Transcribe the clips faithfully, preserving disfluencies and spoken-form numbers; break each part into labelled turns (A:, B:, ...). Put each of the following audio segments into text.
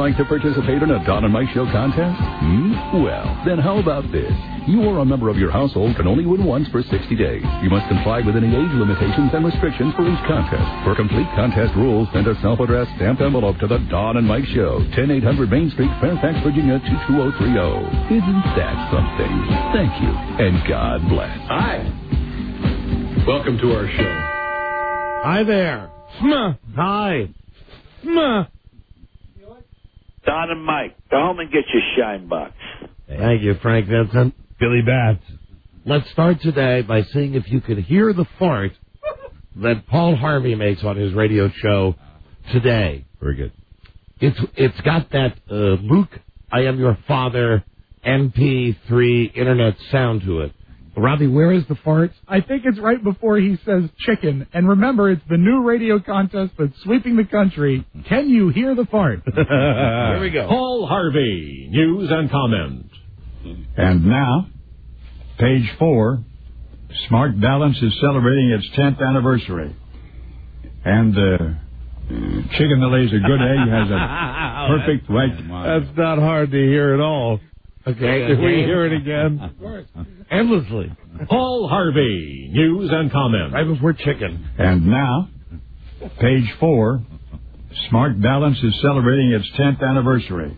A: like to participate in a Don and Mike Show contest? Hmm? Well, then how about this? You or a member of your household can only win once for sixty days. You must comply with any age limitations and restrictions for each contest. For complete contest rules, send a self-addressed stamped envelope to the Don and Mike Show, ten eight hundred Main Street, Fairfax, Virginia, two two zero three zero. Isn't that something? Thank you, and God bless.
B: Hi. Welcome to our show.
C: Hi there. Sma. Hi. Sma.
D: Don and Mike, go home and get your shine box.
C: Thank you, Frank Vincent. Billy Bats. Let's start today by seeing if you could hear the fart that Paul Harvey makes on his radio show today.
E: Very good.
C: It's It's got that uh, Luke, I am your father, M P three internet sound to it. Robbie, where is the fart?
F: I think it's right before he says chicken. And remember, it's the new radio contest that's sweeping the country. Can you hear the fart?
C: Here we go.
B: Paul Harvey, news and comment.
G: And now, page four, Smart Balance is celebrating its tenth anniversary. And uh, Chicken that lays a good egg has a perfect right.
E: That's not hard to hear at all.
C: Okay.
E: Can we hear it again?
C: Of course. Endlessly.
B: Paul Harvey, news and comment.
C: Right before chicken.
G: And now, page four, Smart Balance is celebrating its tenth anniversary.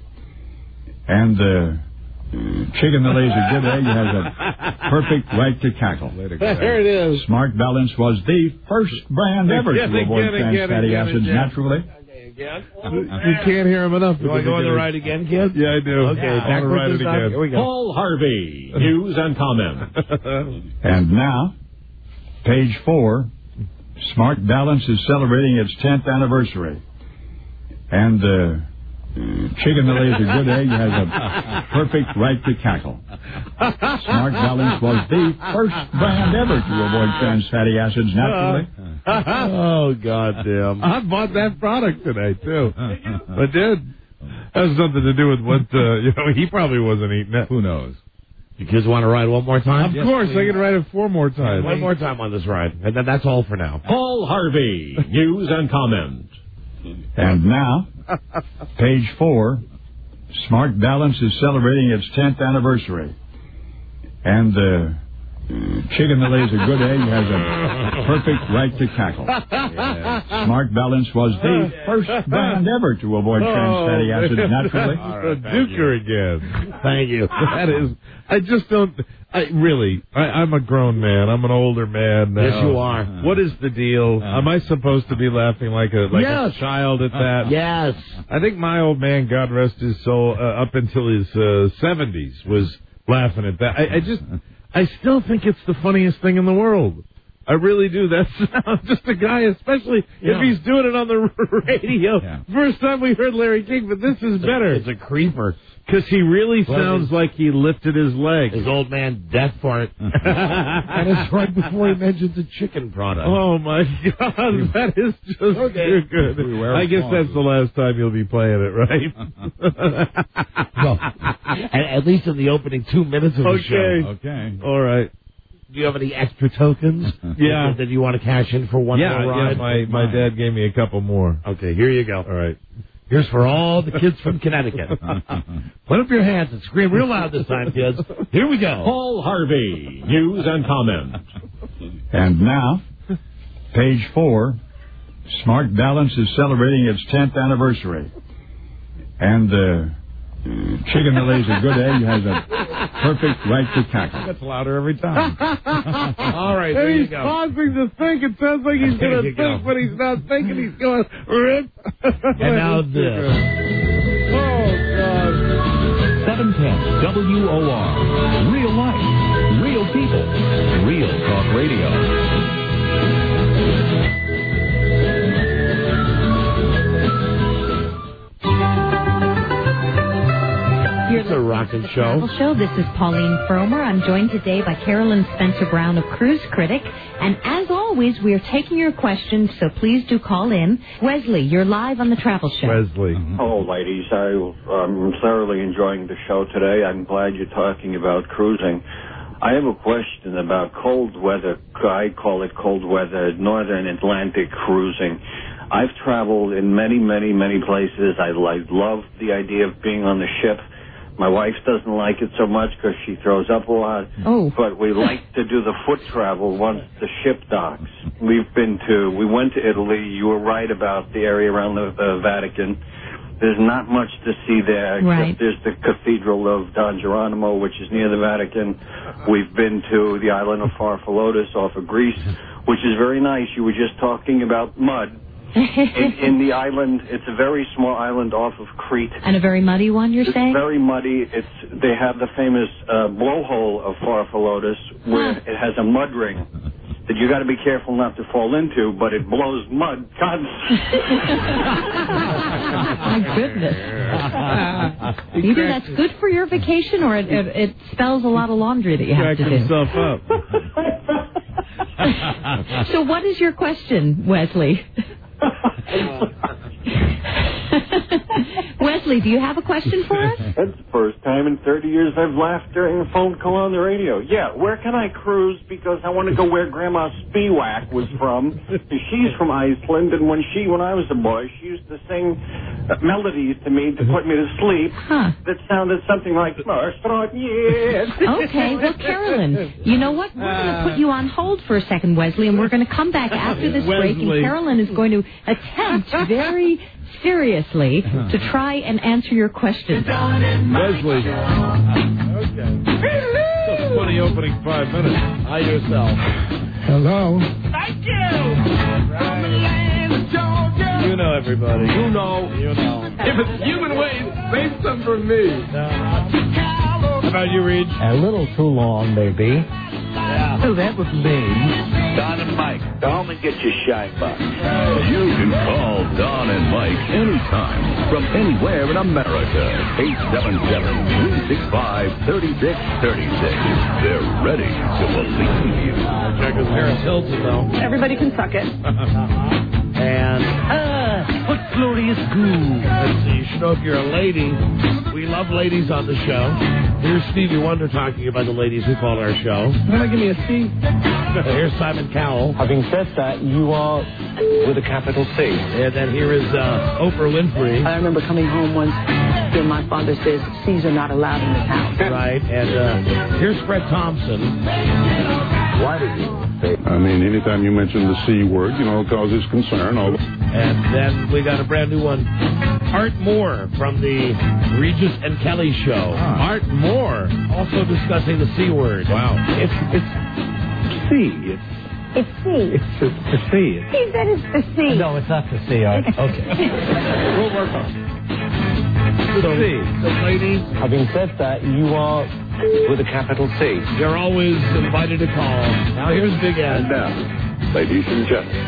G: And uh, Chicken that lays a good egg has a perfect right to cackle.
C: There it is.
G: Smart Balance was the first brand ever
E: Again,
G: to avoid
E: again,
G: trans
E: again,
G: fatty
E: again,
G: acids
E: again.
G: naturally.
C: Again?
E: You can't hear him enough.
C: You want to go on the right again, kid?
E: Yeah, I do.
C: Okay,
E: I want to
C: backwards
E: write it
C: this time?
E: again.
C: Here we go.
B: Paul Harvey, news and comment.
G: And now, page four, Smart Balance is celebrating its tenth anniversary. And uh, Chicken that lays a good egg has a perfect right to cackle. Smart Balance was the first brand ever to avoid trans fatty acids naturally.
E: Oh, goddamn. I bought that product today, too. I did. Has something to do with what, uh, you know, he probably wasn't eating it.
H: Who knows?
C: You kids want to ride one more time?
E: Of
H: Yes,
E: course,
H: please.
E: I can write it four more times.
C: One more time on this ride. And then that's all for now.
B: Paul Harvey, news and comment.
G: And now, page four, Smart Balance is celebrating its tenth anniversary. And uh, Chicken that lays a good egg has a perfect right to cackle.
H: Yes.
G: Smart Balance was the first brand ever to avoid trans fatty acids naturally.
E: The Duker again.
C: Thank you.
E: That is, I just don't, I really, I, I'm a grown man. I'm an older man now.
C: Yes, you are.
E: What is the deal? Am I supposed to be laughing like a like
C: Yes.
E: a child at that?
C: Yes.
E: I think my old man, God rest his soul, uh, up until his uh, seventies, was laughing at that. I, I just, I still think it's the funniest thing in the world. I really do. That's I'm just a guy, especially
C: Yeah.
E: if he's doing it on the radio.
H: Yeah.
E: First time we heard Larry King, but this is better.
C: It's a creeper.
E: Because he really
C: Well,
E: sounds
C: his-
E: like he lifted his leg.
C: His old man death fart. And it's right before he mentions the chicken product.
E: Oh, my God. That is just
C: Okay.
E: too good.
H: Beware
E: I
H: of
E: guess
H: claws.
E: that's the last time you'll be playing it, right?
C: Well, at, at least in the opening two minutes of the
E: Okay.
C: show.
H: Okay.
E: All right.
C: Do you have any extra tokens?
E: Yeah.
C: That you want to cash in for one
E: Yeah,
C: more
E: yeah
C: ride?
E: my, my dad gave me a couple more.
C: Okay, here you go.
E: All right.
C: Here's for all the kids from Connecticut. Put up your hands and scream real loud this time, kids. Here we go.
B: Paul Harvey, news and comment.
G: And now, page four, Smart Balance is celebrating its tenth anniversary. And uh, Chicken that lays a good egg has a perfect right to cackle.
H: That's louder every time.
C: All right, there
E: And
C: you
E: he's
C: go.
E: pausing to think. It sounds like he's
C: There
E: going to
C: you
E: think,
C: go.
E: but he's not thinking. He's going, rip.
C: And now this.
E: Oh, God.
A: seven ten W O R. Real life, real people, real talk radio.
C: Here's a rockin' show.
I: Travel Show. This is Pauline Fromer. I'm joined today by Carolyn Spencer Brown of Cruise Critic. And as always, we are taking your questions, so please do call in. Wesley, you're live on the Travel Show.
E: Wesley.
J: Hello, ladies. I, I'm thoroughly enjoying the show today. I'm glad you're talking about cruising. I have a question about cold weather. I call it cold weather, northern Atlantic cruising. I've traveled in many, many, many places. I, I love the idea of being on the ship. My wife doesn't like it so much because she throws up a lot.
I: Oh.
J: But we like to do the foot travel once the ship docks. We've been to, we went to Italy. You were right about the area around the uh, Vatican. There's not much to see there, except
I: right.
J: there's the Cathedral of Don Geronimo, which is near the Vatican. We've been to the island of Farfalotus off of Greece, which is very nice. You were just talking about mud. in, in the island, it's a very small island off of Crete.
I: And a very muddy one, you're
J: it's
I: saying?
J: It's very muddy. It's They have the famous uh, blowhole of Farfalotus, where
I: huh.
J: it has a mud ring that you got to be careful not to fall into, but it blows mud constantly.
I: My goodness. Either that's good for your vacation, or it, it, it spells a lot of laundry that you have to do.
E: himself up.
I: So what is your question, Wesley? Wesley, do you have a question for us?
J: That's the first time in thirty years I've laughed during a phone call on the radio. Yeah, where can I cruise? Because I want to go where Grandma Spiewak was from. She's from Iceland, and when she, when I was a boy, she used to sing uh, melodies to me to put me to sleep
I: huh.
J: that sounded something like, yes.
I: Okay, well, Carolyn, you know what? We're going to put you on hold for a second, Wesley, and we're going to come back after this break, and Carolyn is going to attempt very seriously to try and answer your question.
E: Wesley. Okay. That's a funny opening five minutes.
C: Hi yourself.
F: Hello.
K: Thank you.
E: You know everybody.
C: You know. You know.
K: If it's human waste, save some for me.
E: How about you, Reed?
L: A little too long, maybe.
E: Yeah.
L: So that was me.
D: Don and Mike, go home and get your shine box.
A: You can call Don and Mike anytime from anywhere in America. eight seven seven, three six five, three six three six. They're ready to believe you.
C: Check with Paris Hilton, though.
K: Everybody can suck it.
C: And, ah, what glorious goo. Let's see, you should know if you're a lady. We love ladies on the show. Here's Stevie Wonder talking about the ladies who call our show.
F: Gonna give me a C.
C: Here's Simon Cowell.
L: Having said that, you are with a capital C.
C: And then here is uh, Oprah Winfrey.
K: I remember coming home once and my father says, C's are not allowed in this house.
C: Right, and uh, here's Fred Thompson.
L: Why did you say?
M: I mean, anytime you mention the C word, you know, it causes concern. All
C: and then we got a brand new one. Art Moore from the Regis and Kelly show.
E: Ah.
C: Art Moore also discussing the C word.
E: Wow.
L: It's, it's C. It's
N: It's C.
L: It's, it's the C.
N: He said it's the C.
L: No, it's not the C. Art. Okay.
C: We'll work on it. So, so, ladies,
L: having said that, you are with a capital C.
C: You're always invited to call. Now here's Big Ed.
M: And now, ladies and gentlemen,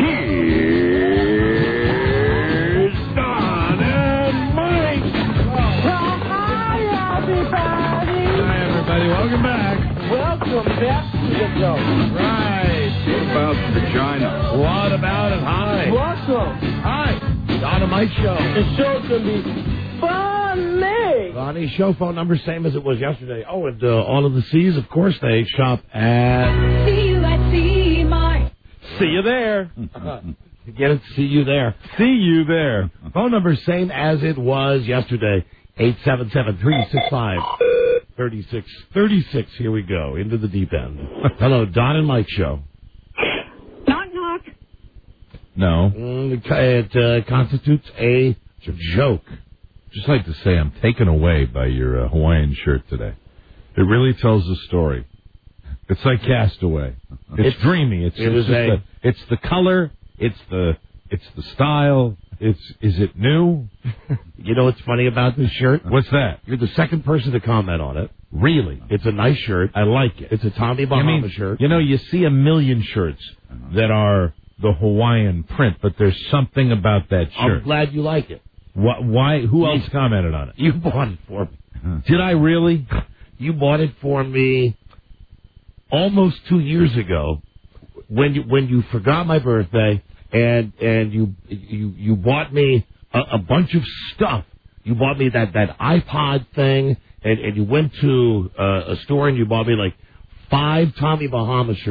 M: here's
C: Don and Mike.
N: Hi, everybody.
C: Hi, everybody. Welcome back.
N: Welcome back to the show.
C: Right.
M: what about vagina?
C: What about it? Hi.
N: Welcome.
C: Hi. Don and Mike show.
N: The show's going to be funny.
C: Bonnie's show phone number, same as it was yesterday. Oh, and uh, all of the C's, of course, they shop at...
N: See you at C, Mike.
C: See you there. Uh, get it? See you there.
E: See you there.
C: Phone number, same as it was yesterday. eight seven seven, three six five, three six three six. Here we go, into the deep end. Hello, Don and Mike show.
N: Knock, knock.
E: No.
C: Mm, it uh, constitutes a joke.
E: Just like to say I'm taken away by your uh, Hawaiian shirt today. It really tells a story. It's like Castaway. It's,
C: It's-
E: dreamy. It's,
C: it
E: it's
C: was
E: just
C: a-
E: the, it's the color. It's the it's the style. It's is it new?
C: You know what's funny about this shirt?
E: What's that?
C: You're the second person to comment on it.
E: Really?
C: It's a nice shirt.
E: I like it.
C: It's a Tommy
E: I
C: Bahama
E: mean,
C: shirt.
E: you know, you see a million shirts that are the Hawaiian print, but there's something about that
C: I'm
E: shirt.
C: glad you like it.
E: Why? why who else commented on it?
C: You bought it for me.
E: Did I really?
C: You bought it for me almost two years ago when you when you forgot my birthday and and you you you bought me a, a bunch of stuff. You bought me that that iPod thing, and and you went to uh, a store and you bought me like five Tommy Bahama shirts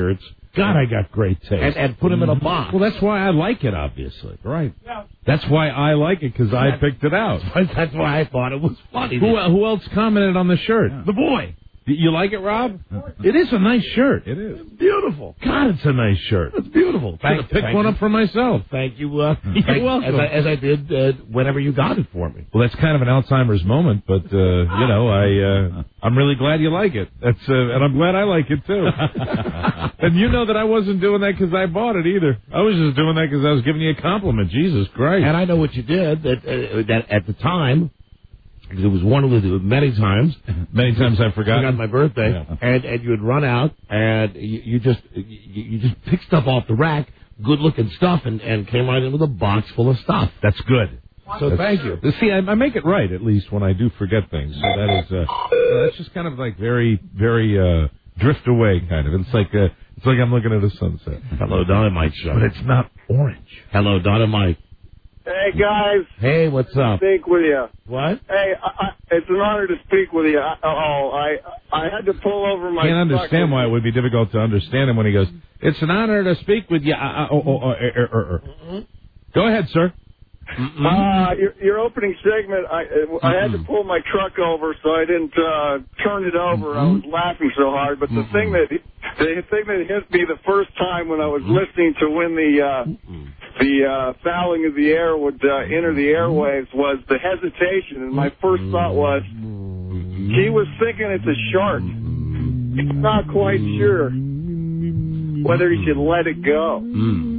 E: God, I got great taste.
C: and, and put them in a box.
E: Well, that's why I like it, obviously.
C: Right.
E: That's why I like it, because I picked it out.
C: That's why I thought it was funny.
E: Who, who else commented on the shirt?
C: The boy.
E: You like it, Rob? It is a nice shirt.
G: It is.
C: Beautiful.
E: God, it's a nice shirt.
C: It's beautiful.
E: I'm going to pick one
C: you.
E: up for myself.
C: Thank you. Uh,
E: You're
C: thank,
E: welcome.
C: As I, as I did uh, whenever you got it for me.
E: Well, that's kind of an Alzheimer's moment, but, uh, you know, I, uh, I'm really glad you like it. That's, uh, and I'm glad I like it, too. And you know that I wasn't doing that because I bought it, either. I was just doing that because I was giving you a compliment. Jesus Christ.
C: And I know what you did, that, uh, that at the time, because it was one of the many times.
E: Many times I've forgotten.
C: Forgot my birthday.
E: Yeah.
C: And, and you would run out, and you, you just you, you just picked stuff off the rack, good-looking stuff, and, and came right in with a box full of stuff.
E: That's good.
C: So
E: That's,
C: thank you.
E: See, I, I make it right, at least, when I do forget things. So that is, uh, uh, that's just kind of like very, very, uh, drift away, kind of. It's like, uh, it's like I'm looking at a sunset.
C: Hello, Dynamite Show.
E: But it's not orange.
C: Hello, Dynamite.
J: Hey, guys.
C: Hey, what's up?
J: Speak with you.
C: What?
J: Hey, I, I, it's an honor to speak with you. I, oh, I I had to pull over my.
E: I can't understand why it would be difficult to understand him when he goes, "It's an honor to speak with you." Uh, uh, oh, oh, oh, er, er, er. Mm-hmm. Go ahead, sir.
J: Mm-hmm. Uh, your, your opening segment, I I had to pull my truck over, so I didn't uh, turn it over. Mm-hmm. I was laughing so hard. But the mm-hmm. thing that the thing that hit me the first time when I was mm-hmm. listening to when the uh, mm-hmm. the uh, fouling of the air would uh, enter the airwaves was the hesitation, and my first thought was he was thinking it's a shark. He's not quite sure whether he should let it go.
C: Mm.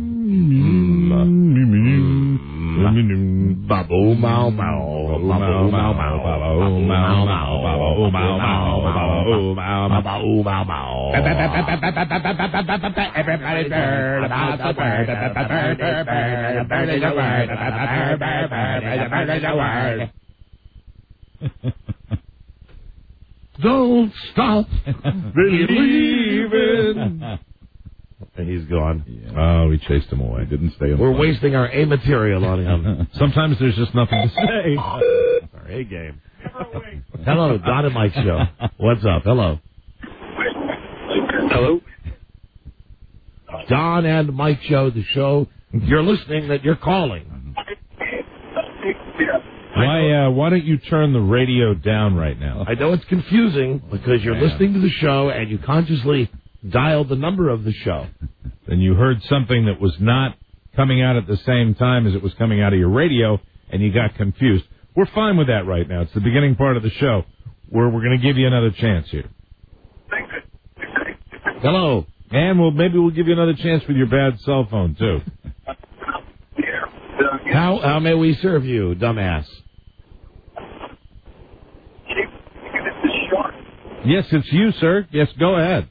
C: Babu mau mau, babu mau mau, babu mau mau, babu mau mau, babu mau mau, babu mau mau. Everybody bird about the bird, the bird, the bird, the bird is a word, the bird, the bird is a word. Don't stop believing. He's gone.
E: Yeah. Oh, we chased him away.
G: Didn't stay on.
C: We're wasting our A material on him.
E: Sometimes there's just nothing to say.
C: Our A game. Hello, Don and Mike Show. What's up? Hello.
J: Hello.
C: Don and Mike Show, the show you're listening that you're calling.
E: Why, uh, why don't you turn the radio down right now?
C: I know it's confusing because you're yeah. listening to the show and you consciously dialed the number of the show.
E: Then you heard something that was not coming out at the same time as it was coming out of your radio, and you got confused. We're fine with that right now. It's the beginning part of the show. We're, we're going to give you another chance here.
C: Hello.
E: And we'll, maybe we'll give you another chance with your bad cell phone, too.
C: How, how may we serve you, dumbass?
E: Yes, it's you, sir. Yes, go ahead.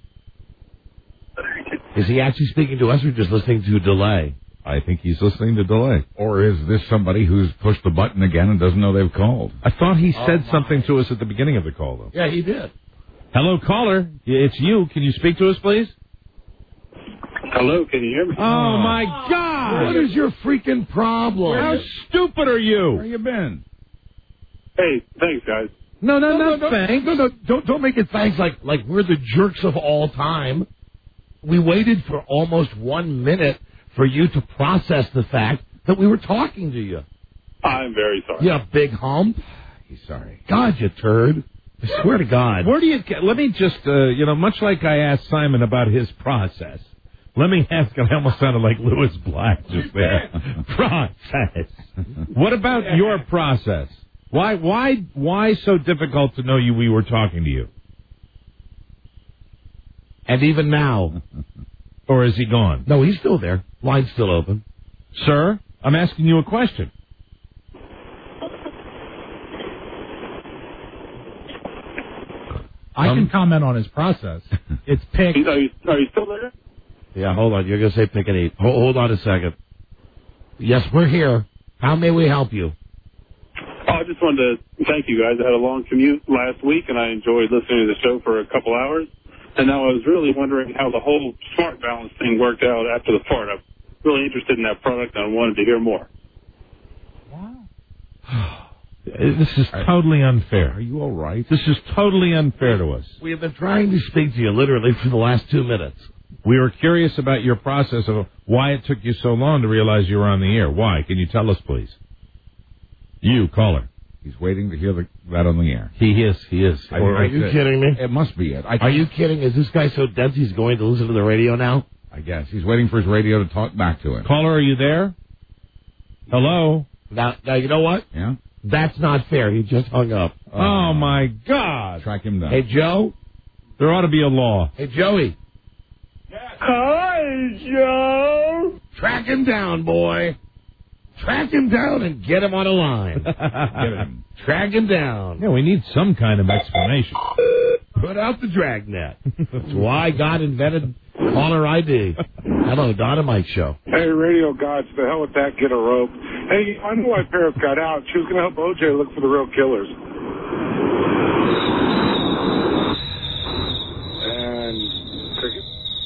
C: Is he actually speaking to us or just listening to delay?
E: I think he's listening to delay.
G: Or is this somebody who's pushed the button again and doesn't know they've called?
E: I thought he said oh, something to us at the beginning of the call, though.
C: Yeah, he did.
E: Hello, caller. It's you. Can you speak to us, please?
J: Hello, can you hear me?
E: Oh, oh my God.
C: What is your freaking problem?
E: How stupid are you?
G: Where you been?
J: Hey, thanks, guys.
E: No, no, no,
C: no, no
E: thanks.
C: No, no, don't, don't make it thanks like, like we're the jerks of all time. We waited for almost one minute for you to process the fact that we were talking to you.
J: I'm very sorry.
C: You big hump.
G: He's sorry.
C: God, you turd. I swear to God.
E: Where do you get, let me just, uh, you know, much like I asked Simon about his process, let me ask, I almost sounded like Lewis Black just there. Process. What about your process? Why, why, why so difficult to know you, we were talking to you?
C: And even now.
E: Or is he gone?
C: No, he's still there. Line's still open.
E: Sir, I'm asking you a question.
F: I um, can comment on his process. It's pick.
J: Are you, are you still there?
C: Yeah, hold on. You're going to say pick and eat. Hold, hold on a second. Yes, we're here. How may we help you?
J: Oh, I just wanted to thank you guys. I had a long commute last week, and I enjoyed listening to the show for a couple hours. And now I was really wondering how the whole Smart Balance thing worked out after the fart. I'm really interested in that product, and I wanted to hear more.
E: Wow. This is totally unfair.
G: Are you all right?
E: This is totally unfair to us.
C: We have been trying to speak to you literally for the last two minutes.
E: We were curious about your process of why it took you so long to realize you were on the air. Why? Can you tell us, please? You, caller.
O: He's waiting to hear the, that on the air.
E: He is. He is.
C: I, are you
O: it,
C: kidding me?
O: It must be it. I
C: are you kidding? Is this guy so dense he's going to listen to the radio now?
O: I guess. He's waiting for his radio to talk back to him.
E: Caller, are you there? Hello?
C: Now, now you know what?
O: Yeah?
C: That's not fair. He just hung up.
E: Oh, oh my God.
O: Track him down.
C: Hey, Joe?
E: There ought to be a law.
C: Hey, Joey.
N: Hi, Joe.
C: Track him down, boy. Track him down and get him on a line.
O: Get him.
C: Track him down.
E: Yeah, we need some kind of explanation.
C: Put out the dragnet. That's why God invented caller I D. Hello, Don and Mike Show.
M: Hey, radio gods, the hell with that, get a rope. Hey, I know why Paris got out. She was going to help O J look for the real killers. And... cricket.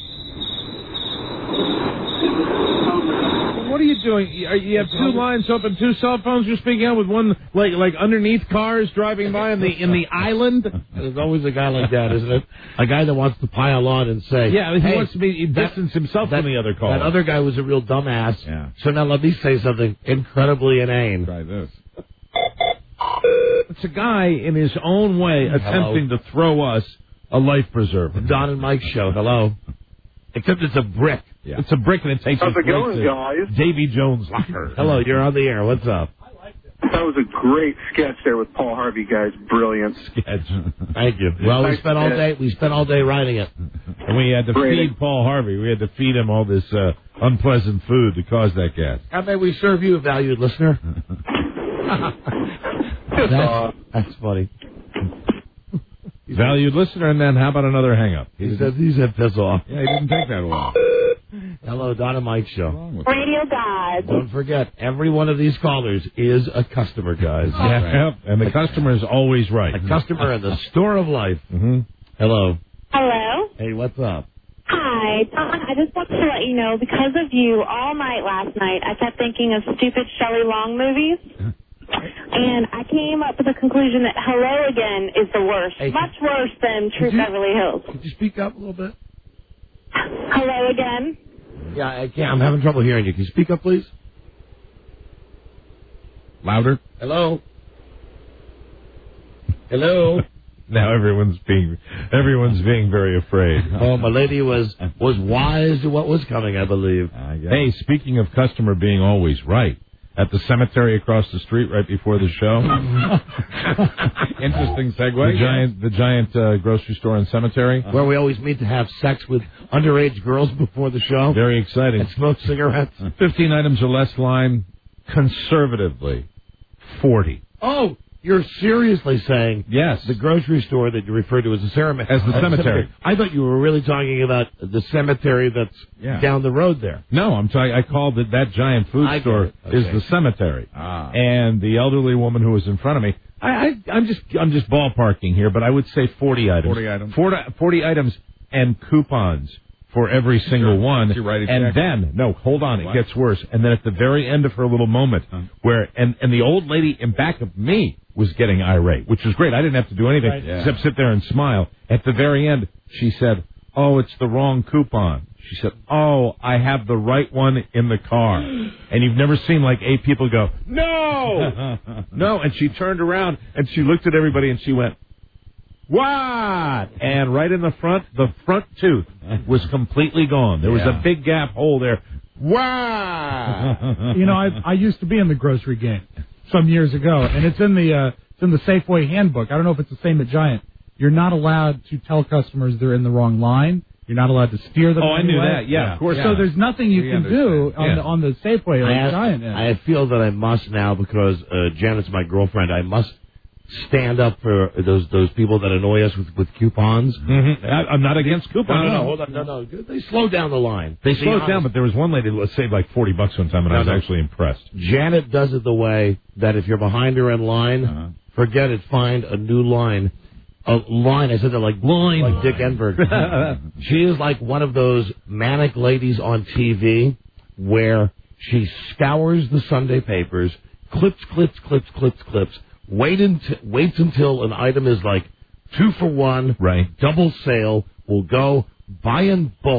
E: What are you doing? You you have two lines open, two cell phones you're speaking on with one, like like underneath cars driving by in the in the island?
C: There's always a guy like that, isn't it? A guy that wants to pile on and say,
E: yeah, he
C: hey,
E: wants to be distance himself
C: that,
E: from the other caller.
C: That other guy was a real dumbass.
O: Yeah.
C: So now let me say something incredibly inane.
O: Try this.
E: It's a guy in his own way attempting
C: Hello.
E: to throw us a life preserver.
C: Don and Mike Show. Hello. Except it's a brick.
E: Yeah. It's a brick and it takes
M: How's
E: us
M: it going,
E: to
M: guys?
E: Davy Jones' locker.
C: Hello, you're on the air. What's up?
M: That was a great sketch there with Paul Harvey, guys. Brilliant.
E: Sketch.
C: Thank you. Well, we
M: Nice
C: spent all
M: sketch.
C: day. We spent all day writing it.
E: And we had to
M: Great.
E: feed Paul Harvey. We had to feed him all this uh, unpleasant food to cause that gas.
C: How may we serve you, valued listener? that's, that's funny.
E: Valued listener, and then how about another hang-up?
C: He said, he said piss off.
O: Yeah, he didn't take that long.
C: Hello, Don and Mike Show.
N: Radio gods.
C: Don't forget, every one of these callers is a customer, guys.
E: Yeah, yep. And the customer is always right.
C: A customer in the store of life.
E: Mm-hmm.
C: Hello.
N: Hello.
C: Hey, what's up?
N: Hi, Don. I just wanted to let you know, because of you, all night last night, I kept thinking of stupid Shelley Long movies. And I came up with the conclusion that Hello Again is the worst.
C: Hey,
N: Much worse than True
C: you-
N: Beverly Hills.
C: Could you speak up a little bit?
N: Hello Again.
C: Yeah, I can't. I'm having trouble hearing you. Can you speak up, please?
O: Louder?
C: Hello? Hello?
E: Now everyone's being everyone's being very afraid.
C: Oh, my lady was was wise to what was coming, I believe.
O: I guess.
E: Hey, speaking of customer being always right, at the cemetery across the street right before the show.
O: Interesting segue.
E: The giant, the giant uh, grocery store and cemetery.
C: Where we always meet to have sex with underage girls before the show.
E: Very exciting.
C: And smoke cigarettes.
E: Fifteen items or less line, conservatively, forty.
C: Oh, you're seriously saying
E: Yes.
C: the grocery store that you refer to as the cemetery?
E: As the cemetery.
C: I thought you were really talking about the cemetery that's
O: Yeah.
C: down the road there.
E: No, I'm talking. I called it that giant food
C: I get
E: store
C: it. Okay.
E: is the cemetery.
O: Ah.
E: And the elderly woman who was in front of me, I, I, I'm just, I'm just ballparking here, but I would say forty items.
O: forty items.
E: forty, forty items and coupons for every single one.
O: Did you write a
E: and
O: check?
E: then, no, hold on,
O: What?
E: it gets worse. And then at the very end of her little moment,
O: Huh.
E: where and and the old lady in back of me was getting irate, which was great. I didn't have to do anything
C: Right.
O: Yeah.
E: except sit there and smile. At the very end, she said, "Oh, it's the wrong coupon." She said, "Oh, I have the right one in the car." And you've never seen like eight people go, "No, no!" And she turned around and she looked at everybody and she went, "What?" And right in the front, the front tooth was completely gone. There was
O: Yeah.
E: a big gap hole there. Wow!
F: You know, I I used to be in the grocery game some years ago, and it's in the uh, it's in the Safeway handbook. I don't know if it's the same at Giant. You're not allowed to tell customers they're in the wrong line. You're not allowed to steer them.
E: Oh, I knew
F: anyway.
E: that. Yeah, of course.
F: So there's nothing you
O: We
F: can do
O: understand.
F: on
E: Yeah.
F: the on the Safeway or
C: I,
F: Giant end.
C: I feel that I must now, because uh, Janet's my girlfriend, I must stand up for those those people that annoy us with, with coupons.
E: Mm-hmm. I, I'm not against coupons.
C: No, no, no, hold on, no, no. They slow down the line.
E: They
C: Be
E: slowed
C: honest.
E: down, but there was one lady that saved like forty bucks one time, and
C: No,
E: I was
C: no.
E: actually impressed.
C: Janet does it the way that if you're behind her in line,
O: Uh-huh.
C: forget it, find a new line. A line, I said that like line, like Dick Enberg. She is like one of those manic ladies on T V where she scours the Sunday papers, clips, clips, clips, clips, clips, wait until, waits until an item is like two for one,
E: Right.
C: double sale, will go, buy in bulk,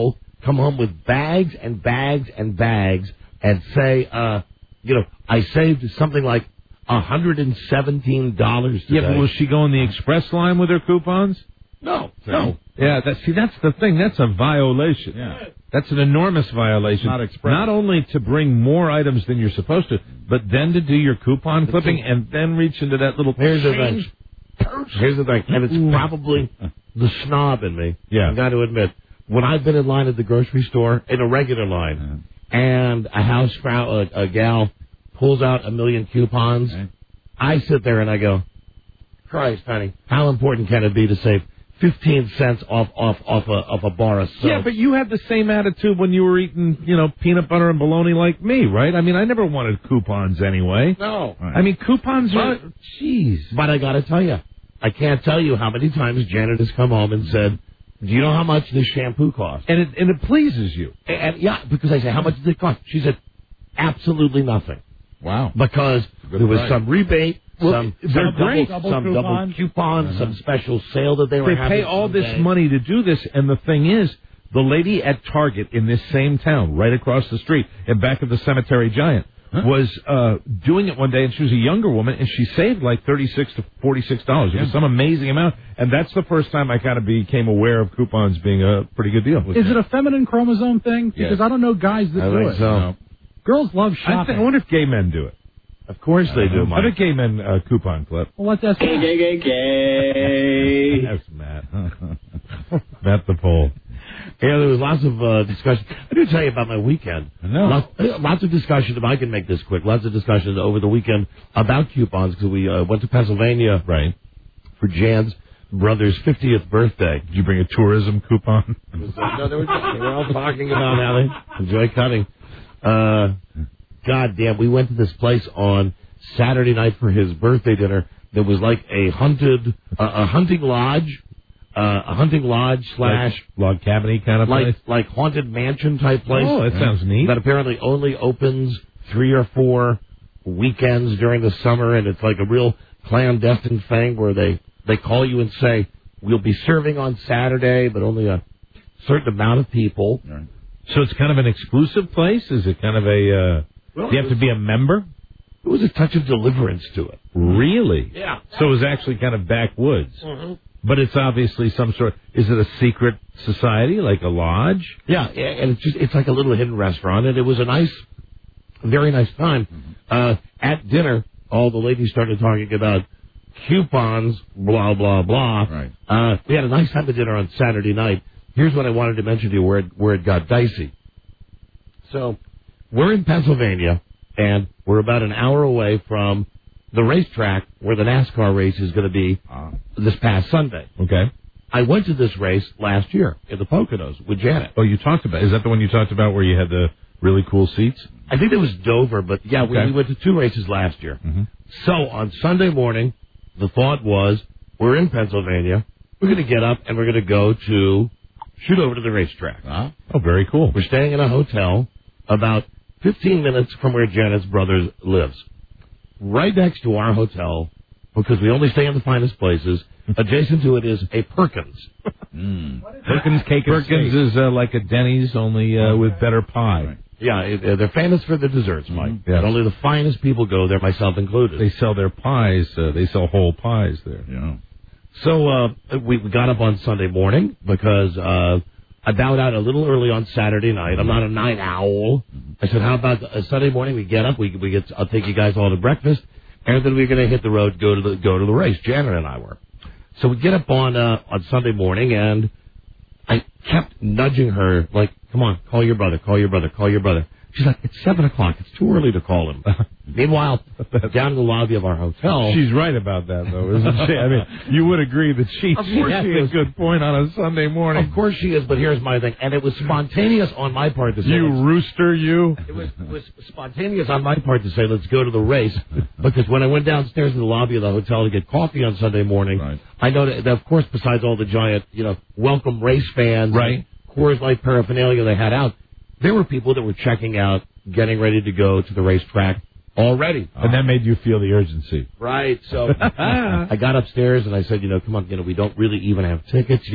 C: come home with bags and bags and bags and say, uh, you know, I saved something like one hundred seventeen dollars today.
E: Yeah, but will she go on the express line with her coupons?
C: No, no.
E: Yeah, that, see, that's the thing. That's a violation.
O: Yeah.
E: That's an enormous violation.
O: Not express.
E: Not only to bring more items than you're supposed to, but then to do your coupon clipping and then reach into that little
C: Here's the
E: change.
C: thing. Here's the thing, and it's probably the snob in me.
E: Yeah.
C: I've got to admit, when I've been in line at the grocery store, in a regular line,
O: Yeah.
C: and a house sprout, a, a gal pulls out a million coupons,
O: Okay.
C: I sit there and I go, Christ, honey, how important can it be to save fifteen cents off off off a off a bar of soap?
E: Yeah, but you had the same attitude when you were eating, you know, peanut butter and bologna like me, right? I mean, I never wanted coupons anyway.
C: No.
E: I mean, coupons are, jeez.
C: But I got to tell you, I can't tell you how many times Janet has come home and said, do you know how much this shampoo costs?
E: And it, and it pleases you.
C: And, and yeah, because I say, how much does it cost? She said, absolutely nothing.
O: Wow.
C: Because
O: Good
C: there was
O: price.
C: some rebate,
E: Well,
C: some,
E: they're
C: some
E: great.
C: double,
F: Double
C: some
F: coupon.
C: double coupon,
O: Uh-huh.
C: some special sale that they were
E: They
C: having.
E: pay all this
C: someday.
E: money to do this, and the thing is, the lady at Target in this same town, right across the street, in back of the Cemetery Giant,
O: Huh?
E: was uh, doing it one day, and she was a younger woman, and she saved like thirty-six to forty-six dollars. It was
O: Yeah.
E: some amazing amount, and that's the first time I kind of became aware of coupons being a pretty good deal.
F: Is it a feminine chromosome thing?
O: Yes.
F: Because I don't know guys that
C: I
F: do
C: think
F: it.
C: so.
O: No.
F: Girls love
E: I,
F: shopping.
E: think, I wonder if gay men do it.
C: Of course they do,
E: I
C: Mike.
E: bet gay men uh, coupon clip.
F: Well, let's ask.
D: Gay, gay, gay, gay.
E: That's Matt. Matt the pole.
C: Yeah, there was lots of uh, discussion. I do tell you about my weekend.
O: No.
C: Lots, uh, lots of discussion, if I can make this quick, lots of discussion over the weekend about coupons because we uh, went to Pennsylvania
E: Right.
C: for Jan's brother's fiftieth birthday.
E: Did you bring a tourism coupon?
C: No, they were, they were all talking about how they enjoy cutting. Uh, God damn, we went to this place on Saturday night for his birthday dinner. There was like a hunted, uh, a hunting lodge, uh, a hunting lodge slash
E: Log cabin kind of
C: like
E: place?
C: like haunted mansion type place.
E: Oh, that sounds neat.
C: That apparently only opens three or four weekends during the summer, and it's like a real clandestine thing where they they call you and say we'll be serving on Saturday, but only a certain amount of people.
O: Right.
E: So it's kind of an exclusive place? Is it kind of a, uh,
C: Well,
E: do you have to be a member?
C: There was a touch of deliverance to it.
E: Really?
C: Yeah.
E: So it was actually kind of backwoods.
C: Mm-hmm.
E: But it's obviously some sort, is it a secret society, like a lodge?
C: Yeah, and it's just it's like a little hidden restaurant, and it was a nice, very nice time.
E: Mm-hmm.
C: Uh, at dinner, all the ladies started talking about coupons, blah blah blah.
O: Right.
C: Uh, we had a nice time at dinner on Saturday night. Here's what I wanted to mention to you, where it, where it got dicey. So, we're in Pennsylvania, and we're about an hour away from the racetrack where the NASCAR race is going to be
O: Ah.
C: this past Sunday.
E: Okay.
C: I went to this race last year in the Poconos with Janet.
E: Oh, you talked about, is that the one you talked about where you had the really cool seats?
C: I think it was Dover, but yeah, we,
E: Okay.
C: we went to two races last year.
E: Mm-hmm.
C: So on Sunday morning, the thought was, we're in Pennsylvania, we're going to get up and we're going to go to, shoot over to the racetrack.
O: Ah.
E: Oh, very cool.
C: We're staying in a hotel about fifteen minutes from where Janet's brother lives. Right next to our hotel, because we only stay in the finest places, adjacent to it is a Perkins.
O: Mm.
E: Perkins Cake and Perkins
C: Steak.
E: is uh, like a Denny's, only uh, with better pie.
O: Right.
C: Yeah, it, uh, they're famous for the desserts, Mike.
E: Mhm. Yes.
C: And only the finest people go there, myself included.
E: They sell their pies, uh, they sell whole pies there.
O: Yeah.
C: So uh, we we got up on Sunday morning because uh, I bowed out a little early on Saturday night. I'm not a night owl. I said, how about uh, Sunday morning? We get up, we we get. I'll take you guys all to breakfast, and then we're going to hit the road, go to the go to the race. Janet and I were. So we get up on uh, on Sunday morning, and I kept nudging her, like, come on, call your brother, call your brother, call your brother. She's like, it's seven o'clock. It's too early to call him. Meanwhile, down in the lobby of our hotel.
E: She's right about that, though, isn't she? I mean, you would agree that she,
C: Of
E: she
C: course
E: has
C: she
E: a
C: is.
E: good point on a Sunday morning.
C: Of course she is, but here's my thing. And it was spontaneous on my part to say,
E: You
C: let's-
E: rooster, you.
C: It was, it was spontaneous on my part to say, let's go to the race. Because when I went downstairs in the lobby of the hotel to get coffee on Sunday morning,
O: Right.
C: I know that, of course, besides all the giant, you know, welcome race fans,
E: Right.
C: Coors Light paraphernalia they had out, there were people that were checking out, getting ready to go to the racetrack already.
E: And that made you feel the urgency.
C: Right. So I got upstairs and I said, you know, come on, you know, we don't really even have tickets yet.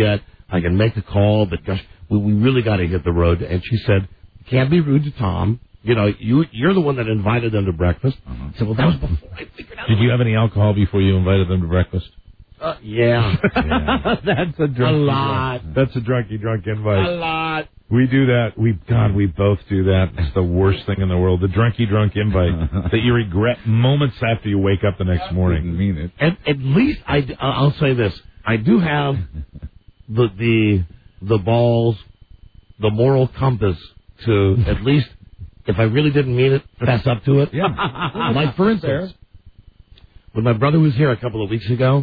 C: I can make a call, but gosh, we, we really got to hit the road. And she said, can't be rude to Tom. You know, you, you're the one that invited them to breakfast. Uh-huh. I said, well, that was before I figured out.
E: Did you have any alcohol before you invited them to breakfast?
C: Uh, yeah.
E: yeah. That's a drunky
C: A lot.
E: Drunk. That's a drunky drunk invite.
C: A lot.
E: We do that. We God, we both do that. It's the worst thing in the world. The drunky drunk invite that you regret moments after you wake up the next morning.
O: Didn't mean it.
C: At, at least I, I'll say this: I do have the the the balls, the moral compass to at least, if I really didn't mean it, fess up to it.
O: Yeah.
C: Like for instance, when my brother was here a couple of weeks ago,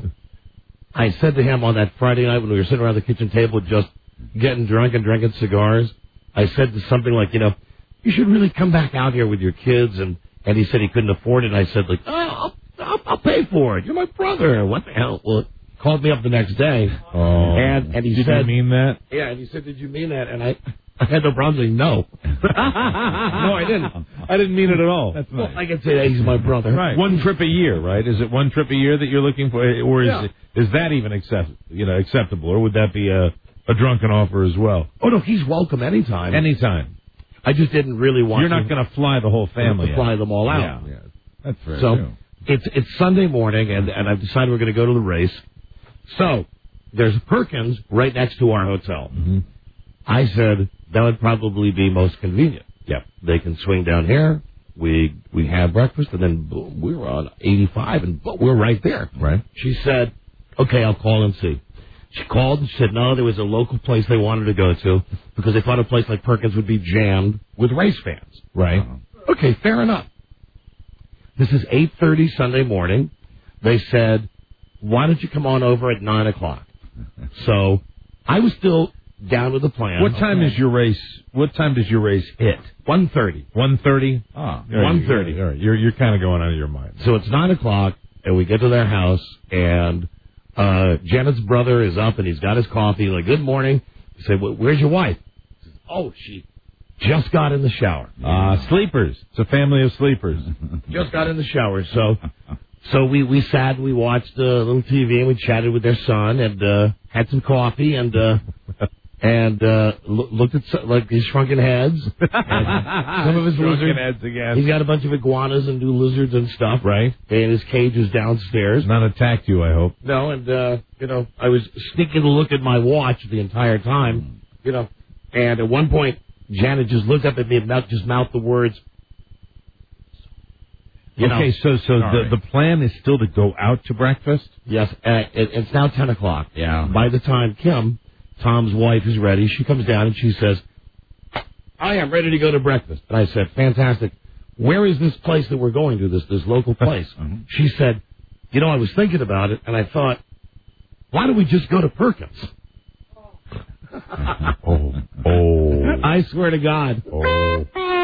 C: I said to him on that Friday night when we were sitting around the kitchen table just getting drunk and drinking cigars, I said to something like, you know, you should really come back out here with your kids. And, and he said he couldn't afford it. And I said, like, oh, I'll, I'll, I'll pay for it. You're my brother. What the hell? Well, called me up the next day.
E: Oh,
C: and, and he
E: did
C: said,
E: you mean that?
C: Yeah, and he said, did you mean that? And I, I had no problem saying no. No, I didn't.
E: I didn't mean it at all.
O: That's
C: Well,
O: nice.
C: I can say that he's my brother.
E: Right. One trip a year, right? Is it one trip a year that you're looking for, or is
C: Yeah.
E: it, is that even accept, you know, acceptable, or would that be a a drunken offer as well?
C: Oh, no, he's welcome anytime.
E: Anytime.
C: I just didn't really want
E: You're
C: to,
E: not going to fly the whole family.
C: to fly
E: out.
C: them all out.
O: Yeah, that's very
C: So
O: true.
C: it's it's Sunday morning, and, and I've decided we're going to go to the race. So there's a Perkins right next to our hotel.
E: Mm-hmm.
C: I said that would probably be most convenient.
E: Yep.
C: They can swing down here. We we have breakfast, and then boom, we were on eighty-five, and boom, we're right there.
E: Right.
C: She said, "Okay, I'll call and see." She called and she said, no, there was a local place they wanted to go to because they thought a place like Perkins would be jammed with race fans.
E: Right.
C: Uh-huh. Okay, fair enough. This is eight thirty Sunday morning. They said, why don't you come on over at nine o'clock? So I was still down with the plan.
E: What time
C: Okay.
E: is your race? What time does your race hit?
C: one thirty.
E: One thirty.
O: Ah,
C: one thirty.
E: All right. You're you're kind of going out of your mind.
C: So it's nine o'clock, and we get to their house, and uh, Janet's brother is up, and he's got his coffee. Like, good morning. I say, well, where's your wife? He says, oh, she just got in the shower.
E: Uh, sleepers. It's a family of sleepers.
C: Just got in the shower. So so we, we sat and we watched a little T V, and we chatted with their son, and uh, had some coffee, and uh, and uh, lo- looked at some, like his shrunken heads. And some of his
E: Shrunken
C: lizards.
E: heads again.
C: He's got a bunch of iguanas and new lizards and stuff.
E: Right.
C: And his cage is downstairs.
E: Not attacked you, I hope.
C: No, and, uh, you know, I was sneaking to look at my watch the entire time, you know, and at one point, Janet just looked up at me and mouth, just mouthed the words, you
E: okay,
C: know.
E: so so the, the plan is still to go out to breakfast?
C: Yes, uh, it, it's now ten o'clock.
O: Yeah.
C: By the time Kim, Tom's wife, is ready, she comes down and she says, I am ready to go to breakfast. And I said, fantastic. Where is this place that we're going to, this, this local place?
O: Uh-huh.
C: She said, you know, I was thinking about it, and I thought, why don't we just go to Perkins?
E: Oh, oh,
C: I swear to God.
E: oh.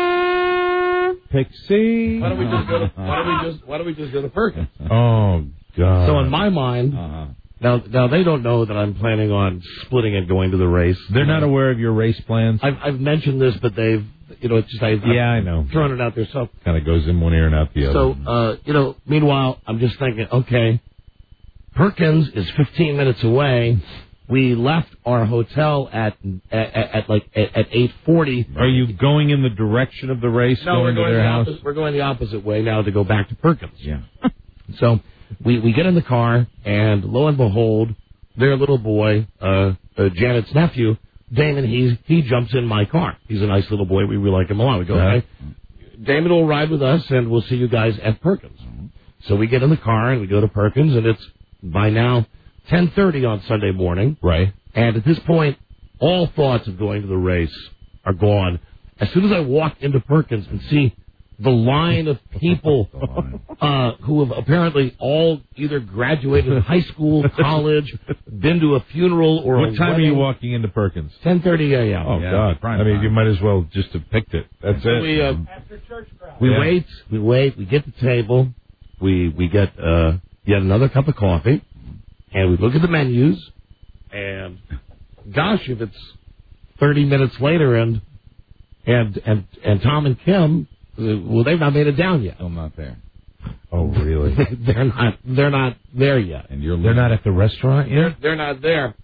E: Pixie.
C: Why don't we just go to Why don't we just Why don't we just go to Perkins?
E: Oh, God.
C: So in my mind,
O: Uh-huh.
C: now now they don't know that I'm planning on splitting and going to the race.
E: They're not aware of your race plans?
C: I've I've mentioned this, but they've you know it's just I
E: Yeah, I know.
C: thrown it out there. So
E: Kind of goes in one ear and out the other.
C: so uh you know meanwhile I'm just thinking, okay, Perkins is fifteen minutes away. We left our hotel at at, at, at like at, at eight forty.
E: Are you going in the direction of the race,
C: No,
E: going
C: we're
E: to
C: going
E: their
C: the
E: house?
C: opposite, we're going the opposite way now to go back to Perkins.
O: Yeah.
C: So we we get in the car, and lo and behold, their little boy, uh, uh Janet's nephew, Damon, he he jumps in my car. He's a nice little boy. We really like him a lot. We go,
E: Uh-huh.
C: okay, Damon will ride with us, and we'll see you guys at Perkins. So we get in the car and we go to Perkins, and it's by now ten thirty on Sunday morning.
E: Right.
C: And at this point, all thoughts of going to the race are gone. As soon as I walk into Perkins and see the line of people uh, who have apparently all either graduated high school, college, been to a funeral or
E: What
C: a
E: time
C: wedding.
E: are you walking into Perkins?
C: ten thirty a.m.
E: Oh,
O: Yeah,
E: God.
O: prime
E: I mean,
O: time.
E: you might as well just have picked it. That's it.
C: We, uh, we
E: Yeah.
C: wait, we wait, we get the table, we we get uh, yet another cup of coffee, and we look at the menus, and gosh, if it's thirty minutes later and and and, and Tom and Kim, uh, well, they've not made it down yet.
O: Still not there.
E: Oh, really?
C: they're not they're not there yet.
O: And you're
E: They're not at the restaurant yet?
C: They're, they're not there.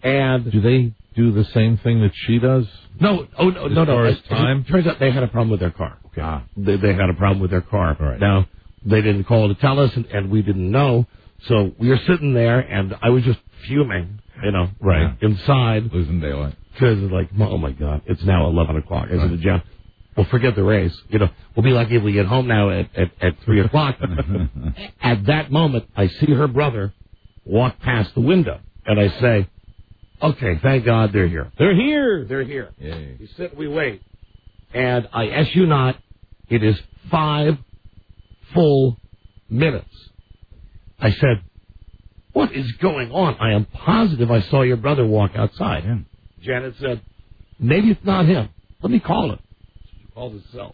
C: And
E: do they do the same thing that she does?
C: No, oh no,
E: as
C: no, no.
E: Far as
C: It,
E: time?
C: it turns out they had a problem with their car.
E: Okay. Ah.
C: They, they had a problem with their car.
E: Right.
C: Now they didn't call to tell us, and, and we didn't know. So we were sitting there, and I was just fuming, you know,
E: right
C: inside,
O: losing daylight.
C: Because like, oh my God, it's now eleven o'clock. I said to John, well, forget the race. You know, we'll be lucky if we get home now at at, at three o'clock. At that moment, I see her brother walk past the window, and I say, okay, thank God they're here.
E: They're here.
C: They're here.
O: Yay.
C: We sit, we wait, and I ask you not, it is five full minutes. I said, what is going on? I am positive I saw your brother walk outside.
O: Yeah.
C: Janet said, maybe it's not him. Let me call him. She called his cell.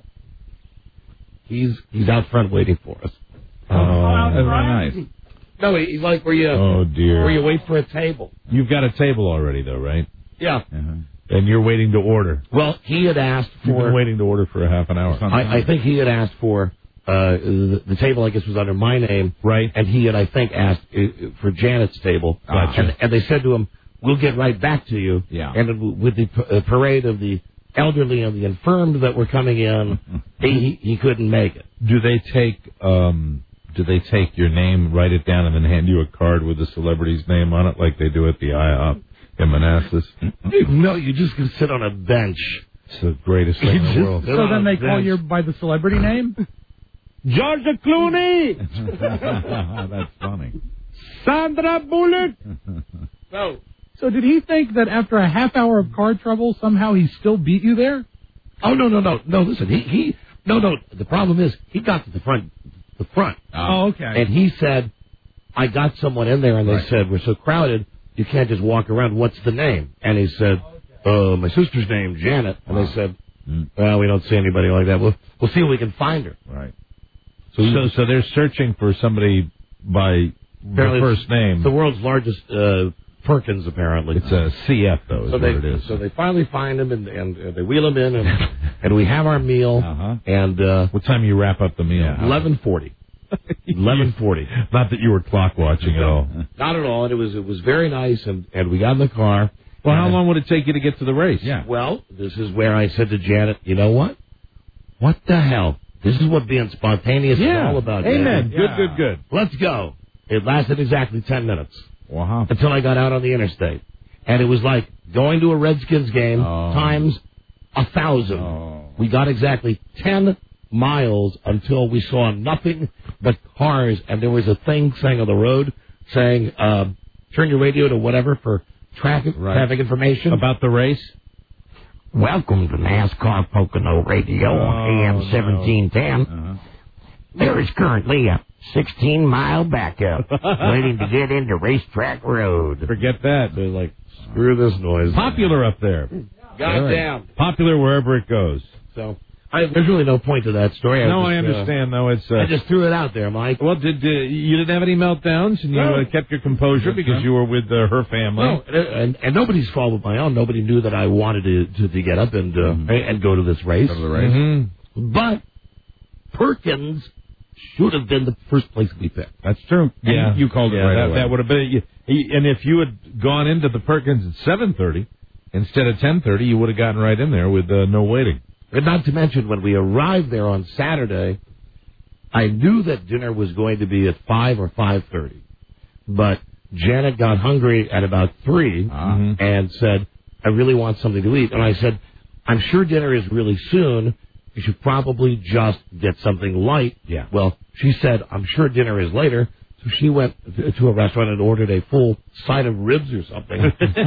C: He's he's out front waiting for us.
O: Oh, that's very nice.
C: No, he- he's like where you
E: Oh, dear.
C: where you wait for a table.
E: You've got a table already, though, right?
C: Yeah.
O: Uh-huh.
E: And you're waiting to order.
C: Well, he had asked
E: You've
C: for.
E: been waiting to order for a half an hour.
C: I, I think he had asked for uh, the, the table. I guess was under my name,
E: right?
C: And he had, I think, asked uh, for Janet's table.
E: Gotcha.
C: And, and they said to him, "We'll get right back to you."
O: Yeah.
C: And with the p- uh, parade of the elderly and the infirmed that were coming in, he he couldn't make it.
E: Do they take um do they take your name, write it down, and then hand you a card with the celebrity's name on it, like they do at the I hop in Manassas?
C: No, you just can sit on a bench.
E: It's the greatest thing in the world.
F: So then they call you by the celebrity name?
E: George Clooney,
O: That's funny.
E: Sandra Bullock.
C: No.
F: So did he think that after a half hour of car trouble, somehow he still beat you there?
C: Oh no no no no! Listen, he he no no. The problem is he got to the front, the front.
F: Oh, okay.
C: And he said, I got someone in there, and they
O: Right.
C: said, we're so crowded, you can't just walk around. What's the name? And he said, uh, my sister's name, Janet. And they said, well, we don't see anybody like that. We'll, we'll see if we can find her.
O: Right.
E: So, so, so they're searching for somebody by
C: Apparently
E: the
C: it's
E: first name.
C: The world's largest uh, Perkins, apparently.
E: It's a C F, though, is
C: so
E: what
C: they,
E: it is.
C: So they finally find him, and, and uh, they wheel him in, and, and we have our meal.
O: Uh-huh.
C: And uh,
E: What time you wrap up the meal?
C: eleven forty. eleven forty.
E: Not that you were clock watching at all.
C: Not at all. And it was it was very nice, and, and we got in the car.
E: Well, how
C: And-
E: long would it take you to get to the race?
O: Yeah.
C: Well, this is where I said to Janet, you know what? What the hell? This is what being spontaneous is all about.
E: Amen.
C: Janet.
E: Good, good, good.
C: Let's go. It lasted exactly ten minutes
O: Wow.
C: until I got out on the interstate. And it was like going to a Redskins game
O: Oh.
C: times a thousand.
O: Oh.
C: We got exactly ten miles until we saw nothing but cars, and there was a thing saying on the road saying, uh, turn your radio to whatever for traffic,
O: Right.
C: traffic information.
E: About the race?
C: Welcome to NASCAR Pocono Radio on A M seventeen ten.
O: Uh-huh.
C: There is currently a sixteen mile backup waiting to get into Racetrack Road.
E: Forget that.
C: They're like, screw this noise.
E: Popular up there.
C: Goddamn.
E: Popular wherever it goes.
C: So, I, there's really no point to that story.
E: No,
C: just,
E: I
C: uh,
E: understand, though. It's. Uh,
C: I just threw it out there, Mike.
E: well, did uh, you didn't have any meltdowns, and you
C: No.
E: uh, kept your composure because you were with uh, her family?
C: No, and, and, and nobody's fault but my own. Nobody knew that I wanted to, to, to get up and uh,
O: Mhm.
C: and go to this race.
O: Go to the race.
E: Mhm.
C: But Perkins should have been the first place we picked.
O: That's true.
E: Yeah,
O: And you called it
E: yeah,
O: right
E: that,
O: away.
E: that would have been. You, he- and if you had gone into the Perkins at seven thirty instead of ten thirty, you would have gotten right in there with uh, no waiting.
C: And not to mention, when we arrived there on Saturday, I knew that dinner was going to be at five or five thirty. But Janet got hungry at about three
O: Ah.
C: and said, I really want something to eat. And I said, I'm sure dinner is really soon. You should probably just get something light.
O: Yeah.
C: Well, she said, I'm sure dinner is later. So she went to a restaurant and ordered a full side of ribs or something.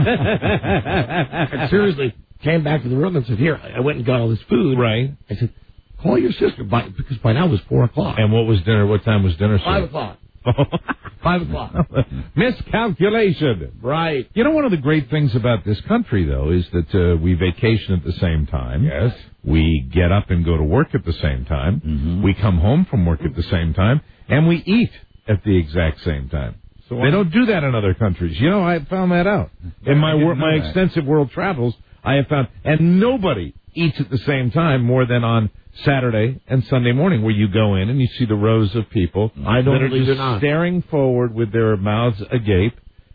C: And seriously, came back to the room and said, here, I went and got all this food.
E: Right.
C: I said, call your sister, by, because by now it was four o'clock.
E: And what was dinner? What time was dinner?
C: Five
E: served?
C: o'clock. Five o'clock.
E: Miscalculation.
C: Right.
E: You know, one of the great things about this country, though, is that uh, we vacation at the same time.
O: Yes.
E: We get up and go to work at the same time.
O: Mhm.
E: We come home from work at the same time. And we eat at the exact same time.
O: So
E: They don't do that in other countries. You know, I found that out. In my
O: I didn't
E: wor-
O: know
E: my
O: that.
E: extensive world travels, I have found, and nobody eats at the same time more than on Saturday and Sunday morning, where you go in and you see the rows of people
C: I
E: that are
C: normally
E: just
C: do not.
E: staring forward with their mouths agape,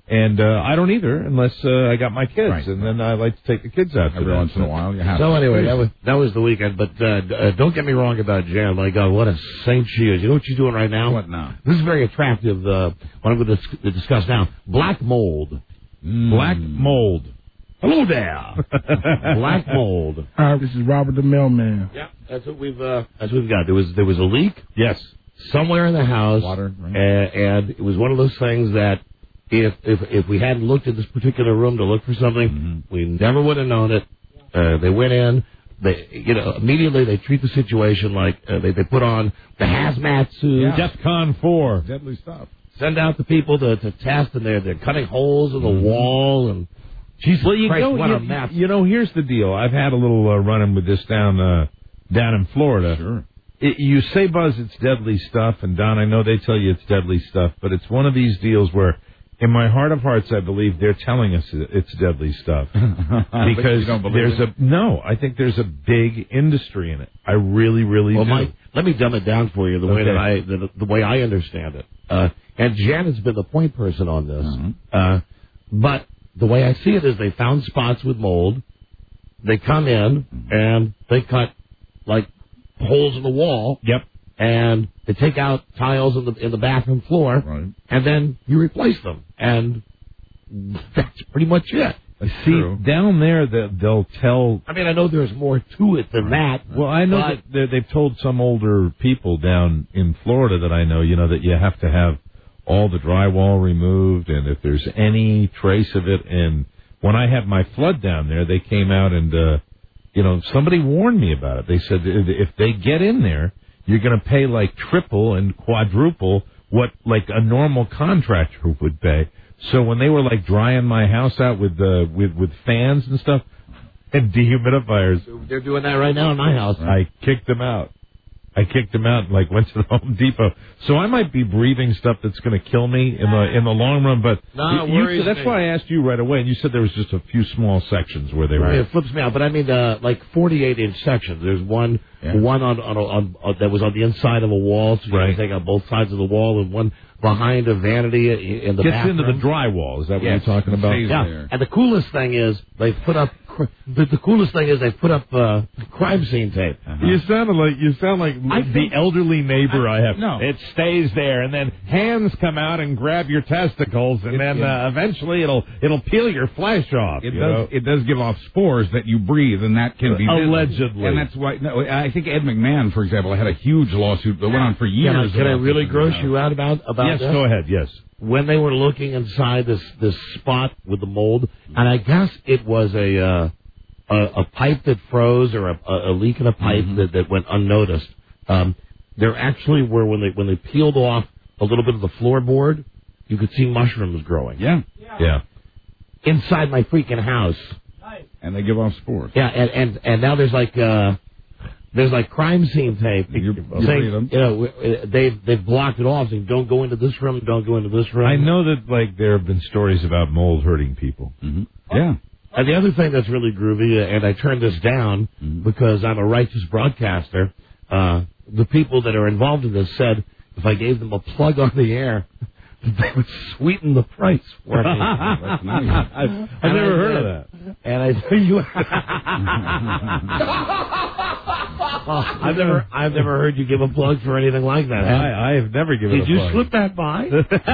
E: And uh, I don't either unless uh, I got my kids,
O: Right.
E: and then I like to take the kids out
O: Every
E: to
O: once in a while, you have
C: So
O: to.
C: anyway, that was that was the weekend. But uh, d- uh, don't get me wrong about Jan. My God, what a saint she is. You know what she's doing right now?
O: What now?
C: This is very attractive. Uh, what I'm going to dis- discuss now: black mold.
E: Black mold.
C: Hello there. Black mold.
P: Hi, this is Robert the Mailman.
C: Yeah, that's what we've uh, that's what we've got. There was there was a leak.
E: Yes.
C: Somewhere in the house,
O: Water, right.
C: and, and it was one of those things that if if if we hadn't looked at this particular room to look for something,
O: Mm-hmm.
C: we never would have known it. Uh, they went in, they you know immediately they treat the situation like uh, they they put on the hazmat suit,
O: Yeah.
E: DEFCON four.
O: Deadly stuff.
C: send out the people to to test, and they're they're cutting holes in the wall and. Jesus
E: Well, you
C: Christ,
E: know,
C: what
E: you,
C: a mess.
E: you know, here's the deal. I've had a little uh, run-in with this down uh, down in Florida.
O: Sure.
E: It, you say, Buzz, it's deadly stuff, and Don, I know they tell you it's deadly stuff, but it's one of these deals where, in my heart of hearts, I believe they're telling us it- it's deadly stuff because
O: you don't believe
E: there's
O: it?
E: a no. I think there's a big industry in it. I really, really
C: Well,
E: do.
C: Mike, let me dumb it down for you the way
E: Okay.
C: that I the, the way I understand it. Uh, and Janet's been the point person on this.
O: Mhm.
C: Uh, but the way I see it is they found spots with mold. They come in and they cut like holes in the wall.
E: Yep.
C: And they take out tiles in the in the bathroom floor,
O: Right.
C: and then you replace them, and that's pretty much it.
E: See,
O: True.
E: down there, they- they'll tell.
C: I mean, I know there's more to it than that.
E: Well, I know
C: but
E: that they're- they've told some older people down in Florida that I know, you know, that you have to have all the drywall removed, and if there's any trace of it. And when I had my flood down there, they came out and, uh, you know, somebody warned me about it. They said if if they get in there, you're going to pay like triple and quadruple what like a normal contractor would pay. So when they were like drying my house out with uh, with with fans and stuff and dehumidifiers,
C: they're doing that right now in my house.
E: I kicked them out. I kicked them out and like went to the Home Depot. So I might be breathing stuff that's going to kill me in the in the long run. But
C: No,
E: you-
C: worries
E: that's
C: me.
E: why I asked you right away. And you said there was just a few small sections where they were.
C: It flips me out, but I mean, uh, like forty-eight inch sections. There's one,
O: Yeah.
C: one on, on, on, on that was on the inside of a wall, so you
E: Right.
C: can take out both sides of the wall, and one behind a vanity in the
E: Gets
C: bathroom.
E: into the drywall. Is that
C: Yes.
E: what you're talking about?
O: Stays
C: Yeah,
O: there.
C: and the coolest thing is they put up. cr- The, the coolest thing is they put up uh, crime scene tape.
E: You sounded like you sound like
C: I
E: the
C: think-
E: elderly neighbor I, have.
O: No.
E: It stays there, and then hands come out and grab your testicles, and
O: It-
E: then
O: it-
E: uh, eventually it'll it'll peel your flesh off.
O: It
E: you
O: does.
E: know?
O: It does give off spores that you breathe, and that can be deadly.
E: Allegedly.
O: And that's why. No, I think Ed McMahon, for example, had a huge lawsuit that went on for years.
C: Can I, can I
O: about
C: really
O: this.
C: gross you out about about
E: Yes,
C: this?
E: go ahead. Yes.
C: When they were looking inside this this spot with the mold, and I guess it was a uh, a, a pipe that froze or a, a leak in a pipe
O: Mm-hmm.
C: that, that went unnoticed. Um, there actually were when they when they peeled off a little bit of the floorboard, you could see mushrooms growing.
O: Yeah.
E: Yeah.
C: Inside my freaking house.
O: And they give off spores.
C: Yeah, and and, and now there's like uh, there's like crime scene tape
O: You- you
C: saying
O: breathe 'em.
C: you know they've they've blocked it off, saying don't go into this room, don't go into this room.
E: I know that like there have been stories about mold hurting people.
O: Mm-hmm. Yeah.
C: And the other thing that's really groovy, uh, and I turned this down
O: Mm-hmm.
C: because I'm a righteous broadcaster, uh, the people that are involved in this said if I gave them a plug on the air, they would sweeten the price for me.
O: That's nice.
E: I've, I've
C: And
E: never
C: I
E: heard
C: said-
E: of that.
C: And I said, you. Oh, I've never, I've never heard you give a plug for anything like that. have you?
E: I, I have never given
C: Did
E: a
C: you
E: plug.
C: slip that by?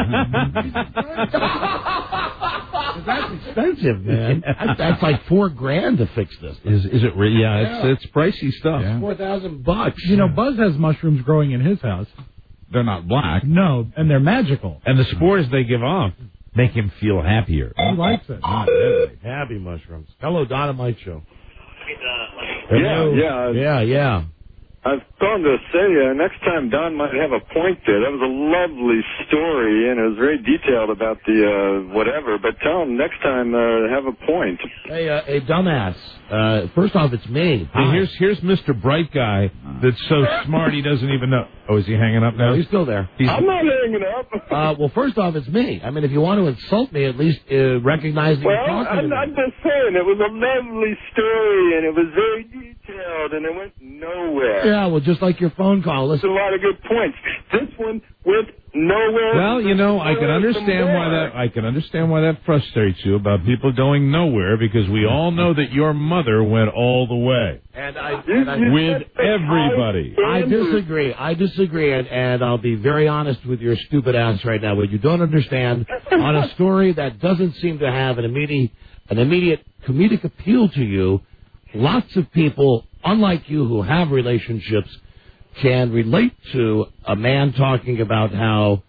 C: That's expensive, man. That's, that's like four grand to fix this.
E: Is is it? Re- yeah, it's it's pricey stuff.
O: Yeah.
C: Four thousand bucks.
F: You know, Buzz has mushrooms growing in his house.
O: They're not black.
F: No, and they're magical.
E: And the spores they give off make him feel happier.
F: He likes it.
C: Not deadly. Happy mushrooms. Hello, Don and Mike Show.
J: Yeah, yeah.
C: Yeah, yeah.
J: I was going to say, uh, next time Don might have a point there. That was a lovely story, and it was very detailed about the uh, whatever. But tell him next time, uh, have a point.
C: Hey, uh, hey, dumbass. Uh, first off, it's me.
E: Hey, here's here's Mister Bright Guy that's so smart he doesn't even know. Oh, is he hanging up now?
C: No, he's still there.
E: He's,
J: I'm not hanging up.
C: Uh, well, first off, it's me. I mean, if you want to insult me, at least uh, recognize that
J: Well,
C: you're talking
J: I'm,
C: to me.
J: I'm just saying, it was a lovely story, and it was very detailed.
M: detailed, and it went nowhere.
C: Yeah, well, just like your phone call.
M: There's a
C: Listen,
M: lot of good points. This one went nowhere.
E: Well, you know, I can
M: Nowhere
E: understand
M: from
E: why
M: there.
E: that I can understand why that frustrates you about people going nowhere, because we all know that your mother went all the way
C: and I, and I
E: with everybody.
C: I disagree. I disagree, and, and I'll be very honest with your stupid ass right now. What you don't understand, on a story that doesn't seem to have an immediate, an immediate comedic appeal to you, lots of people, unlike you, who have relationships, can relate to a man talking about how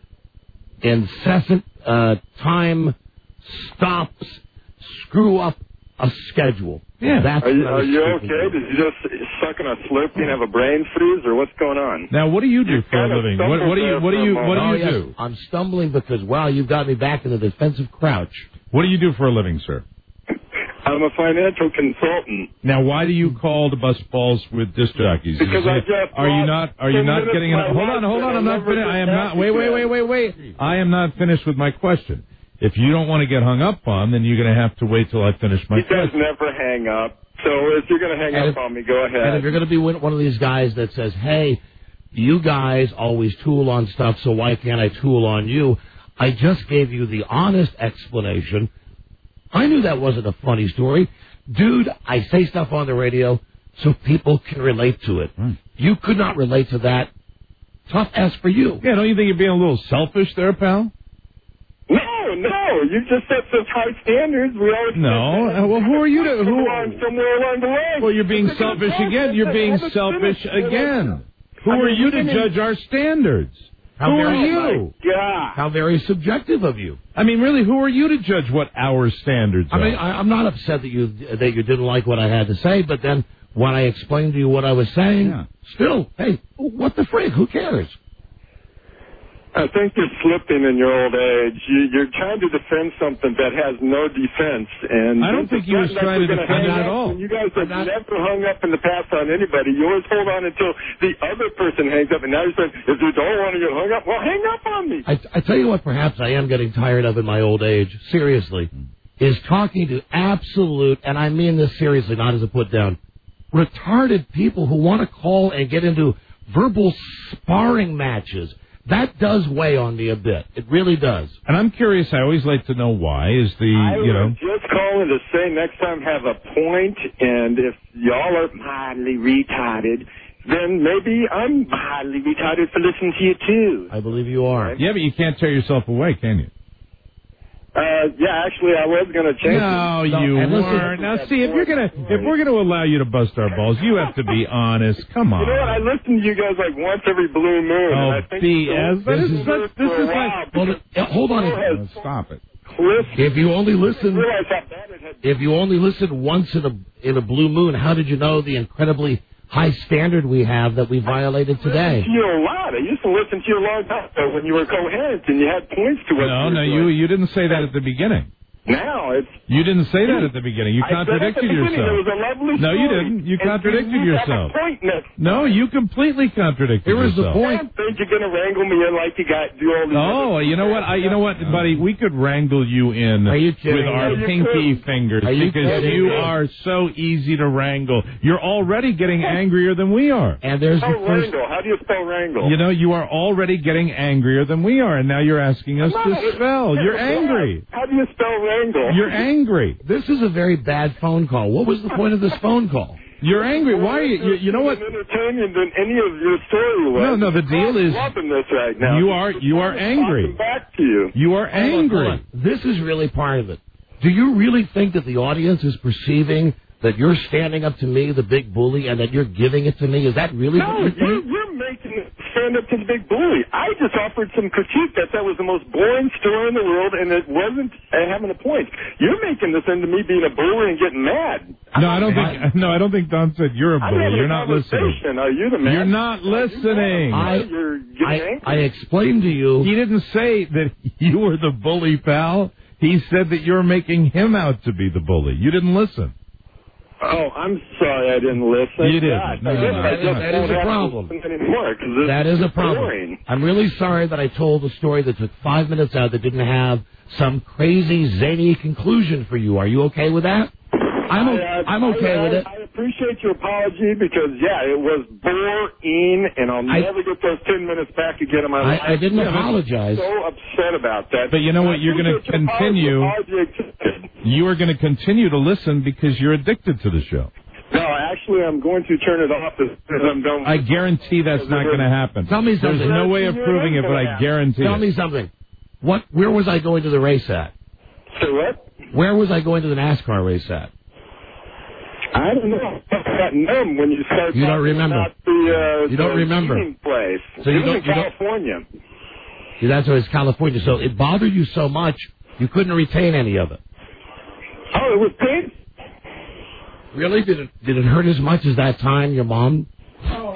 C: incessant uh, time stops screw up a schedule.
E: Yeah.
M: Are
C: That's what
M: you,
C: I
M: are
C: was
M: you
C: speaking
M: okay?
C: of.
M: Did you just suck on a Slurpee and have a brain freeze, or what's going on?
E: Now, what do you do for a
M: kind of
E: living? What, what do you what do you what do
C: Oh,
E: you
C: yes,
E: do?
C: I'm stumbling because, wow, you've got me back in the defensive crouch.
E: What do you do for a living, sir?
M: I'm a financial consultant.
E: Now, why do you call to bust balls with disc jockeys?
M: Because
E: Is
M: I
E: it-
M: just
E: are you
M: lost
E: not are you
M: ten
E: not
M: minutes
E: getting
M: of
E: enough?
M: my
E: Hold on,
M: life
E: hold on.
M: that
E: I'm
M: I'll
E: not
M: never
E: finished. I am
M: get
E: not.
M: back
E: Wait, wait, wait,
M: again.
E: wait, wait. I am not finished with my question. If you don't want to get hung up on, then you're going to have to wait till I finish my
M: He does
E: question.
M: never hang up. So if you're going to hang
C: And
M: up
C: if-
M: on me, go ahead.
C: And if you're going to be one one of these guys that says, hey, you guys always tool on stuff, so why can't I tool on you? I just gave you the honest explanation. I knew that wasn't a funny story. Dude, I say stuff on the radio so people can relate to it.
E: Right.
C: You could not relate to that. Tough ass for you.
E: Yeah, don't you think you're being a little selfish there, pal?
M: No, no, you just set such high standards. We always
E: No. Uh, well, who are you to who?
M: along somewhere along the way.
E: Well, you're being
M: Because
E: selfish
M: I
E: again. You're being
M: haven't
E: selfish
M: finished.
E: again. Who
M: I
E: are
M: mean,
E: you to
M: I mean-
E: judge our standards?
C: How
E: Who
C: very-
E: are you?
M: God.
C: How very subjective of you.
E: I mean, really, who are you to judge what our standards
C: I
E: are?
C: mean, I, I'm not upset that you that you didn't like what I had to say, but then when I explained to you what I was saying,
E: Yeah.
C: still, hey, what the frig? Who cares?
M: I think you're slipping in your old age. You, you're trying to defend something that has no defense. And
E: I don't think he was
M: it's not
E: trying
M: like
E: to
M: we're
E: defend
M: gonna
E: it
M: hang
E: at
M: up.
E: all.
M: And you guys have
C: not-
M: never hung up in the past on anybody. You always hold on until the other person hangs up. And now you're saying, if you don't want to get hung up, well, hang up on me.
C: I, I tell you what, perhaps I am getting tired of in my old age. Seriously, is talking to absolute, and I mean this seriously, not as a put down, retarded people who want to call and get into verbal sparring matches. That does weigh on me a bit. It really does.
E: And I'm curious. I always like to know why. Is the
M: I
E: you know?
M: was just calling to say next time have a point, and if y'all are mildly retarded, then maybe I'm mildly retarded for listening to you too.
C: I believe you are.
E: Yeah, but you can't tear yourself away, can you?
M: Uh, yeah, actually, I was going to change
E: No,
M: it.
E: you
C: and listen-
E: weren't. Now, see, if you're gonna if we're gonna allow you to bust our balls, you have to be honest. Come on.
M: You know what? I listen to you guys like once every blue moon.
E: Oh,
M: and I think
E: B S.
M: it's
E: This
M: been
E: is such- this
M: for a
E: is
M: while
E: like-
C: Well,
M: because
C: uh, hold on.
M: Bill
C: a-
M: has
E: Stop it.
M: Cliff,
C: If you only
M: I
C: listen,
M: realized how bad it had
C: if you only listen once in a in a blue moon, how did you know the incredibly high standard we have that we violated today?
M: to you a lot. I used to listen to you a long time ago when you were coherent and you had points to what
E: No,
M: you
E: no,
M: were
E: you
M: doing.
E: you didn't say that at the beginning.
M: Now it's...
E: You didn't say that at the beginning. You
M: I said at the
E: contradicted
M: beginning,
E: yourself.
M: It was a lovely
E: No, you
M: story.
E: didn't. You
M: And
E: contradicted
M: you have
E: yourself.
M: A point next
E: No, you completely contradicted
C: Here was the
E: yourself.
C: point.
M: I don't think you're going to wrangle me in like you got do all these
E: Oh,
M: other-
E: you know what? I, you know what, buddy? We could wrangle you in
C: Are you kidding
E: with our
C: me?
E: pinky fingers
C: Are you
E: because
C: kidding
E: you
C: me?
E: are so easy to wrangle. You're already getting angrier than we are.
C: And there's the
M: Spell
C: first.
M: wrangle. How do you spell wrangle?
E: You know, you are already getting angrier than we are, and now you're asking us
M: I'm not-
E: to spell. You're angry.
M: How do you spell wrangle?
E: You're angry.
C: This is a very bad phone call. What was the point of this phone call?
E: You're angry. Why are you? You, you know what?
M: More entertaining than any of your story was.
E: No, no. The deal is,
M: I'm loving this right now.
E: you are you are angry.
M: Talking back to you.
E: You are
C: Hold on, hold
E: angry.
C: on. This is really part of it. Do you really think that the audience is perceiving that you're standing up to me, the big bully, and that you're giving it to me? Is that really
M: No,
C: what you're
M: you're,
C: doing?
M: you're making it stand up to the big bully. I just offered some critique that that was the most boring story in the world, and it wasn't uh, having a point. You're making this into me being a bully and getting mad.
E: No, I don't think. No, I don't think Don said you're a
M: I'm
E: bully.
M: having
E: You're
M: a
E: not listening.
M: conversation. Are you the man?
E: You're not listening.
C: I,
M: You're getting
C: I,
M: angry.
C: I explained to you.
E: He didn't say that you were the bully, pal. He said that you're making him out to be the bully. You didn't listen.
M: Oh, I'm sorry I didn't listen.
E: You didn't.
M: Gosh,
E: No,
M: I
E: no,
M: guess
E: no,
M: I
C: that
M: just
C: is- that is
M: won't
C: a
M: have to
C: problem.
M: listen anymore, 'cause this
C: That is a problem.
M: boring.
C: I'm really sorry that I told a story that took five minutes out that didn't have some crazy, zany conclusion for you. Are you okay with that? I'm, o-
M: I, uh,
C: I'm okay
M: I,
C: with it.
M: I, I appreciate your apology because, yeah, it was boring, and I'll
C: I,
M: never get those ten minutes back again in my
C: I,
M: life.
C: I didn't
M: I'm
C: apologize.
M: so upset about that.
E: But you know what? You're going to continue. You are going to continue to listen because you're addicted to the show.
M: No, actually, I'm going to turn it off as soon as I'm done.
E: I guarantee that's not going to happen.
C: Tell me something.
E: There's no way of proving it, but I guarantee
C: Tell
E: it.
C: me something. What? Where was I going to the race at?
M: So what?
C: Where was I going to the NASCAR race at?
M: I don't know. I got numb when you start
C: You don't
M: talking
C: remember.
M: about the, uh,
C: You don't
M: the
C: remember.
M: eating place.
C: So you
M: it was
C: don't-
M: in
C: you don't-
M: California.
C: See, that's why it's California. So it bothered you so much you couldn't retain any of it.
M: Oh, it was painful.
C: Really? Did it did it hurt as much as that time your mom?
M: You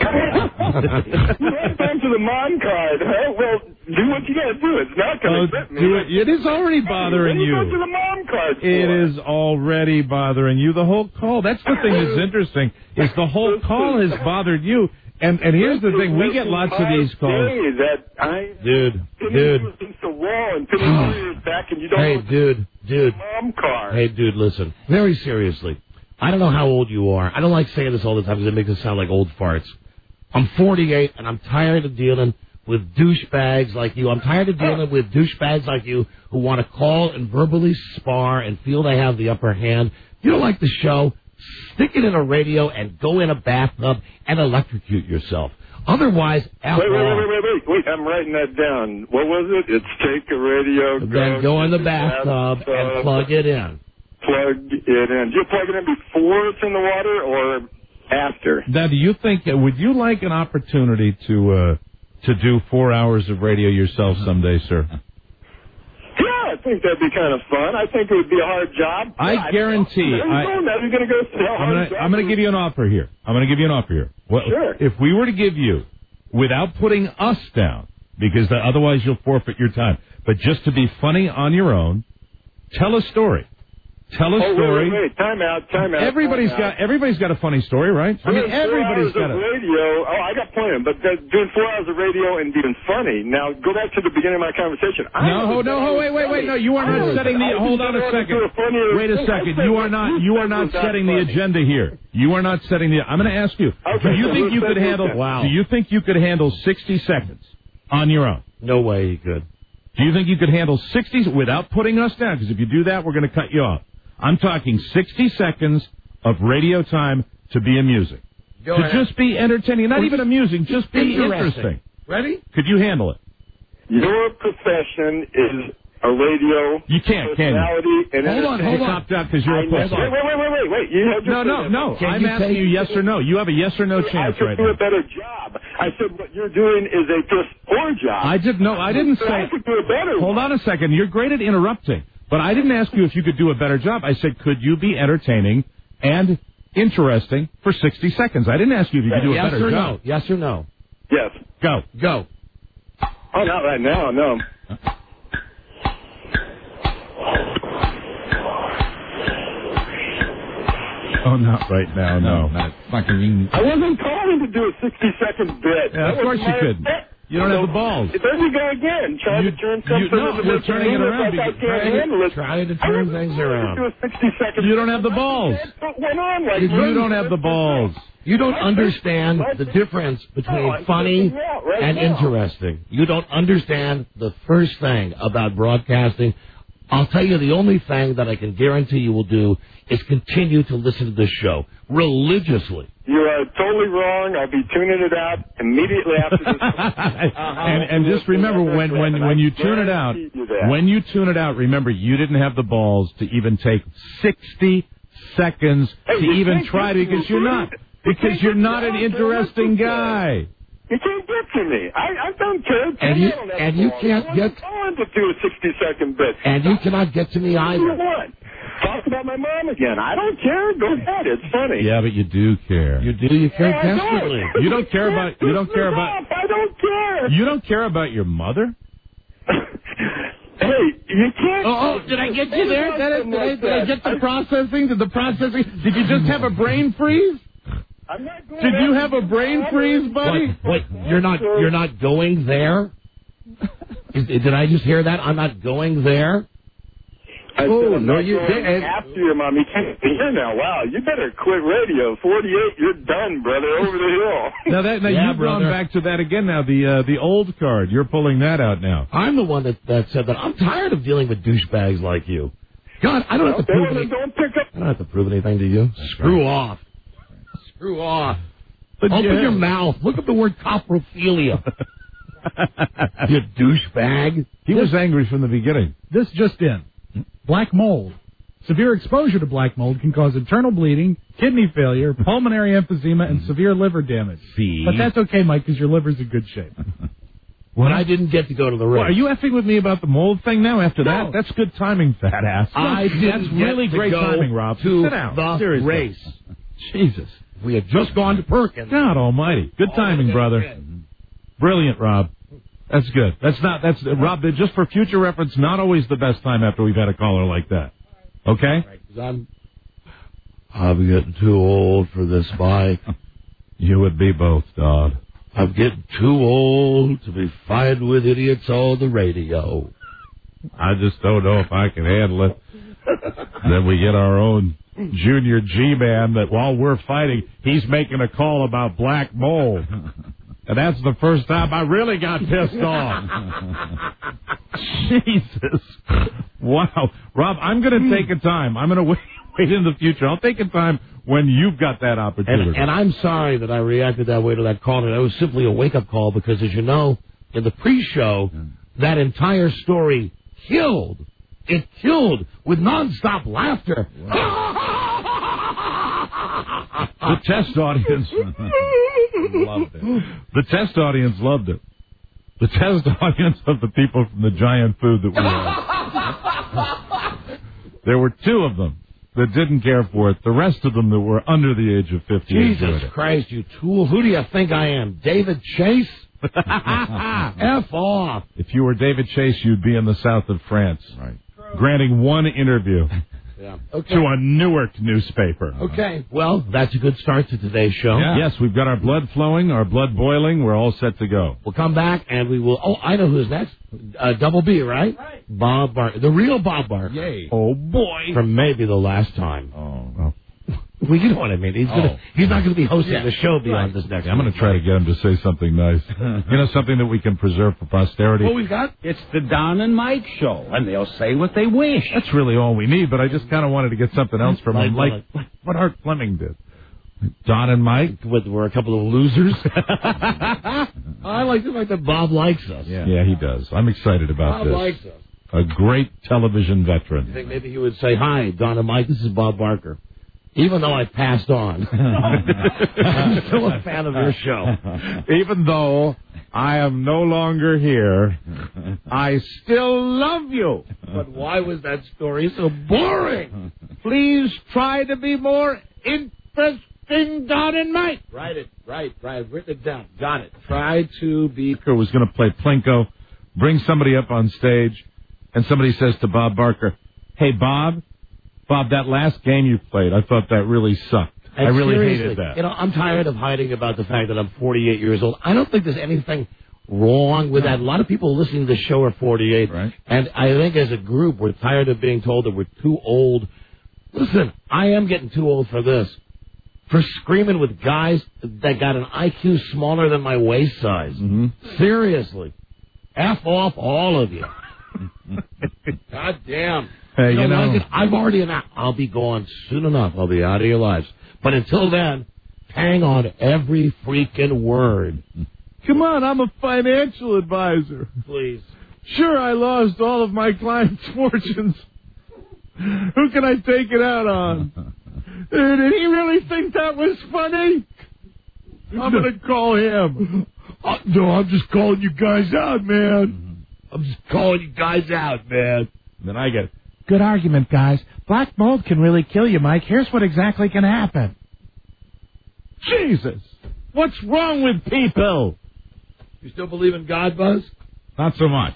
M: went down to the mom card, huh? Well, do what you gotta do. It's not gonna
E: Oh,
M: hurt me.
E: do it. It is already bothering
M: What do you
E: you.
M: go to the mom card for?
E: It is already bothering you. The whole call. That's the thing that's interesting. Is the whole call has bothered you. And and here's the thing. We get lots of these calls.
M: Hey, that I
E: Dude,
M: pinning
E: dude.
M: you against the wall and pinning your ears back, and you don't
C: Hey,
M: want
C: dude, dude.
M: the mom card.
C: Hey, dude, listen. Very seriously. I don't know how old you are. I don't like saying this all the time because it makes it sound like old farts. I'm forty-eight, and I'm tired of dealing with douchebags like you. I'm tired of dealing with douchebags like you who want to call and verbally spar and feel they have the upper hand. You don't like the show? Stick it in a radio and go in a bathtub and electrocute yourself. Otherwise,
M: Wait, wait, wait, wait, wait, wait, wait, I'm writing that down. What was it? It's take a radio,
C: then go in the bathtub and plug it in.
M: Plug it in. Do you plug it in before it's in the water or after?
E: Now, do you think, would you like an opportunity to uh, to do four hours of radio yourself someday, sir?
M: Yeah, I think that'd be kind of fun. I think it would be a hard job.
E: I
M: Yeah,
E: guarantee.
M: There you
E: I,
M: go. Now you're going to go see how
E: I'm
M: hard
E: gonna,
M: job
E: I'm gonna
M: it
E: give you an offer here. I'm gonna give you an offer here. Well,
M: Sure.
E: If we were to give you, without putting us down, because the, otherwise you'll forfeit your time, but just to be funny on your own, tell a story. Tell a
M: oh,
E: story.
M: Wait, wait, wait. Time out, time out.
E: Everybody's
M: time
E: got
M: out.
E: everybody's got a funny story, right? I mean,
M: Doing
E: everybody's
M: four
E: got
M: hours
E: a.
M: of radio. Oh, I got plenty, but uh, doing four hours of radio and being funny. Now, go back to the beginning of my conversation. I
E: No,
M: never
E: no,
M: said I
E: oh,
M: was
E: wait, wait, wait,
M: funny.
E: no, you are
M: I
E: not
M: was-
E: setting the,
M: I
E: hold
M: just
E: on a
M: wanted to
E: second.
M: do a funnier
E: Wait a
M: thing. I
E: second,
M: said
E: you
M: what
E: are not,
M: you
E: you
M: said
E: are not
M: was not
E: setting the
M: funny.
E: agenda here. You are not setting the, I'm going to ask you,
M: Okay,
E: do you
M: so
E: think
M: who
E: you could
M: said
E: handle,
M: that?
C: Wow.
E: do you think you could handle sixty seconds on your own?
C: No way he could.
E: Do you think you could handle sixty without putting us down? Because if you do that, we're going to cut you off. I'm talking sixty seconds of radio time to be amusing.
C: Go
E: to
C: ahead.
E: just be entertaining, not even amusing, just be interesting.
C: Ready?
E: Could you handle it?
M: Your profession is a radio
E: You can't, can you?
M: personality. And
C: Hold on,
M: entertainment.
C: hold
E: You
C: on.
E: topped out because you're
M: I
E: a
M: know.
E: pussy.
M: Wait, wait, wait, wait, wait, wait. You had your
E: No, no, no.
C: Can
E: I'm
C: you
E: asking
C: take-
E: you yes or no. You have a yes or no
M: I
E: chance
M: could
E: right
M: do
E: now.
M: a better job. I said what you're doing is a piss poor job.
E: I did no. I didn't
M: But
E: say.
M: I could do a better
E: Hold
M: one.
E: on a second. You're great at interrupting, but I didn't ask you if you could do a better job. I said, could you be entertaining and interesting for sixty seconds? I didn't ask you if you could do a
C: Yes
E: better
C: or
E: job.
C: no? Yes or no?
M: Yes.
E: Go.
C: Go.
M: Oh, not right now, no.
E: Oh, not right now. No.
O: Not fucking.
M: I wasn't calling to do a sixty-second bit.
E: Yeah, of
M: That was
E: course you
M: my
E: could.
M: intent.
E: You don't have the balls.
M: There you go again, trying
E: You-
M: to turn
E: you-
M: something
E: no,
M: into
E: we're
M: this
E: turning it
M: room
E: around
M: like I
E: because-
M: can't handle it.
C: Trying to
M: I
C: turn
M: wasn't
C: things
M: calling
C: around.
M: to do a sixty-second
E: You don't have the balls.
M: Put one on like
E: You don't have the balls.
C: You don't understand the difference between funny and interesting. You don't understand the first thing about broadcasting. I'll tell you the only thing that I can guarantee you will do is continue to listen to this show religiously.
M: You are totally wrong. I'll be tuning it out immediately after this.
E: and and just remember when when when you tune it out, when you tune it out, remember you didn't have the balls to even take sixty seconds
M: Hey,
E: to
M: you
E: even
M: can't
E: try
M: get
E: to because
M: me,
E: you're
M: dude.
E: not
M: You
E: because
M: can't
E: you're
M: get
E: not
M: me
E: an
M: out.
E: interesting
M: That's
E: guy.
M: You can't get to me. I, I don't care.
C: And you-
M: I don't have
C: and you
M: balls.
C: can't
M: I
C: get-
M: wasn't calling to do a sixty-second bit.
C: And you cannot get to me
M: What do you
C: either.
M: want? Talk about my mom again. I don't care. Go ahead. It's funny.
E: Yeah, but you do care.
C: You do. You care
M: No, I don't.
C: desperately.
E: You don't care about you don't care about
M: I don't care.
E: you don't care about your mother.
M: Hey, you can't.
C: Oh, oh, did I get you there? Did I, did I, did I get the processing? Did the processing?
E: Did you just have a brain freeze?
M: I'm not going
E: Did you
M: out
E: have a
M: to
E: brain
M: get
E: freeze, buddy?
C: Wait, wait, you're not you're not going there? Is, did I just hear that? I'm not going there?
M: I
C: Oh,
M: said, I'm
C: no,
M: not
C: you
M: going
C: didn't.
M: after you, Mom. You can't be here now. Wow, you better quit radio. forty-eight, you're done, brother. Over the hill.
E: Now that now
C: Yeah,
E: you've
C: brother.
E: gone back to that again. Now the uh, the old card. You're pulling that out now.
C: I'm the one that, that said that. I'm tired of dealing with douchebags like you. God, I don't have to
M: They
C: prove
M: wanna-
C: any,
M: don't pick up.
C: I don't have to prove anything to you. Screw off. Screw off. Open
E: yeah.
C: your mouth. Look up the word coprophilia. You douchebag.
E: He was angry from the beginning.
F: This just in. Black mold. Severe exposure to black mold can cause internal bleeding, kidney failure, pulmonary emphysema, and severe liver damage.
E: See?
F: But that's okay, Mike, because your liver's in good shape.
C: When I didn't get to go to the race.
E: Well, are you effing with me about the mold thing now after
F: No.
E: that? That's good timing, fat ass.
C: I
E: That's
C: didn't
E: really
C: get to
E: great
C: go
E: timing, Rob.
C: to
E: Sit down.
C: the
E: Seriously.
C: race.
E: Jesus.
C: We had just gone to Perkins.
E: God almighty. Good timing, brother. Brilliant, Rob. That's good. That's not, that's, uh, Rob, just for future reference, not always the best time after we've had a caller like that. Okay?
C: Right, 'cause I'm, I'm getting too old for this, Mike.
E: You would be both, Dodd.
C: I'm getting too old to be fighting with idiots on the radio.
E: I just don't know if I can handle it. Then we get our own junior G-man that while we're fighting, he's making a call about black mold. And that's the first time I really got pissed off. Jesus. Wow. Rob, I'm going to take a time. I'm going to wait, wait in the future. I'll take a time when you've got that opportunity.
C: And, and I'm sorry that I reacted that way to that call. And it was simply a wake-up call because, as you know, in the pre-show, that entire story killed. It killed with nonstop laughter.
E: The test audience loved it. The test audience loved it. The test audience of the people from the giant food that we had. There were two of them that didn't care for it. The rest of them that were under the age of fifty
C: Jesus
E: enjoyed it.
C: Christ, you tool. Who do you think I am? David Chase? F off.
E: If you were David Chase, you'd be in the south of France. Right. Granting one interview
C: Yeah. Okay.
E: to a Newark newspaper.
C: Okay. Well, that's a good start to today's show.
E: Yes, we've got our blood flowing, our blood boiling. We're all set to go.
C: We'll come back and we will. Oh, I know who's next. Uh, Double B, right? Right. Bob Barker. The real Bob Barker.
O: Yay.
E: Oh, boy.
C: For maybe the last time.
E: Oh, well.
C: Well, you know what I mean. He's gonna.
O: Oh.
C: He's not going to be hosting
O: Yeah.
C: the show beyond
O: Right.
C: this next.
E: I'm going to try to get him to say something nice. You know, something that we can preserve for posterity.
C: What we got?
O: It's the Don and Mike show, and they'll say what they wish.
E: That's really all we need, but I just kind of wanted to get something else from him,
C: Like-
E: like, like what Art Fleming did. Don and Mike.
C: What, we're a couple of losers. I like the fact that Bob likes us.
E: Yeah. yeah, he does. I'm excited about
C: Bob
E: this.
C: likes us.
E: A great television
C: I
E: veteran.
C: think maybe he would say, "Hi, Don and Mike. This is Bob Barker." Even though I passed on, I'm still a fan of your show.
E: Even though I am no longer here, I still love you.
C: But why was that story so boring?
E: Please try to be more interesting, Don and Mike.
C: Write it, right, right. I've written it down. Got it. Try to be.
E: Barker was going to play Plinko, bring somebody up on stage, and somebody says to Bob Barker, "Hey, Bob, Bob, that last game you played, I thought that really sucked. I
C: And
E: really
C: seriously,
E: hated that."
C: You know, I'm tired of hiding about the fact that I'm forty-eight years old. I don't think there's anything wrong with that. A lot of people listening to the show are forty-eight.
E: Right.
C: And I think as a group, we're tired of being told that we're too old. Listen, I am getting too old for this. For screaming with guys that got an I Q smaller than my waist size.
E: Mm-hmm.
C: Seriously. F off all of you. God damn.
E: Hey, you
C: You know,
E: know,
C: like, I'm already an. I'll be gone soon enough. I'll be out of your lives. But until then, hang on every freaking word.
E: come on, I'm a financial advisor.
C: Please.
E: Sure, I lost all of my clients' fortunes. Who can I take it out on? Uh, Did he really think that was funny? I'm going to call him.
C: Uh, no, I'm just calling you guys out, man. I'm just calling you guys out, man.
E: Then I get,
F: Good argument, guys. Black mold can really kill you, Mike. Here's what exactly can happen.
E: Jesus, what's wrong with people?
C: You still believe in God, Buzz?
E: Not so much.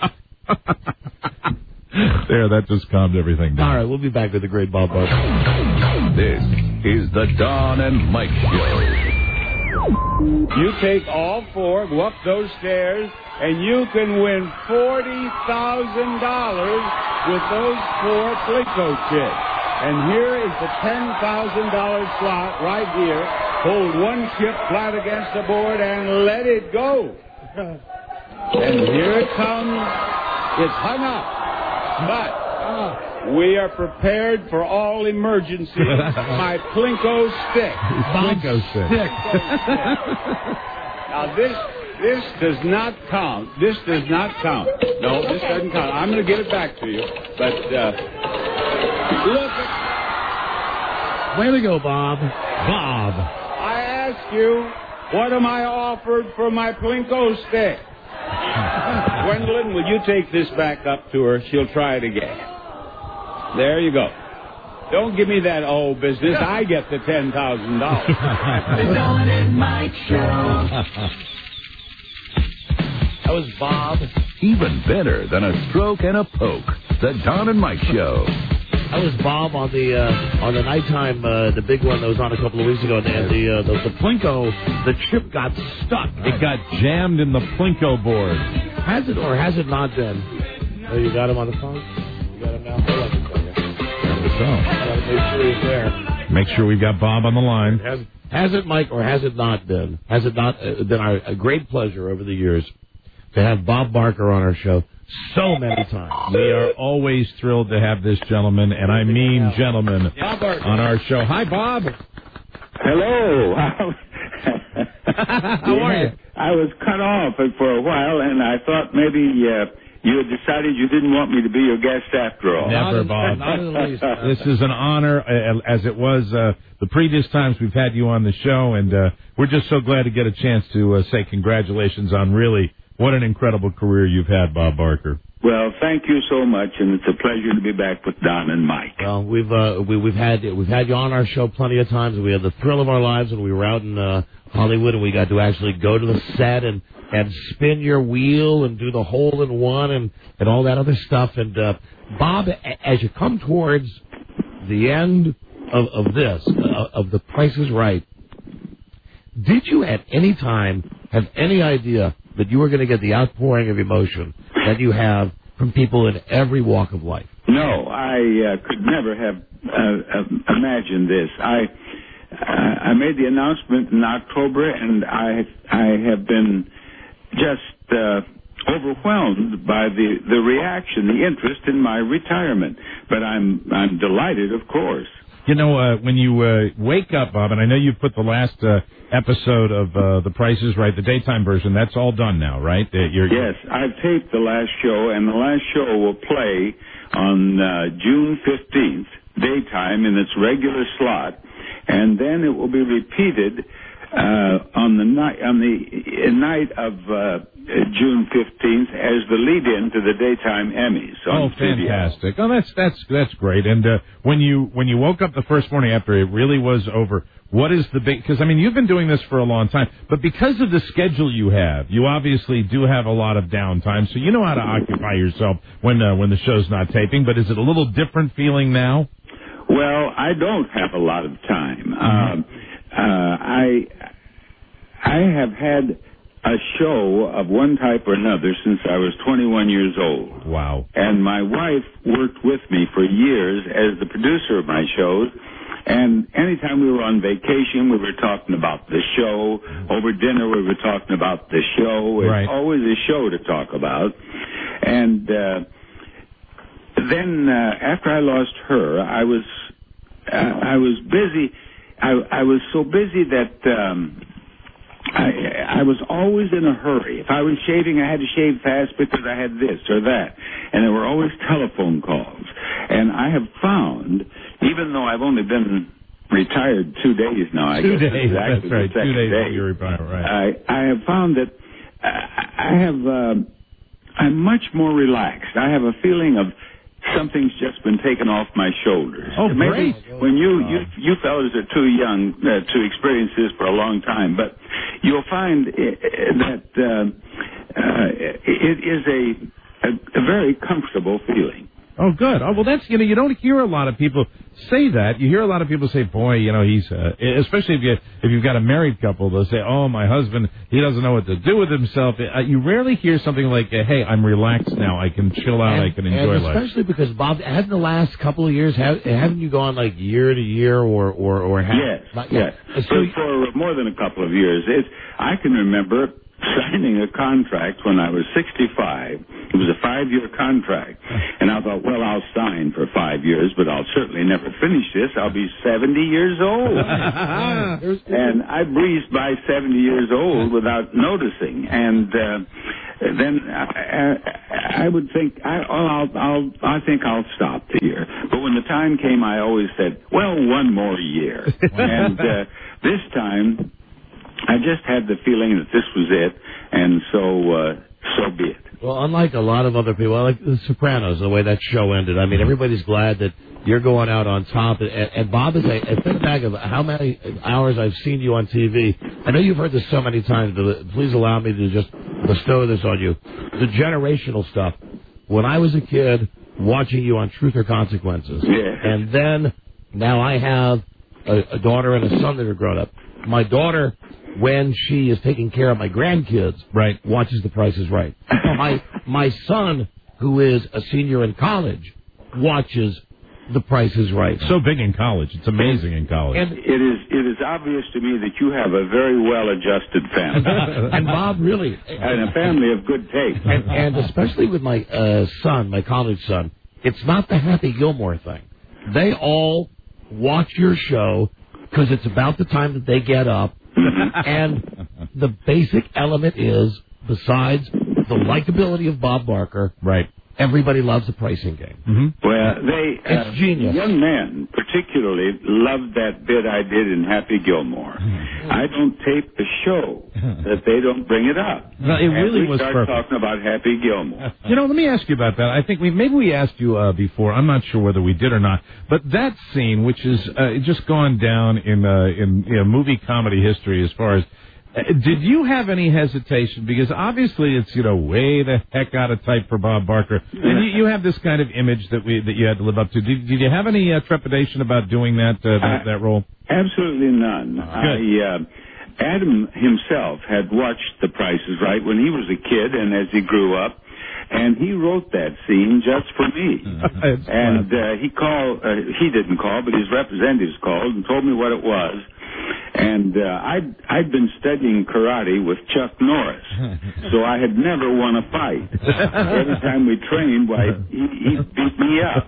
E: There, that just calmed everything down.
C: All right, we'll be back with the great Bob Barker.
A: This is the Don and Mike Show.
Q: You take all four, go up those stairs, and you can win forty thousand dollars with those four Plinko chips. And here is the ten thousand dollars slot right here. Hold one chip flat against the board and let it go. And here it comes. It's hung up. But we are prepared for all emergencies. My Plinko stick.
E: Plinko stick.
Q: Now this this does not count. This does not count. No, this doesn't count. I'm going to give it back to you. But uh, look at...
C: Way to go, Bob. Bob.
Q: I ask you, what am I offered for my Plinko stick? Gwendolyn, will you take this back up to her? She'll try it again. There you go. Don't give me that old business. I get the ten thousand dollars.
R: The Dawn and Mike Show.
C: That was Bob.
A: Even better than a stroke and a poke. The Don and Mike Show.
C: That was Bob on the uh, on the nighttime, uh, the big one that was on a couple of weeks ago. And the uh, the, the Plinko, the chip got stuck.
E: It got jammed in the Plinko board.
C: Has it or has it not been? Oh, you got him on the phone? You got him now? Hold on a second.
E: So.
C: Gotta make sure he's there.
E: Make sure we've got Bob on the line.
C: Has, has it, Mike, or has it not been? Has it not uh, been our, a great pleasure over the years to have Bob Barker on our show so many times?
E: We are always thrilled to have this gentleman, and I mean gentleman, on our show. Hi, Bob.
S: Hello.
E: How are you?
S: I was cut off for a while, and I thought maybe uh, you had decided you didn't want me to be your guest after all.
E: Never, Bob.
C: Not in the least.
E: This is an honor, uh, as it was uh, the previous times we've had you on the show, and uh, we're just so glad to get a chance to uh, say congratulations on really what an incredible career you've had, Bob Barker.
S: Well, thank you so much, and it's a pleasure to be back with Don and Mike.
C: Well, we've uh, we, we've had we've had you on our show plenty of times. We had the thrill of our lives when we were out in uh, Hollywood, and we got to actually go to the set and, and spin your wheel and do the hole in one and, and all that other stuff. And uh, Bob, as you come towards the end of, of this, uh, of The Price is Right, did you at any time have any idea that you were going to get the outpouring of emotion that you have from people in every walk of life?
S: No, I uh, could never have uh, uh, imagined this. I uh, I made the announcement in October, and I I have been just uh, overwhelmed by the, the reaction, the interest in my retirement. But I'm I'm delighted, of course.
E: You know, uh, when you uh, wake up, Bob, and I know you've put the last uh, episode of uh, The Price is Right, the daytime version, that's all done now, right? Uh, you're,
S: yes, I've taped the last show, and the last show will play on uh, June fifteenth, daytime, in its regular slot, and then it will be repeated uh, on the night on the uh, night of uh, June fifteenth as the lead-in to the daytime Emmys.
E: Oh, fantastic! Oh, that's that's that's great. And uh, when you when you woke up the first morning after it really was over, what is the big? Because I mean, you've been doing this for a long time, but because of the schedule you have, you obviously do have a lot of downtime, so you know how to occupy yourself when uh, when the show's not taping. But is it a little different feeling now?
S: Well, I don't have a lot of time. Mm-hmm. Um, uh, I I have had a show of one type or another since I was twenty-one years old.
E: Wow.
S: And my wife worked with me for years as the producer of my shows. And anytime we were on vacation, we were talking about the show. Over dinner, we were talking about the show. It's
E: right.
S: always a show to talk about. And uh, then uh, after I lost her, I was uh, I was busy. I, I was so busy that um, I, I was always in a hurry. If I was shaving, I had to shave fast because I had this or that. And there were always telephone calls. And I have found, even though I've only been retired two days now, I
E: two
S: guess
E: days,
S: exactly
E: that's right,
S: the second
E: two days
S: day,
E: you're retired, right.
S: I, I have found that I, I have, uh, I'm much more relaxed. I have a feeling of something's just been taken off my shoulders.
E: Oh,
S: Maybe
E: great.
S: when you, you, you fellows are too young uh, to experience this for a long time, but you'll find uh, that uh, uh, it is a, a, a very comfortable feeling.
E: Oh, good. Oh, well, that's, you know, you don't hear a lot of people say that. You hear a lot of people say, boy, you know, he's, uh, especially if you, if you've got a married couple, they'll say, oh, my husband, he doesn't know what to do with himself. Uh, you rarely hear something like, uh, hey, I'm relaxed now. I can chill out.
C: And,
E: I can enjoy
C: and
E: life.
C: especially because, Bob, hasn't the last couple of years, have, haven't you gone like year to year or, or, or have?
S: Yes,
C: not,
S: yes.
C: So,
S: for, for more than a couple of years. It, I can remember signing a contract when I was sixty-five. It was a five-year contract. And I thought, well, I'll sign for five years, but I'll certainly never finish this. I'll be seventy years old. And I breezed by seventy years old without noticing. And uh, then I, I, I would think, I, oh, I'll, I'll, I think I'll stop here. But when the time came, I always said, well, one more year. And uh, this time, I just had the feeling that this was it, and so uh, so be it.
C: Well, unlike a lot of other people, like The Sopranos, the way that show ended, I mean, everybody's glad that you're going out on top. And, and Bob, is a, and think back of how many hours I've seen you on T V. I know you've heard this so many times, but please allow me to just bestow this on you. The generational stuff. When I was a kid, watching you on Truth or Consequences,
S: yeah.
C: and then now I have a, a daughter and a son that are grown up. My daughter, when she is taking care of my grandkids,
E: right,
C: watches The Price is Right. my my son, who is a senior in college, watches The Price is Right.
E: So big in college. It's amazing in college.
S: And it is it is obvious to me that you have a very well-adjusted family.
C: And Bob, really.
S: And a family of good taste.
C: And, and especially with my uh, son, my college son, it's not the Happy Gilmore thing. They all watch your show because it's about the time that they get up. And the basic element is, besides the likability of Bob Barker,
E: right?
C: Everybody loves the pricing game.
E: Mm-hmm.
S: Well, they
C: it's
S: uh,
C: genius.
S: Young men particularly loved that bit I did in Happy Gilmore. Mm-hmm. I don't tape the show that they don't bring it up.
E: No, it really
S: and we
E: was
S: start
E: perfect.
S: talking about Happy Gilmore.
E: You know, let me ask you about that. I think we maybe we asked you uh, before. I'm not sure whether we did or not. But that scene, which is uh, just gone down in uh, in you know, movie comedy history, as far as. Uh, did you have any hesitation? Because obviously it's, you know, way the heck out of type for Bob Barker. And you, you have this kind of image that we that you had to live up to. Did, did you have any uh, trepidation about doing that uh, that,
S: uh,
E: that role?
S: Absolutely none. I, uh, Adam himself had watched The Price is Right when he was a kid and as he grew up. And he wrote that scene just for me. and uh, he called, uh, he didn't call, but his representatives called and told me what it was. And uh, I'd, I'd been studying karate with Chuck Norris, so I had never won a fight. Every time we trained, why, he, he beat me up.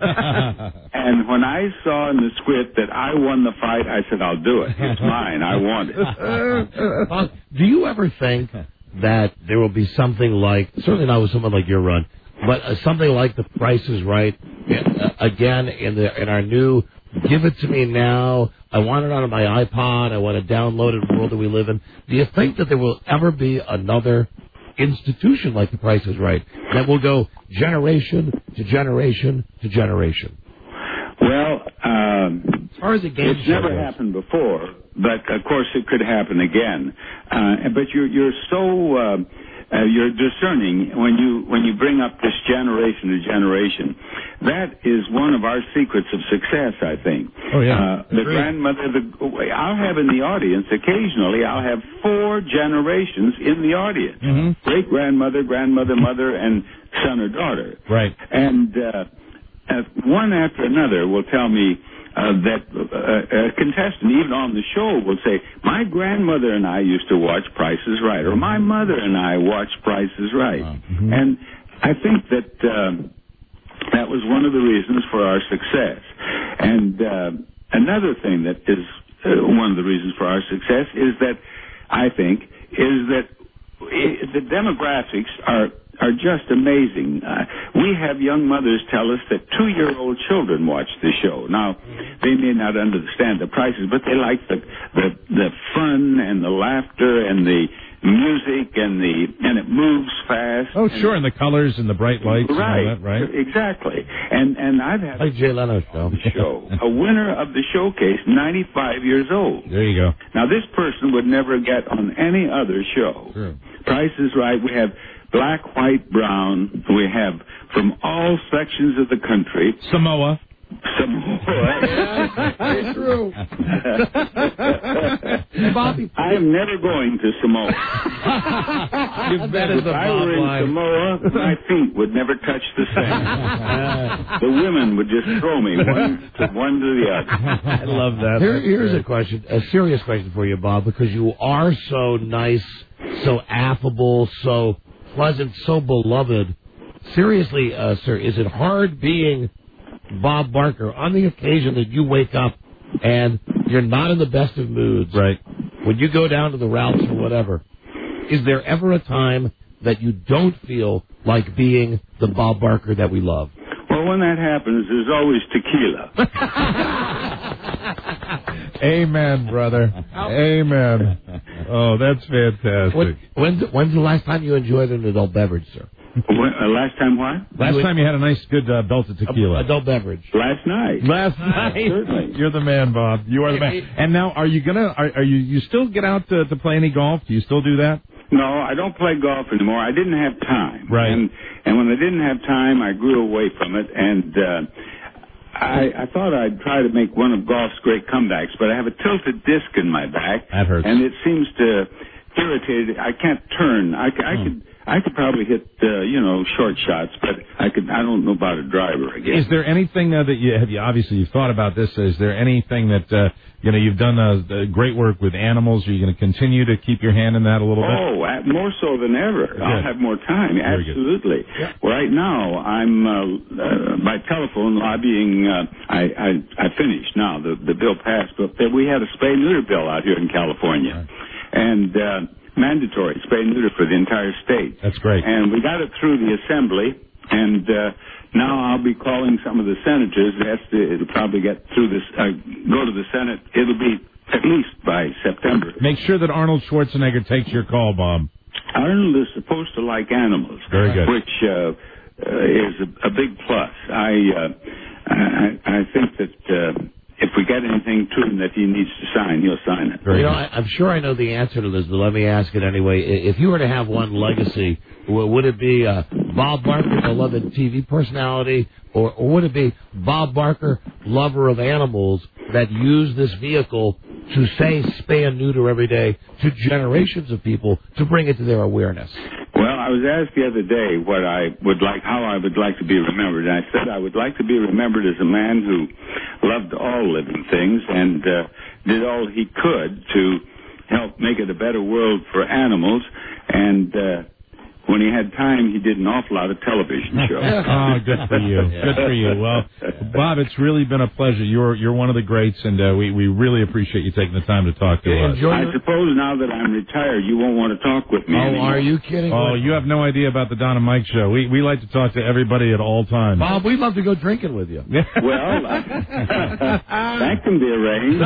S: And when I saw in the script that I won the fight, I said, I'll do it. It's mine. I want it.
C: Uh, do you ever think that there will be something like, certainly not with someone like your run, but uh, something like The Price is Right, uh, again, in the in our new give it to me now, I want it on my iPod, I want to download it in the world that we live in. Do you think that there will ever be another institution like The Price is Right that will go generation to generation to generation?
S: Well, um,
C: as far as a game
S: it's never goes. happened before, but of course it could happen again. Uh, but you're you're so uh, uh, you're discerning when you when you bring up this generation to generation. That is one of our secrets of success, I think.
E: Oh yeah,
S: uh, the great. grandmother. The I'll have in the audience occasionally. I'll have four generations in the audience:
E: mm-hmm.
S: great grandmother, grandmother, mother, and son or daughter.
E: Right.
S: And uh, uh, one after another will tell me. Uh, that uh, a contestant, even on the show, will say, my grandmother and I used to watch Price is Right, or my mother and I watched Price is Right.
E: Mm-hmm.
S: And I think that uh, that was one of the reasons for our success. And uh, another thing that is uh, one of the reasons for our success is that, I think, is that it, the demographics are are just amazing. Uh, we have young mothers tell us that two-year-old children watch the show. Now, they may not understand the prices, but they like the the, the fun and the laughter and the music and the and it moves fast.
E: Oh, sure, and the colors and the bright lights
S: right,
E: and all that, right?
S: Exactly. And and I've had
C: like Jay Leno show.
S: show a winner of the showcase, ninety-five years old.
E: There you go.
S: Now, this person would never get on any other show.
E: True.
S: Price is Right. We have black, white, brown. We have from all sections of the country.
E: Samoa.
S: Samoa.
R: It's true.
S: Bobby. I am never going to Samoa.
C: You bet
S: if I were in
C: line.
S: Samoa, my feet would never touch the sand. The women would just throw me one to one to the other.
C: I love that. Here, here's a question, a serious question for you, Bob, because you are so nice, so affable, so pleasant, so beloved. Seriously, uh, sir, is it hard being Bob Barker on the occasion that you wake up and you're not in the best of moods?
E: Right.
C: When you go down to the Ralphs or whatever, is there ever a time that you don't feel like being the Bob Barker that we love?
S: Well, when that happens, there's always tequila.
E: Amen, brother. Amen. Oh, that's fantastic.
C: When, when's, when's the last time you enjoyed an adult beverage, sir?
S: When, uh, last time what?
E: Last you time you had a nice, good uh, belted tequila.
C: Adult beverage.
S: Last night.
E: Last night.
S: Certainly.
E: You're the man, Bob. You are the man. And now, are you gonna? Are, are you? You still get out to, to play any golf? Do you still do that?
S: No, I don't play golf anymore. I didn't have time.
E: Right.
S: And and when I didn't have time, I grew away from it. And uh, I, I thought I'd try to make one of golf's great comebacks, but I have a tilted disc in my back.
E: That hurts.
S: And it seems to irritate it. I can't turn. I, I
E: hmm.
S: could. I could probably hit, uh, you know, short shots, but I could. I don't know about a driver again.
E: Is there anything uh, that you have? You obviously you've thought about this. Is there anything that uh, you know you've done uh, great work with animals? Are you going to continue to keep your hand in that a little bit?
S: Oh, uh, more so than ever.
E: Good.
S: I'll have more time.
E: Very
S: Absolutely.
E: Yeah.
S: Right now, I'm uh, uh, by telephone lobbying. Uh, I, I I finished now. The the bill passed, but we had a spay neuter bill out here in California,
E: right.
S: and. Uh, mandatory spay neuter for the entire state.
E: That's great.
S: And we got it through the assembly, and uh, now I'll be calling some of the senators. That's the, it'll probably get through this, uh, go to the Senate. It'll be at least by September.
E: Make sure that Arnold Schwarzenegger takes your call, Bob.
S: Arnold is supposed to like animals.
E: Very good.
S: Which uh, uh, is a, a big plus. I, uh, I, I think that... Uh, if we get anything to him that he needs to sign, he'll sign it.
C: You know, I, I'm sure I know the answer to this, but let me ask it anyway. If you were to have one legacy, would it be uh, Bob Barker, beloved T V personality, or, or would it be Bob Barker, lover of animals, that used this vehicle to say spay and neuter every day to generations of people to bring it to their awareness?
S: Well, I was asked the other day what I would like, how I would like to be remembered, and I said I would like to be remembered as a man who loved all living things and uh, did all he could to help make it a better world for animals, and uh, when he had time, he did an awful lot of television shows.
E: Oh, good for you. Good for you. Well, Bob, it's really been a pleasure. You're you're one of the greats, and uh, we, we really appreciate you taking the time to talk to us.
S: I suppose now that I'm retired, you won't want to talk with me
C: Oh,
S: anymore.
C: are you kidding?
E: Oh, you have no idea about the Don and Mike show. We we like to talk to everybody at all times.
C: Bob, we'd love to go drinking with you.
S: Well, uh, that can be arranged.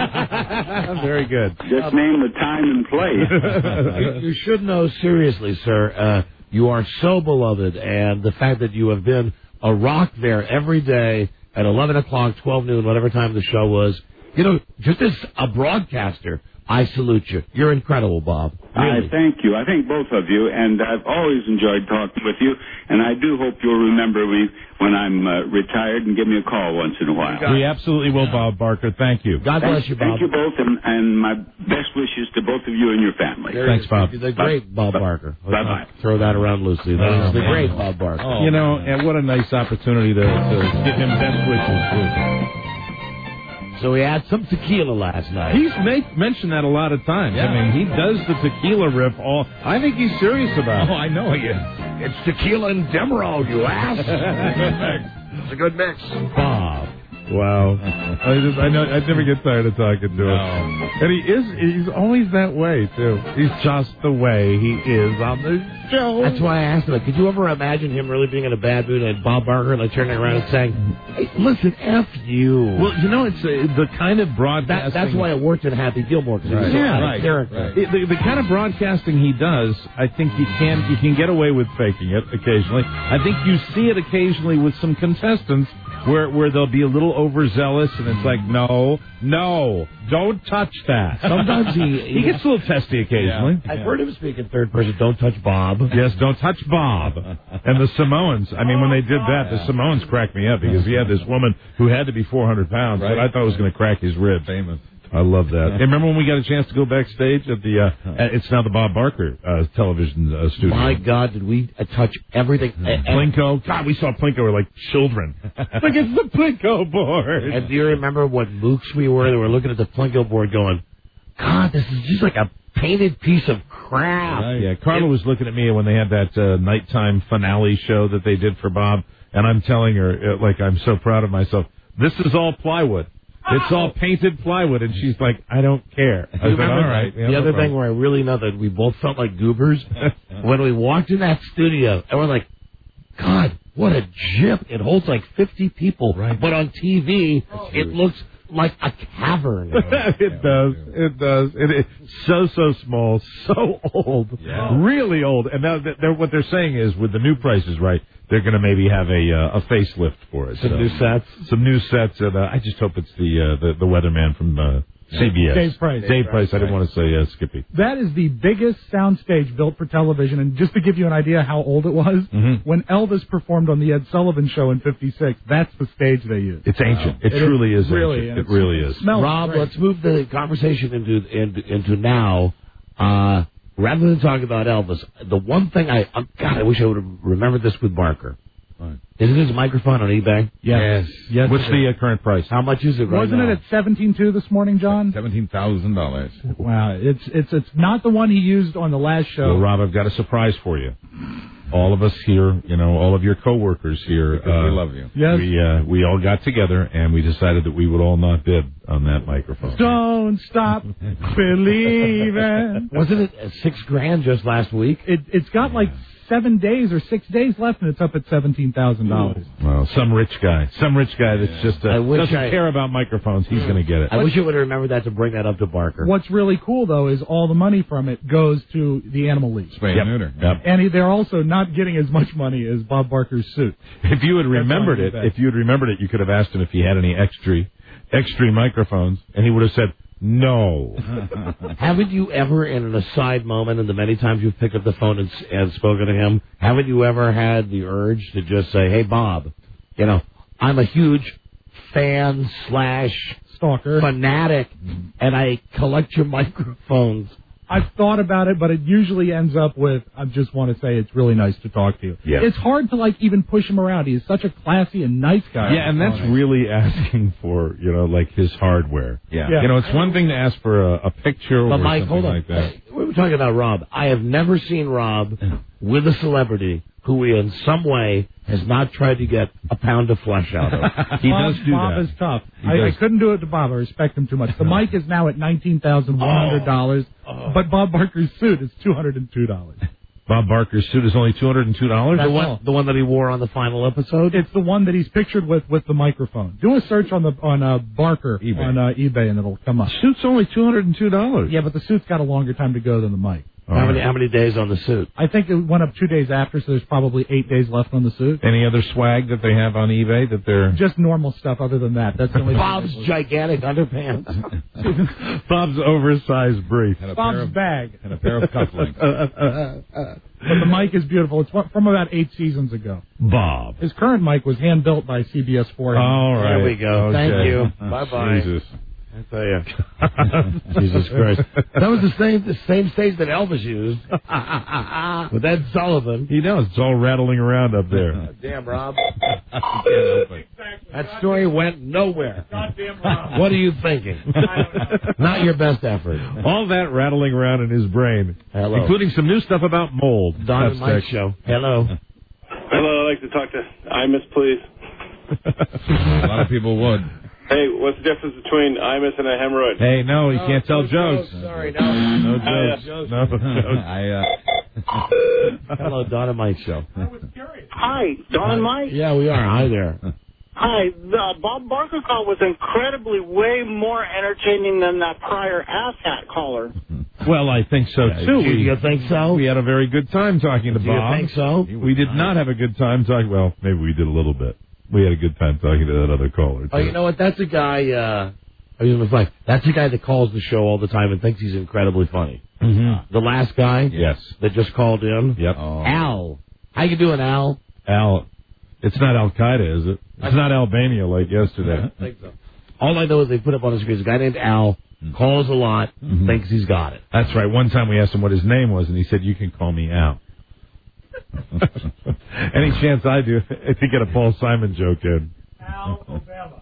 E: Very good.
S: Just name the time and place.
C: you, you should know, seriously, sir, uh, you are so beloved, and the fact that you have been a rock there every day at eleven o'clock, twelve noon, whatever time the show was, you know, just as a broadcaster, I salute you. You're incredible, Bob. Really.
S: I thank you. I thank both of you, and I've always enjoyed talking with you, and I do hope you'll remember me when I'm uh, retired and give me a call once in a while.
E: We absolutely will, Bob Barker. Thank you.
C: God bless you, Bob.
S: Thank you both, and, and my best wishes to both of you and your family.
E: Thanks, Bob.
C: The great Bob Barker.
S: Bye-bye.
C: Throw that around loosely. That
E: Oh,
C: is the
E: man.
C: great Bob Barker.
E: Oh, you know, and what a nice opportunity to, to give him best wishes, too.
C: So he had some tequila last night.
E: He's made, mentioned that a lot of times.
C: Yeah.
E: I mean, he does the tequila riff all... I think he's serious about it.
C: Oh, I know he is. It's tequila and Demerol, you ass. It's a good mix.
E: Bob. Wow. I just, I know, I never get tired of talking to him. And he is, he's always that way, too. He's just the way he is on the show.
C: That's why I asked him, like, could you ever imagine him really being in a bad mood and Bob Barker, like, turning around and saying, hey, listen, F you.
E: Well, you know, it's uh, the kind of broadcasting...
C: That, that's why it worked in Happy Gilmore, because he was
E: Right.
C: so
E: Yeah,
C: out of
E: right.
C: character.
E: It- the, the kind of broadcasting he does, I think you can you can get away with faking it occasionally. I think you see it occasionally with some contestants where where they'll be a little overzealous, and it's like, no, no, don't touch that.
C: Sometimes he
E: he gets a little testy occasionally.
C: Yeah. I've heard him speak in third person. Don't touch Bob.
E: Yes, don't touch Bob. And the Samoans. I mean, when they did that, the Samoans cracked me up because he had this woman who had to be four hundred pounds,
O: Right.
E: but I thought was going to crack his ribs.
O: Famous.
E: I love that. And remember when we got a chance to go backstage at the, uh, it's now the Bob Barker uh, television uh, studio.
C: My God, did we uh, touch everything? And,
E: Plinko. God, we saw Plinko. We're like children. Look, it's the Plinko board.
C: and do you remember what mooks we were? That were looking at the Plinko board going, God, this is just like a painted piece of crap.
E: Right. Yeah, Carla was looking at me when they had that uh, nighttime finale show that they did for Bob, and I'm telling her, uh, like, I'm so proud of myself. This is all plywood. It's all painted plywood, and she's like, I don't care. I said, all right.
C: The other thing where I really know that we both felt like goobers, when we walked in that studio, and we're like, God, what a gyp. It holds like fifty people. Right. But on T V, it looks like a cavern.
E: It does. It does. It, it's so, so small, so old,
O: Yeah.
E: really old. And now they're, what they're saying is, with the new prices, right, they're going to maybe have a uh, a facelift for it.
C: Some
E: so,
C: new sets.
E: Some new sets, and uh, I just hope it's the uh, the, the weatherman from uh, C B S.
F: Dave Price.
E: Dave Price. I didn't want to say uh, Skippy.
F: That is the biggest soundstage built for television, and just to give you an idea how old it was,
E: Mm-hmm.
F: when Elvis performed on the Ed Sullivan Show in fifty-six, that's the stage they used.
E: It's ancient. It,
F: It
E: truly is,
F: is really,
E: ancient.
F: and
E: It really is.
F: Smells
C: Rob,
F: great.
C: let's move the conversation into into, into now. Uh, rather than talk about Elvis, the one thing I, um, God, I wish I would have remembered this with Barker.
O: Right.
C: Isn't his microphone on eBay?
F: Yes. Yes.
E: What's the uh, current price?
C: How much is it right
F: Wasn't
C: now?
F: it at seventeen two this morning, John?
O: Seventeen thousand dollars.
F: Wow, it's it's it's not the one he used on the last show.
E: Well, Rob, I've got a surprise for you. All of us here, you know, all of your coworkers here.
O: Because
E: uh,
O: we love you.
F: Yes.
E: We uh, we all got together and we decided that we would all not bid on that microphone.
F: Don't stop believing.
C: Wasn't it uh, six grand just last week?
F: It it's got like seven days or six days left, and it's up at seventeen thousand dollars.
E: Well, some rich guy, some rich guy that's just uh,
C: I wish
E: doesn't
C: I-
E: care about microphones. He's going to get it.
C: I wish you would have remembered that to bring that up to Barker.
F: What's really cool though is all the money from it goes to the Animal League,
O: Spay
E: Yep.
O: and neuter.
E: Yep.
F: and he, they're also not getting as much money as Bob Barker's suit.
E: If you had remembered
F: on
E: it,
F: eBay.
E: if you had remembered it, you could have asked him if he had any extra, extra microphones, and he would have said no.
C: Haven't you ever, in an aside moment, in the many times you've picked up the phone and, and spoken to him, haven't you ever had the urge to just say, hey, Bob, you know, I'm a huge fan slash
F: Stalker.
C: fanatic, and I collect your microphones.
F: I've thought about it, but it usually ends up with, I just want to say it's really nice to talk to you.
E: Yeah.
F: It's hard to, like, even push him around. He is such a classy and nice guy.
E: Yeah, and that's really asking for, you know, like his hardware.
O: Yeah.
F: Yeah.
E: You know, it's one thing to ask for a, a picture
C: But
E: or
C: Mike,
E: something
C: hold on.
E: like that.
C: We were talking about Rob. I have never seen Rob with a celebrity who in some way has not tried to get a pound of flesh out of.
E: He
F: Bob,
E: does do
F: Bob
E: that.
F: is tough.
E: He
F: I, I
E: does.
F: couldn't do it to Bob. I respect him too much. The mic is now at nineteen thousand one hundred dollars,
C: Oh.
F: but Bob Barker's suit is two hundred two dollars.
E: Bob Barker's suit is only two hundred two dollars?
C: The one, the one that he wore on the final episode?
F: It's the one that he's pictured with with the microphone. Do a search on the on uh, Barker
O: eBay.
F: on uh, eBay and it'll come up.
E: Suit's only two hundred two dollars.
F: Yeah, but the suit's got a longer time to go than the mic.
C: How many, how many days on the suit?
F: I think it went up two days after, so there's probably eight days left on the suit.
E: Any other swag that they have on eBay that they're...
F: Just normal stuff other than that. That's the only
C: Bob's
F: thing.
C: gigantic underpants.
E: Bob's oversized brief.
O: And a pair
F: Bob's
O: of,
F: bag.
O: and a pair of cufflinks.
F: But the mic is beautiful. It's from about eight seasons ago.
E: Bob.
F: His current mic was hand built by C B S four.
E: All right.
C: There we go.
E: Okay.
C: Thank you. Bye-bye.
E: Jesus.
C: I tell you. Jesus Christ. That was the same the same stage that Elvis used with Ed Sullivan.
E: He knows. It's all rattling around up there.
C: Damn, Rob. That story went nowhere.
F: Goddamn Rob.
C: What are you thinking? Not your best effort.
E: All that rattling around in his brain,
C: Hello.
E: including some new stuff about mold.
C: Don
E: That's
C: and Mike
E: next.
C: show. Hello.
M: Hello, I'd like to talk to Imus, please.
O: A lot of people would.
M: Hey, what's the difference between Imus and a hemorrhoid?
E: Hey, no, he can't tell jokes.
C: Sorry, no.
E: No
M: Uh,
E: jokes. No jokes.
O: I, uh,
C: Hello, Don and Mike show.
T: Hi, Don and Mike.
C: Yeah, we are. Hi there.
T: Hi, the Bob Barker call was incredibly way more entertaining than that prior asshat caller.
E: Well, I think so,
C: Yeah,
E: too.
C: you-
E: We,
C: you think so?
E: We had a very good time talking to
C: Do you
E: Bob.
C: think so?
E: We did not have a good time talking. Well, maybe we did a little bit. We had a good time talking to that other caller, too.
C: Oh, you know what? That's a guy, uh, I was like, that's a guy that calls the show all the time and thinks he's incredibly funny.
E: Mm-hmm.
C: The last guy?
E: Yes.
C: That just called in?
E: Yep.
C: Oh. Al. How you doing, Al?
E: Al. It's not Al-Qaeda, is it? It's not Albania like yesterday.
C: I think so. All I know is they put up on the screen is a guy named Al, calls a lot,
E: Mm-hmm.
C: thinks he's got it.
E: That's right. One time we asked him what his name was, and he said, you can call me Al. Any chance I do to get a Paul Simon joke in?
F: Al Obama.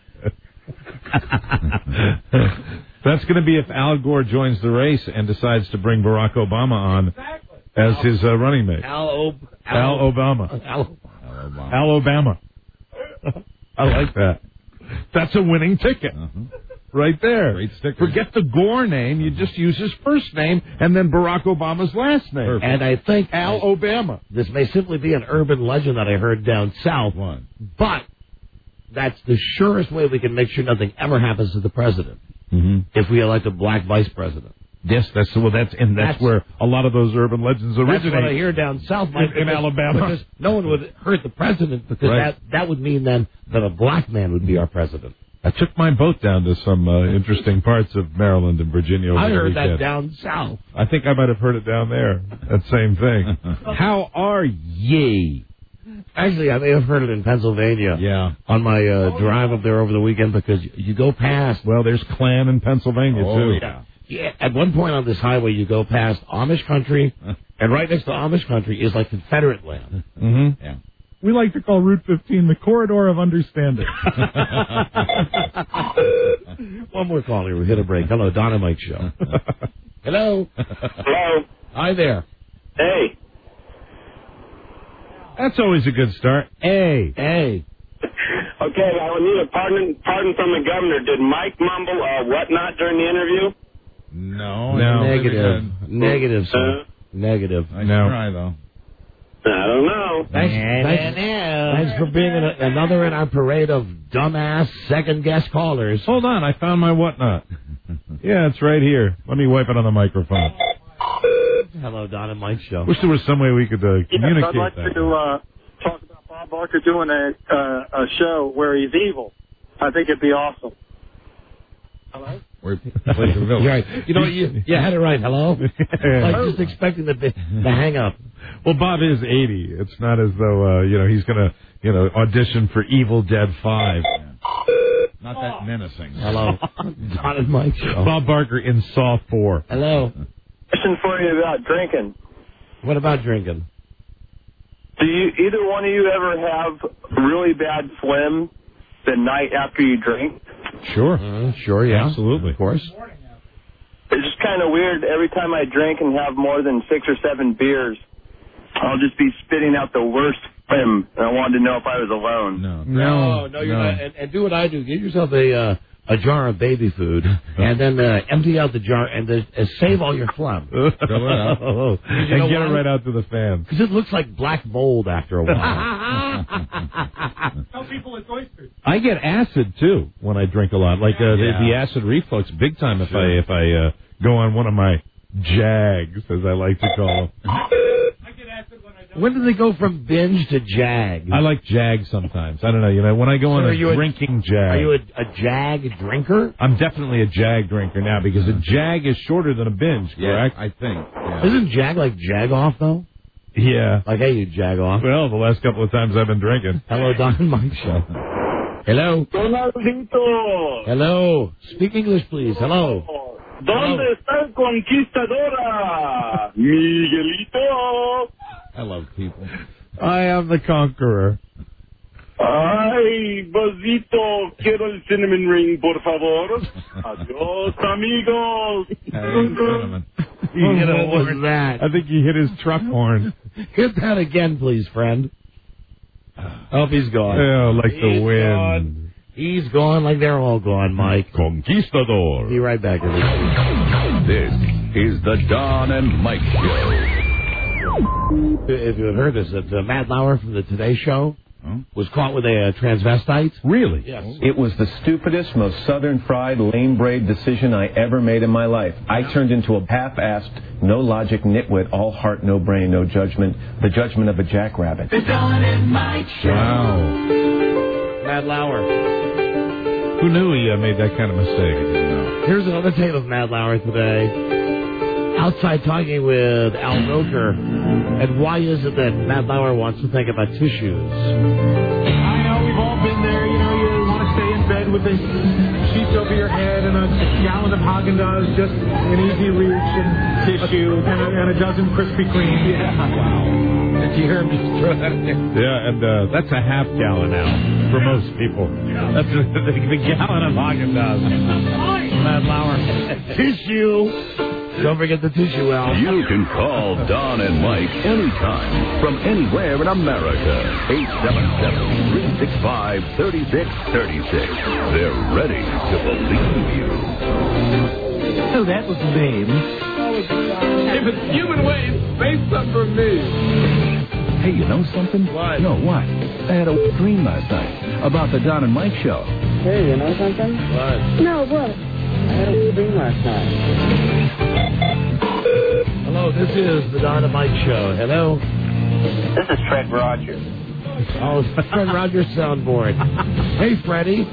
E: That's going to be if Al Gore joins the race and decides to bring Barack Obama on
F: Exactly.
E: as his uh, running mate.
C: Al, Ob-
E: Al,
C: Al,
E: Obama.
C: Al,
E: Al Obama. I like that. That's a winning ticket.
O: Uh-huh.
E: Right there.
O: Great sticker.
E: Forget the Gore name. You just use his first name and then Barack Obama's last name.
O: Perfect.
C: and I think
E: Al Obama.
C: this may simply be an urban legend that I heard down south,
O: One.
C: but that's the surest way we can make sure nothing ever happens to the president
E: Mm-hmm.
C: if we elect a black vice president.
E: Yes, that's well. That's and that's,
C: That's-
E: where a lot of those urban legends
C: That's
E: originate.
C: what I hear down south, Mike,
E: In- in
C: because-
E: Alabama.
C: Because no one would hurt the president because
E: Right.
C: that, that would mean then that a black man would be our president.
E: I took my boat down to some uh, interesting parts of Maryland and Virginia over
C: I
E: the
C: heard that
E: weekend.
C: down south.
E: I think I might have heard it down there. That same thing. How are ye?
C: Actually, I may have heard it in Pennsylvania.
O: Yeah.
C: On my uh, drive up there over the weekend because you go past.
E: Well, there's Klan in Pennsylvania
O: Oh,
E: too.
O: yeah.
C: Yeah, at one point on this highway, you go past Amish country, and right next to Amish country is like Confederate land.
E: Mm-hmm.
O: Yeah.
F: We like to call Route fifteen the corridor of understanding.
C: One more call here. We hit a break. Hello, Don and Mike Show. Hello.
M: Hello.
C: Hi there.
M: Hey.
E: That's always a good start. Hey.
C: Hey.
M: Okay, I would need a pardon, pardon from the governor. Did Mike mumble uh, whatnot during the interview?
O: No.
E: No.
C: Negative. Negative, sir.
M: Uh,
C: Negative.
O: Nice
E: No.
O: try, though.
M: I don't know.
C: Thanks, thanks, thanks for being in a, another in our parade of dumbass second guess callers.
E: Hold on, I found my whatnot. Yeah, it's right here. Let me wipe it on the microphone.
C: Hello, Don and Mike Show.
E: Wish there was some way we could uh,
T: Yes,
E: communicate
T: I'd like
E: that.
T: to uh, talk about Bob Barker doing a uh, a show where he's evil. I think it'd be awesome. Hello?
O: We're playing the village.
C: You're right. You know, you, you had it right. Hello? Like just expecting the, the hang up.
E: Well, Bob is eighty. It's not as though, uh, you know, he's going to, you know, audition for Evil Dead five.
O: Not that menacing.
C: Hello. Don and Mike Show.
E: Bob Barker in Saw four.
C: Hello.
M: Question for you about drinking.
C: What about drinking?
M: Do you either one of you ever have really bad phlegm the night after you drink?
E: Sure.
C: Uh, sure, yeah.
E: Absolutely.
C: Of course.
M: It's just kind of weird. Every time I drink and have more than six or seven beers, I'll just be spitting out the worst phlegm. And I wanted to know if I was alone.
O: No.
C: No, no, you're not. And, and do what I do. Get yourself a uh, a jar of baby food, and then uh, empty out the jar and uh, uh, save all your phlegm.
E: Fill it up.
C: You
E: And
C: know
E: get
C: why?
E: it right out to the fans.
C: Because it looks like black mold after a while.
F: Tell people it's oysters.
E: I get acid too when I drink a lot, like uh, the,
O: Yeah.
E: the acid reflux, big time. If I if I uh, go on one of my jags, as I like to call them.
F: I get acid when I don't.
C: When do they go from binge to jag?
E: I like jag sometimes. I don't know. You know, when I go on
C: So
E: a
C: are you a-
E: drinking jag,
C: Are you a, a jag drinker?
E: I'm definitely a jag drinker now because a jag is shorter than a binge.
O: Yeah,
E: Correct?
O: I think. Yeah.
C: Isn't jag like jag off though?
E: Yeah.
C: Like, hey, you jag off.
E: Well, the last couple of times I've been drinking.
C: Hello, Don and Mike Show. Hello.
M: Donaldito,
C: Hello. Speak English, please. Hello.
M: ¿dónde está el conquistadora? Miguelito.
O: I love people.
E: I am the conqueror.
M: Ay, Bozito, quiero el cinnamon ring, por favor. Adiós, amigos.
O: Hey, cinnamon.
C: You know, what was that?
E: I think he hit his truck horn.
C: Hit that again, please, friend. Oh, he's gone.
E: Oh, like the
C: He's
E: wind.
C: gone. He's gone like they're all gone, Mike.
E: Conquistador.
C: Be right back, everybody.
A: This is the Don and Mike Show.
C: If you had heard this, that uh, Matt Lauer from the Today Show
O: Huh?
C: was caught with a uh, transvestite.
E: Really?
C: Yes.
L: It was the stupidest, most southern fried, lame braid decision I ever made in my life. I turned into a half-assed, no logic nitwit, all heart, no brain, no judgment, the judgment of a jackrabbit.
A: The Don and Mike Show.
E: Wow.
C: Mad Lauer.
E: Who knew he uh, made that kind of mistake?
C: Here's another tape of Mad Lauer today. Outside talking with Al Roker. And why is it that Mad Lauer wants to think about tissues?
U: I know we've all been there. You know, you want to stay in bed with the sheets over your head and a gallon of Haagen-Dazs, just an easy reach, and tissue, and a, and a dozen Krispy Kremes. Yeah. Wow. Did you hear him just throw that in there?
E: Yeah, and uh, that's a half gallon now for most people. That's a, the, the gallon of Haagen-Dazs.
C: Mad Lauer. Tissue. Don't forget the tissue, Al.
A: You can call Don and Mike anytime from anywhere in America. eight seven seven, three six five, three six three six. They're ready to believe you.
U: Oh, that was lame. If it's human waste, say something for me.
A: Hey, you know something?
U: What?
A: No, what? I had a dream last night about the Don and Mike show.
K: Hey, you know something?
C: What?
K: No, what? I had a dream last night.
C: Hello, this is the Don and Mike Show. Hello.
D: This is Fred Rogers.
C: Oh, it's Fred Rogers soundboard. Hey, Freddie.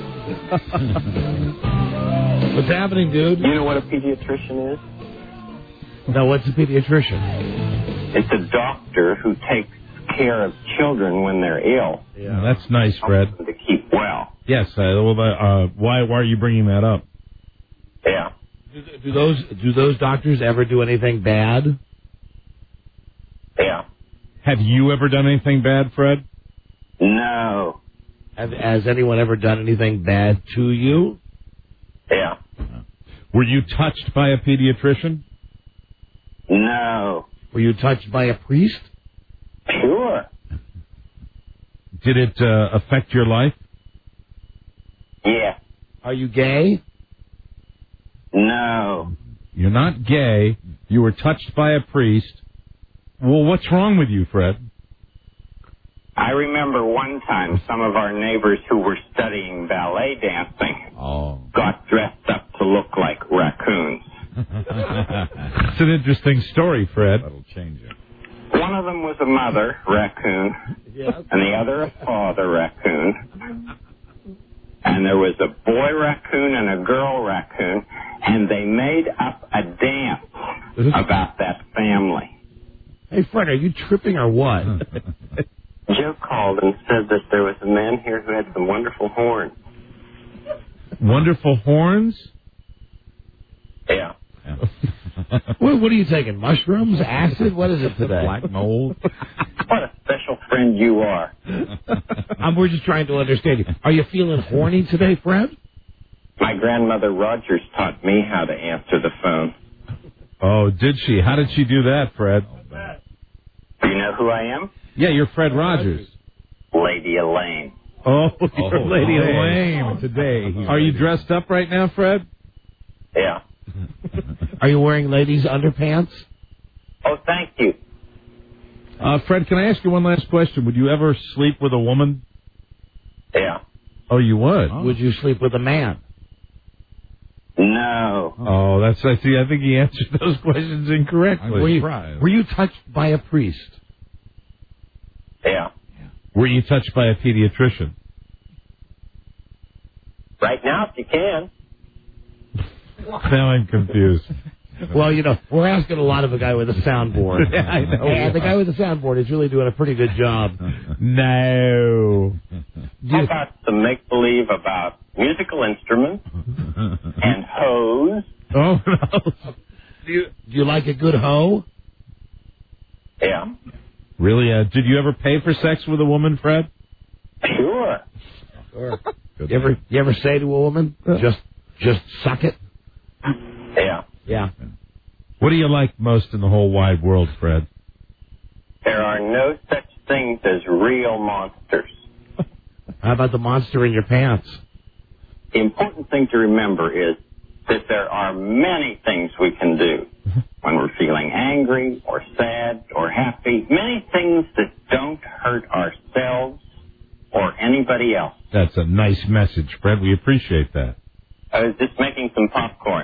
C: What's happening, dude?
D: You know what a pediatrician is?
C: No, what's a pediatrician?
D: It's a doctor who takes care of children when they're ill.
E: Yeah, that's nice, Fred.
D: To keep well.
E: Yes. Uh, well, uh, why? Why are you bringing that up?
D: Yeah.
C: Do, do those do those doctors ever do anything bad?
D: Yeah.
E: Have you ever done anything bad, Fred?
D: No.
C: Have, has anyone ever done anything bad to you?
D: Yeah.
E: Were you touched by a pediatrician?
D: No.
C: Were you touched by a priest?
D: Sure.
E: Did it uh, affect your life?
D: Yeah.
C: Are you gay?
D: No.
E: You're not gay. You were touched by a priest. Well, what's wrong with you, Fred?
D: I remember one time some of our neighbors who were studying ballet dancing
E: oh.
D: got dressed up to look like raccoons.
E: It's an interesting story, Fred. That'll change it.
D: One of them was a mother raccoon,
C: yes.
D: and the other a father raccoon. And there was a boy raccoon and a girl raccoon, and they made up a dance about that family.
C: Hey, Fred, are you tripping or what?
D: Joe called and said that there was a man here who had some wonderful horns.
E: Wonderful horns?
D: Yeah.
C: what, what are you taking, mushrooms, acid? What is it today?
E: Black mold?
D: What a special friend you are.
C: um, we're just trying to understand you. Are you feeling horny today, Fred?
D: My grandmother Rogers taught me how to answer the phone.
E: Oh, did she? How did she do that, Fred?
D: Do you know who I am?
E: Yeah, you're Fred Rogers.
D: Lady Elaine.
E: Oh, you're
D: oh,
E: Lady
D: oh,
E: Elaine today. Are you dressed up right now, Fred?
D: Yeah.
C: Are you wearing ladies' underpants?
D: Oh, thank you.
E: Uh, Fred, can I ask you one last question? Would you ever sleep with a woman?
D: Yeah.
E: Oh, you would?
C: Oh. Would you sleep with a man?
D: No.
E: Oh, that's, I see, I think he answered those questions incorrectly.
C: Were you, were you touched by a priest?
D: Yeah.
E: Were you touched by a pediatrician?
D: Right now, if you can.
E: Now I'm confused.
C: Well, you know, we're asking a lot of a guy with a soundboard.
E: Yeah, I know.
C: And the guy with the soundboard is really doing a pretty good job.
E: No.
D: How about some make-believe about musical instruments and hoes?
E: Oh, no.
C: Do you, do you like a good hoe?
D: Yeah.
E: Really? Uh, did you ever pay for sex with a woman, Fred?
D: Sure.
C: Sure. You ever, you ever say to a woman, just, just suck it?
D: Yeah.
C: Yeah.
E: What do you like most in the whole wide world, Fred?
D: There are no such things as real monsters.
C: How about the monster in your pants?
D: The important thing to remember is that there are many things we can do when we're feeling angry or sad or happy. Many things that don't hurt ourselves or anybody else.
E: That's a nice message, Fred. We appreciate that.
D: I was just making some popcorn.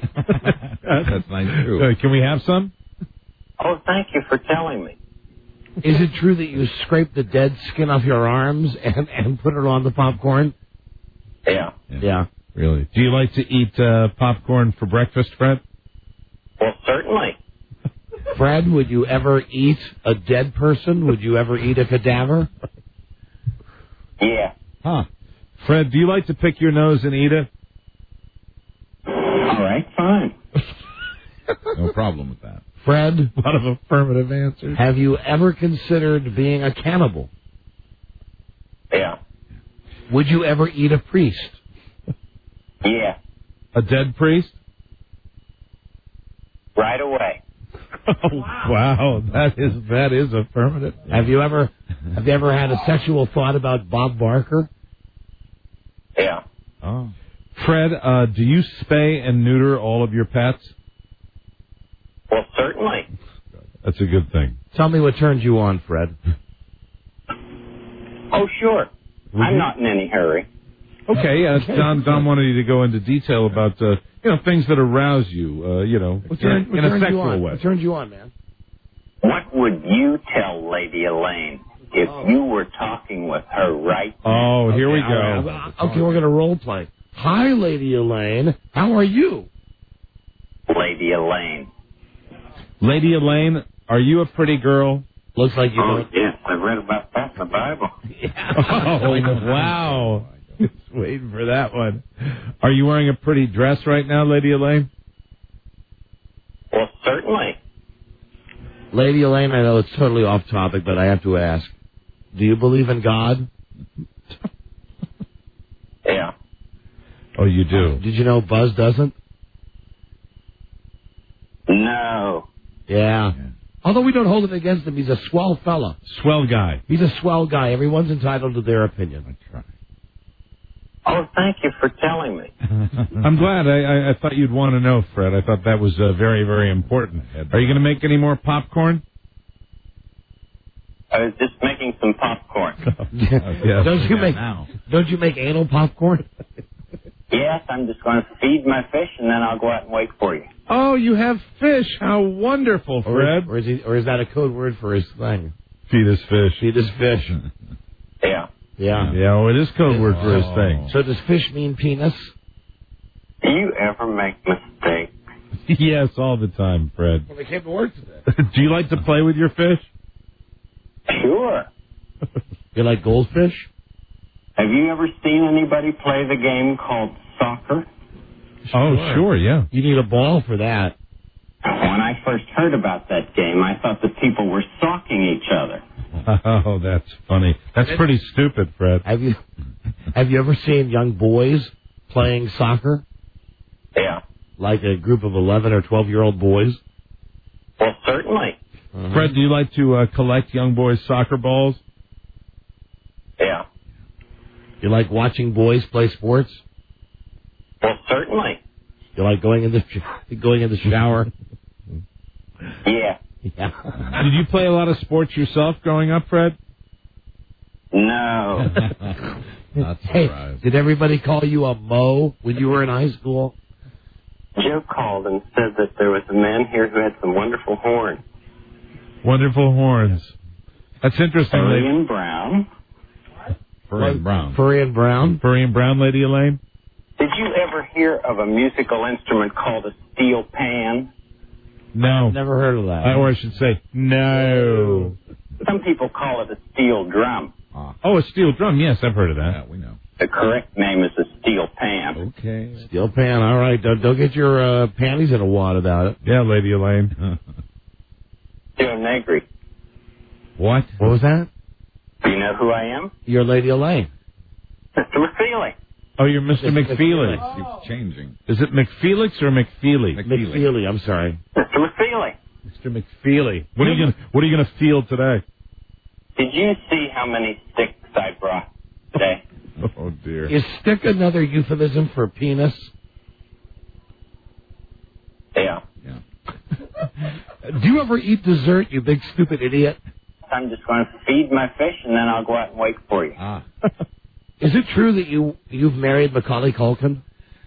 E: That's nice, too. Uh, can we have some?
D: Oh, thank you for telling me.
C: Is it true that you scrape the dead skin off your arms and, and put it on the popcorn?
D: Yeah.
C: Yeah.
E: Really? Do you like to eat uh, popcorn for breakfast, Fred?
D: Well, certainly.
C: Fred, would you ever eat a dead person? Would you ever eat a cadaver?
D: Yeah.
E: Huh. Fred, do you like to pick your nose and eat it?
D: All right, fine.
O: No problem with that.
C: Fred,
E: A lot of affirmative answers.
C: have you ever considered being a cannibal?
D: Yeah.
C: Would you ever eat a priest?
D: Yeah.
E: A dead priest?
D: Right away.
E: Oh, wow. That is that is affirmative.
C: Have you ever have you ever had a sexual thought about Bob Barker?
D: Yeah.
E: Oh. Fred, uh, do you spay and neuter all of your pets?
D: Well, certainly.
E: That's a good thing.
C: Tell me what turns you on, Fred.
D: Oh, sure.
E: Would
D: I'm
E: you?
D: not in any hurry.
E: Okay, uh, Don, Don wanted you to go into detail about, uh, you know, things that arouse you, uh, you know,
C: What,
E: in,
C: turn, what
E: in a
C: turns you
E: sexual
C: on?
E: way.
C: What turns you on, man?
D: What would you tell Lady Elaine if you were talking with her right
E: Oh, here we
C: all
E: go.
C: right. Okay, we're going to role play. Hi, Lady Elaine. How are you?
D: Lady Elaine?
E: Lady Elaine, are you a pretty girl?
C: Looks like you
D: Oh,
C: don't.
D: yes. I read about that in the Bible.
E: Oh, wow. Just waiting for that one. Are you wearing a pretty dress right now, Lady Elaine?
D: Well, certainly.
C: Lady Elaine, I know it's totally off topic, but I have to ask. Do you believe in God?
D: Yeah.
E: Oh, you do?
C: Did you know Buzz doesn't?
D: No.
C: Yeah. Although we don't hold it against him, he's a swell fella.
E: Swell guy.
C: He's a swell guy. Everyone's entitled to their opinion.
O: That's right.
D: Oh, thank you for telling me.
E: I'm glad. I, I, I thought you'd want to know, Fred. I thought that was uh, very, very important. Are you going to make any more popcorn?
D: I was just making some popcorn.
E: Yes.
C: Don't you make
O: now.
C: Don't you make anal popcorn?
D: Yes, I'm just going to feed my fish, and then I'll go out and wait for you.
E: Oh, you have fish. How wonderful,
C: Or,
E: Fred.
C: or is he, or is that a code wode for his thing?
E: Feed us fish.
C: Feed his fish.
D: Yeah.
C: Yeah.
E: Yeah, well, it is code word for his thing.
C: So does fish mean penis?
D: Do you ever make mistakes?
E: Yes, all the time, Fred.
C: Well, they came to work today.
E: Do you like to play with your fish?
D: Sure.
C: You like goldfish?
D: Have you ever seen anybody play the game called soccer?
E: Oh, sure, yeah.
C: You need a ball for that.
D: When I first heard about that game, I thought that people were socking each other.
E: Oh, that's funny. That's pretty stupid, Fred.
C: Have you Have you ever seen young boys playing soccer?
D: Yeah.
C: Like a group of eleven or twelve year old boys?
D: Well, certainly.
C: Uh-huh.
E: Fred, do you like to uh, collect young boys' soccer balls?
D: Yeah.
C: You like watching boys play sports?
D: Well, certainly.
C: You like going in the sh- going in the shower?
D: Yeah.
C: Yeah.
E: Did you play a lot of sports yourself growing up, Fred?
D: No.
O: Not
C: Hey,
O: surprised.
C: did everybody call you a Mo when you were in high school?
D: Joe called and said that there was a man here who had some wonderful horns.
E: Wonderful horns. That's interesting.
D: Furry
E: Lady.
D: and brown.
O: Furry and brown.
C: Furry and brown?
E: Furry and brown, Lady Elaine?
D: Did you ever hear of a musical instrument called a steel pan?
E: No.
C: Never heard of that.
E: I, or I should say, no.
D: Some people call it a steel drum.
O: Ah,
E: Oh, a steel drum. Yes, I've heard of
O: yeah,
E: that.
O: we know.
D: The correct name is a steel pan.
O: Okay.
C: Steel pan. All right. Don't, don't get your uh, panties in a wad about it.
E: Yeah, Lady Elaine.
D: Joe Negri.
E: What?
C: What was that?
D: Do you know who I am?
C: You're Lady Elaine.
D: Mister McFeely.
E: Oh, you're Mister
C: Mister
E: McFeely.
O: Keeps changing.
E: Is it McFelix or McFeely?
O: McFeely.
C: McFeely. I'm sorry.
D: Mister McFeely.
E: Mister McFeely. What are you gonna What are you gonna feel today?
D: Did you see how many sticks I brought today?
E: Oh dear.
C: Is stick another euphemism for penis?
D: Yeah.
O: Yeah.
C: Do you ever eat dessert, you big stupid idiot?
D: I'm just going to feed my fish, and then I'll go out and wait for you.
O: Ah.
C: Is it true that you you've married Macaulay Culkin?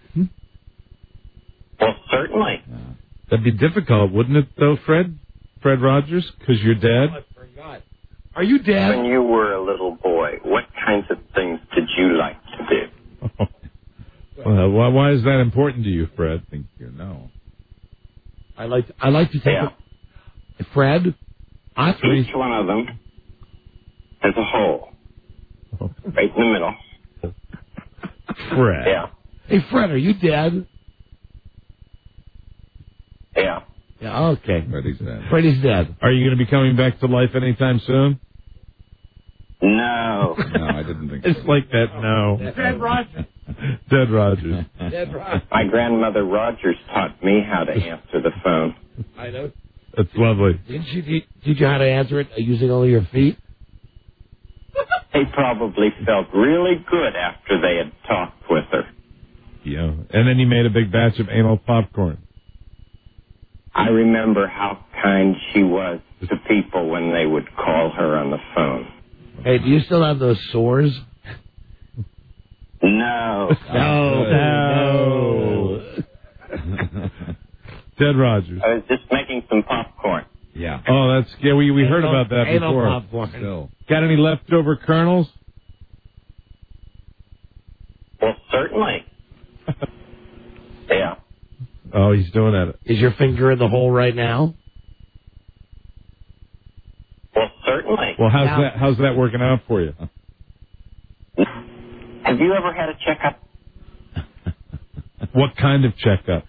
D: Well, certainly.
E: That'd be difficult, wouldn't it, though, Fred? Fred Rogers, because you're dead.
C: I forgot. Are you dead?
D: When you were a little boy, what kinds of things did you like to do?
E: Well, why, why is that important to you, Fred? I think you know.
C: I like to, I like to take
D: Yeah.
C: a, Fred. I
D: Each one of them as a whole, right in the middle.
E: Fred.
D: Yeah,
C: Hey, Fred, are you dead?
D: yeah.
C: Yeah. Okay.
O: Freddy's dead.
C: Freddy's dead.
E: Are you going to be coming back to life anytime soon?
D: No.
O: No, I didn't think
E: It's
O: so.
E: like that, no.
F: Dead Roger.
E: Dead Rogers.
C: Dead Roger.
D: My grandmother Rogers taught me how to answer the phone.
C: I know.
E: That's lovely.
C: Didn't she teach teach you how to answer it using only your feet?
D: They probably felt really good after they had talked with her.
E: Yeah. And then you made a big batch of anal popcorn.
D: I remember how kind she was to people when they would call her on the phone.
C: Hey, do you still have those sores?
D: No.
C: No. No.
E: Dead Rogers.
D: I was just making some popcorn.
O: Yeah.
E: Oh, that's yeah. We we heard
C: Anal-
E: about that
C: anal
E: before.
C: popcorn.
O: Still.
E: Got any leftover kernels?
D: Well, certainly. Yeah.
E: Oh, he's doing that.
C: Is your finger in the hole right now?
D: Well, certainly.
E: Well, how's
C: Now-
E: that? How's that working out for you?
D: Have you ever had a checkup?
E: What kind of checkup?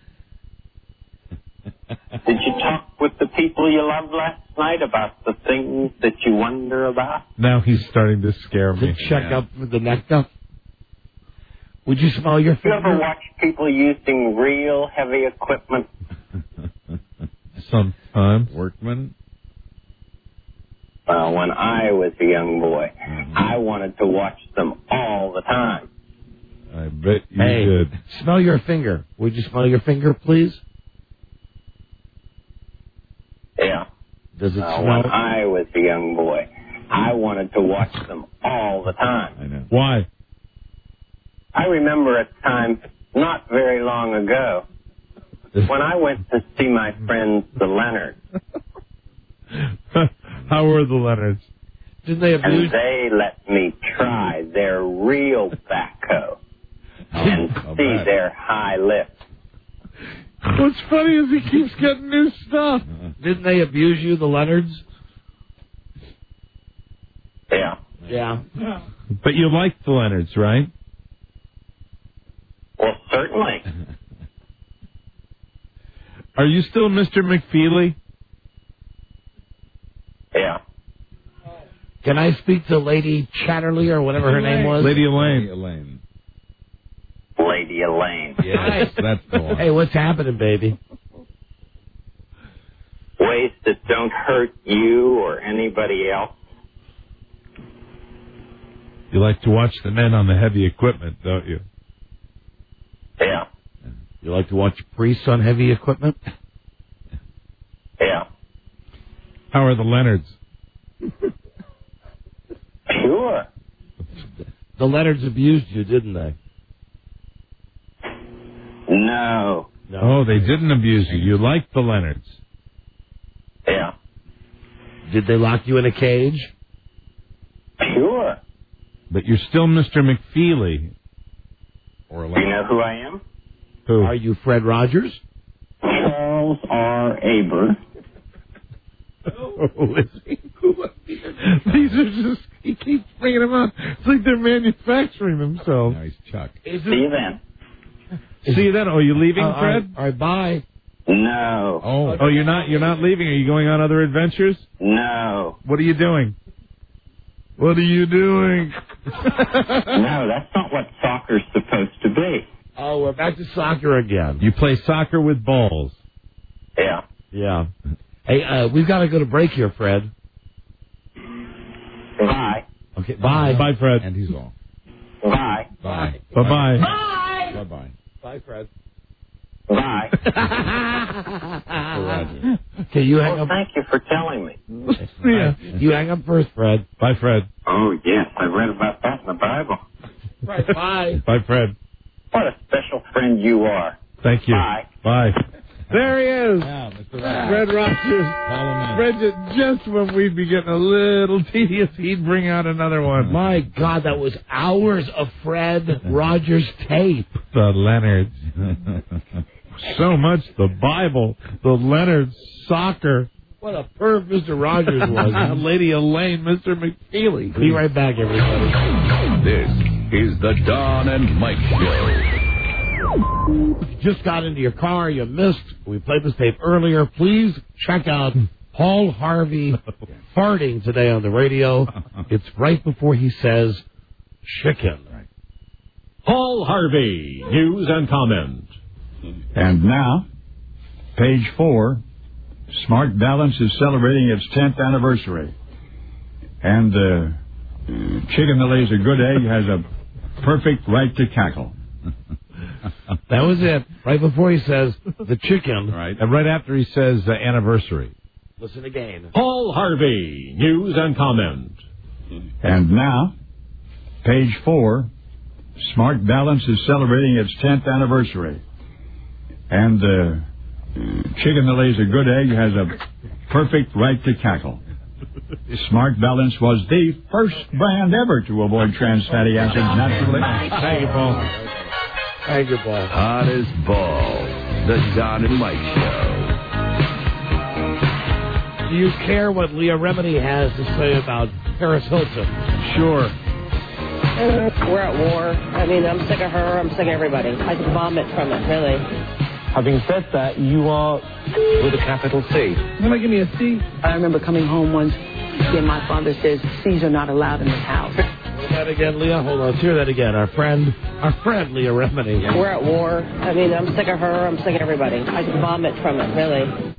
D: Did you talk with the people you loved last night about the things that you wonder about?
E: Now he's starting to scare
C: To
E: me.
C: check
O: Yeah.
C: up for the neck up? Would you smell your
D: You ever
C: finger?
D: watch people using real heavy equipment?
E: Sometimes.
O: Workman.
D: Well, when I was a young boy, I wanted to watch them all the time.
E: I bet you
C: Hey,
E: did.
C: smell your finger. Would you smell your finger, please?
D: Yeah.
C: Does it
D: Uh,
C: smell?
D: when I was a young boy, I wanted to watch them all the time.
O: I know.
E: Why?
D: I remember a time not very long ago when I went to see my friends, the Leonards,
E: How were the Leonards?
C: Didn't they
D: and
C: abuse?
D: they let me try their real backhoe and
O: I'll
D: see
O: bet.
D: their high lift.
E: What's funny is he keeps getting new stuff.
C: Didn't they abuse you, the Leonards?
D: Yeah.
C: Yeah.
E: But you liked the Leonards, right?
D: Well, certainly.
E: Are you still Mister McFeely?
D: Yeah.
C: Can I speak to Lady Chatterley or whatever her name was?
E: Lady Elaine.
O: Elaine.
D: Lady Elaine.
O: Yes, that's the one.
C: Hey, what's happening, baby?
D: Ways that don't hurt you or anybody else.
E: You like to watch the men on the heavy equipment, don't you?
D: Yeah.
C: You like to watch priests on heavy equipment?
D: Yeah.
E: How are the Leonards?
D: Sure.
C: The Leonards abused you, didn't they?
D: No.
C: No.
E: Oh, they didn't abuse you. You liked the Leonards.
D: Yeah.
C: Did they lock you in a cage?
D: Sure.
E: But you're still Mister McFeely.
O: Or
D: Do you know who I am?
E: Who?
C: Are you Fred Rogers?
D: Charles R. Aber.
E: Oh, is he? These are just, he keeps bringing them out. It's like they're manufacturing themselves.
O: Now he's Chuck.
C: Is
D: See you then.
E: See you then. Oh, you leaving,
C: Uh, all
E: Fred?
C: right, all right, bye.
D: No.
O: Oh,
E: Oh, you're not, you're not leaving. Are you going on other adventures?
D: No.
E: What are you doing? What are you doing?
D: No, that's not what soccer's supposed to be.
C: Oh, we're back to soccer again.
E: You play soccer with balls.
D: Yeah.
C: Yeah. Hey, uh, we've got to go to break here, Fred.
D: Bye.
C: Okay, bye.
E: Bye, Fred.
O: and he's off.
D: Bye.
O: Bye.
E: Bye-bye.
C: Bye.
O: Bye-bye.
C: Bye, Fred.
D: Bye.
O: Roger.
C: Okay, you hang
D: Well,
C: up.
D: thank you for telling me.
E: Yeah.
C: You hang up first, Fred.
E: Bye, Fred.
D: Oh, yes. I read about that in the Bible.
C: Right, bye.
E: Bye, Fred.
D: What a special friend you are.
E: Thank you.
D: Bye.
E: Bye. There he is.
O: Yeah, Mister
E: Fred Rogers. Fred, just when we'd be getting a little tedious, he'd bring out another one.
C: My God, that was hours of Fred Rogers tape.
E: The Leonards. So much the Bible, the Leonards, soccer.
C: What a perv Mister Rogers was.
E: Lady Elaine, Mister McFeely.
C: Be right back, everybody.
A: This is the Don and Mike Show.
C: Just got into your car, you missed. We played this tape earlier. Please check out Paul Harvey farting today on the radio. It's right before he says chicken.
B: Paul Harvey, news and comment.
G: And now, page four, Smart Balance is celebrating its tenth anniversary. And uh, chicken that lays a good egg has a perfect right to cackle.
C: That was it. Right before he says the chicken.
E: Right. And right after he says uh, anniversary.
C: Listen again.
B: Paul Harvey, news and comment.
G: And now, page four, Smart Balance is celebrating its tenth anniversary. And uh, chicken that lays a good egg has a perfect right to cackle. Smart Balance was the first brand ever to avoid trans fatty acids naturally.
E: Thank you, Paul.
C: Thank you, Paul.
A: Hot as balls. The Don and Mike Show.
C: Do you care what Leah Remini has to say about Paris Hilton?
E: Sure.
K: We're at war. I mean, I'm sick of her. I'm sick of everybody. I can vomit from it, really.
B: Having said that, you are with a capital C.
K: You want to give me a C? I remember coming home once, and my father says, C's are not allowed in this house.
C: Hear that again, Leah? Hold on. Let's hear that again. Our friend, our friend, Leah Remini.
K: We're at war. I mean, I'm sick of her. I'm sick of everybody. I can vomit from it, really.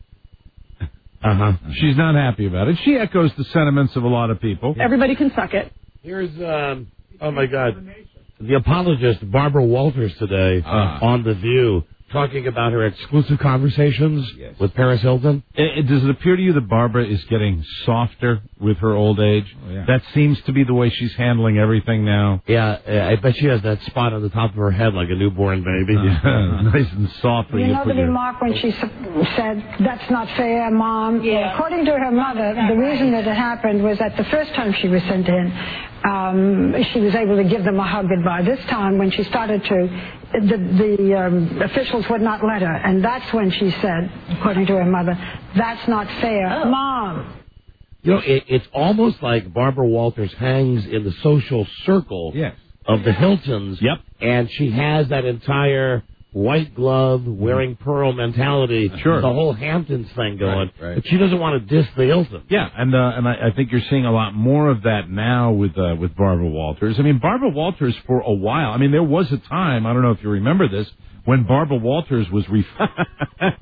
E: Uh-huh. She's not happy about it. She echoes the sentiments of a lot of people.
K: Everybody can suck it.
C: Here's, um, oh, my God, the apologist, Barbara Walters, today uh, on The View, talking about her exclusive conversations yes. with Paris Hilton.
E: It, it, does it appear to you that Barbara is getting softer with her old age? Oh, yeah. That seems to be the way she's handling everything now.
C: Yeah, I bet she has that spot on the top of her head like a newborn baby.
E: Yeah, nice and soft.
V: You, you know the remark when she said, that's not fair, Mom? Yeah. According to her mother, the reason that it happened was that the first time she was sent in, um, she was able to give them a hug goodbye. This time, when she started to, the, the um, officials would not let her, and that's when she said, according to her mother, that's not fair, oh. Mom.
C: You know, it, it's almost like Barbara Walters hangs in the social circle
E: yes.
C: of the Hiltons.
E: Yep.
C: And she has that entire white glove, wearing pearl mentality,
E: sure.
C: the whole Hamptons thing going.
E: Right, right.
C: But she doesn't want to diss the Hilton.
E: Yeah, and uh, and I, I think you're seeing a lot more of that now with uh, with Barbara Walters. I mean, Barbara Walters for a while. I mean, there was a time, I don't know if you remember this, when Barbara Walters was ref-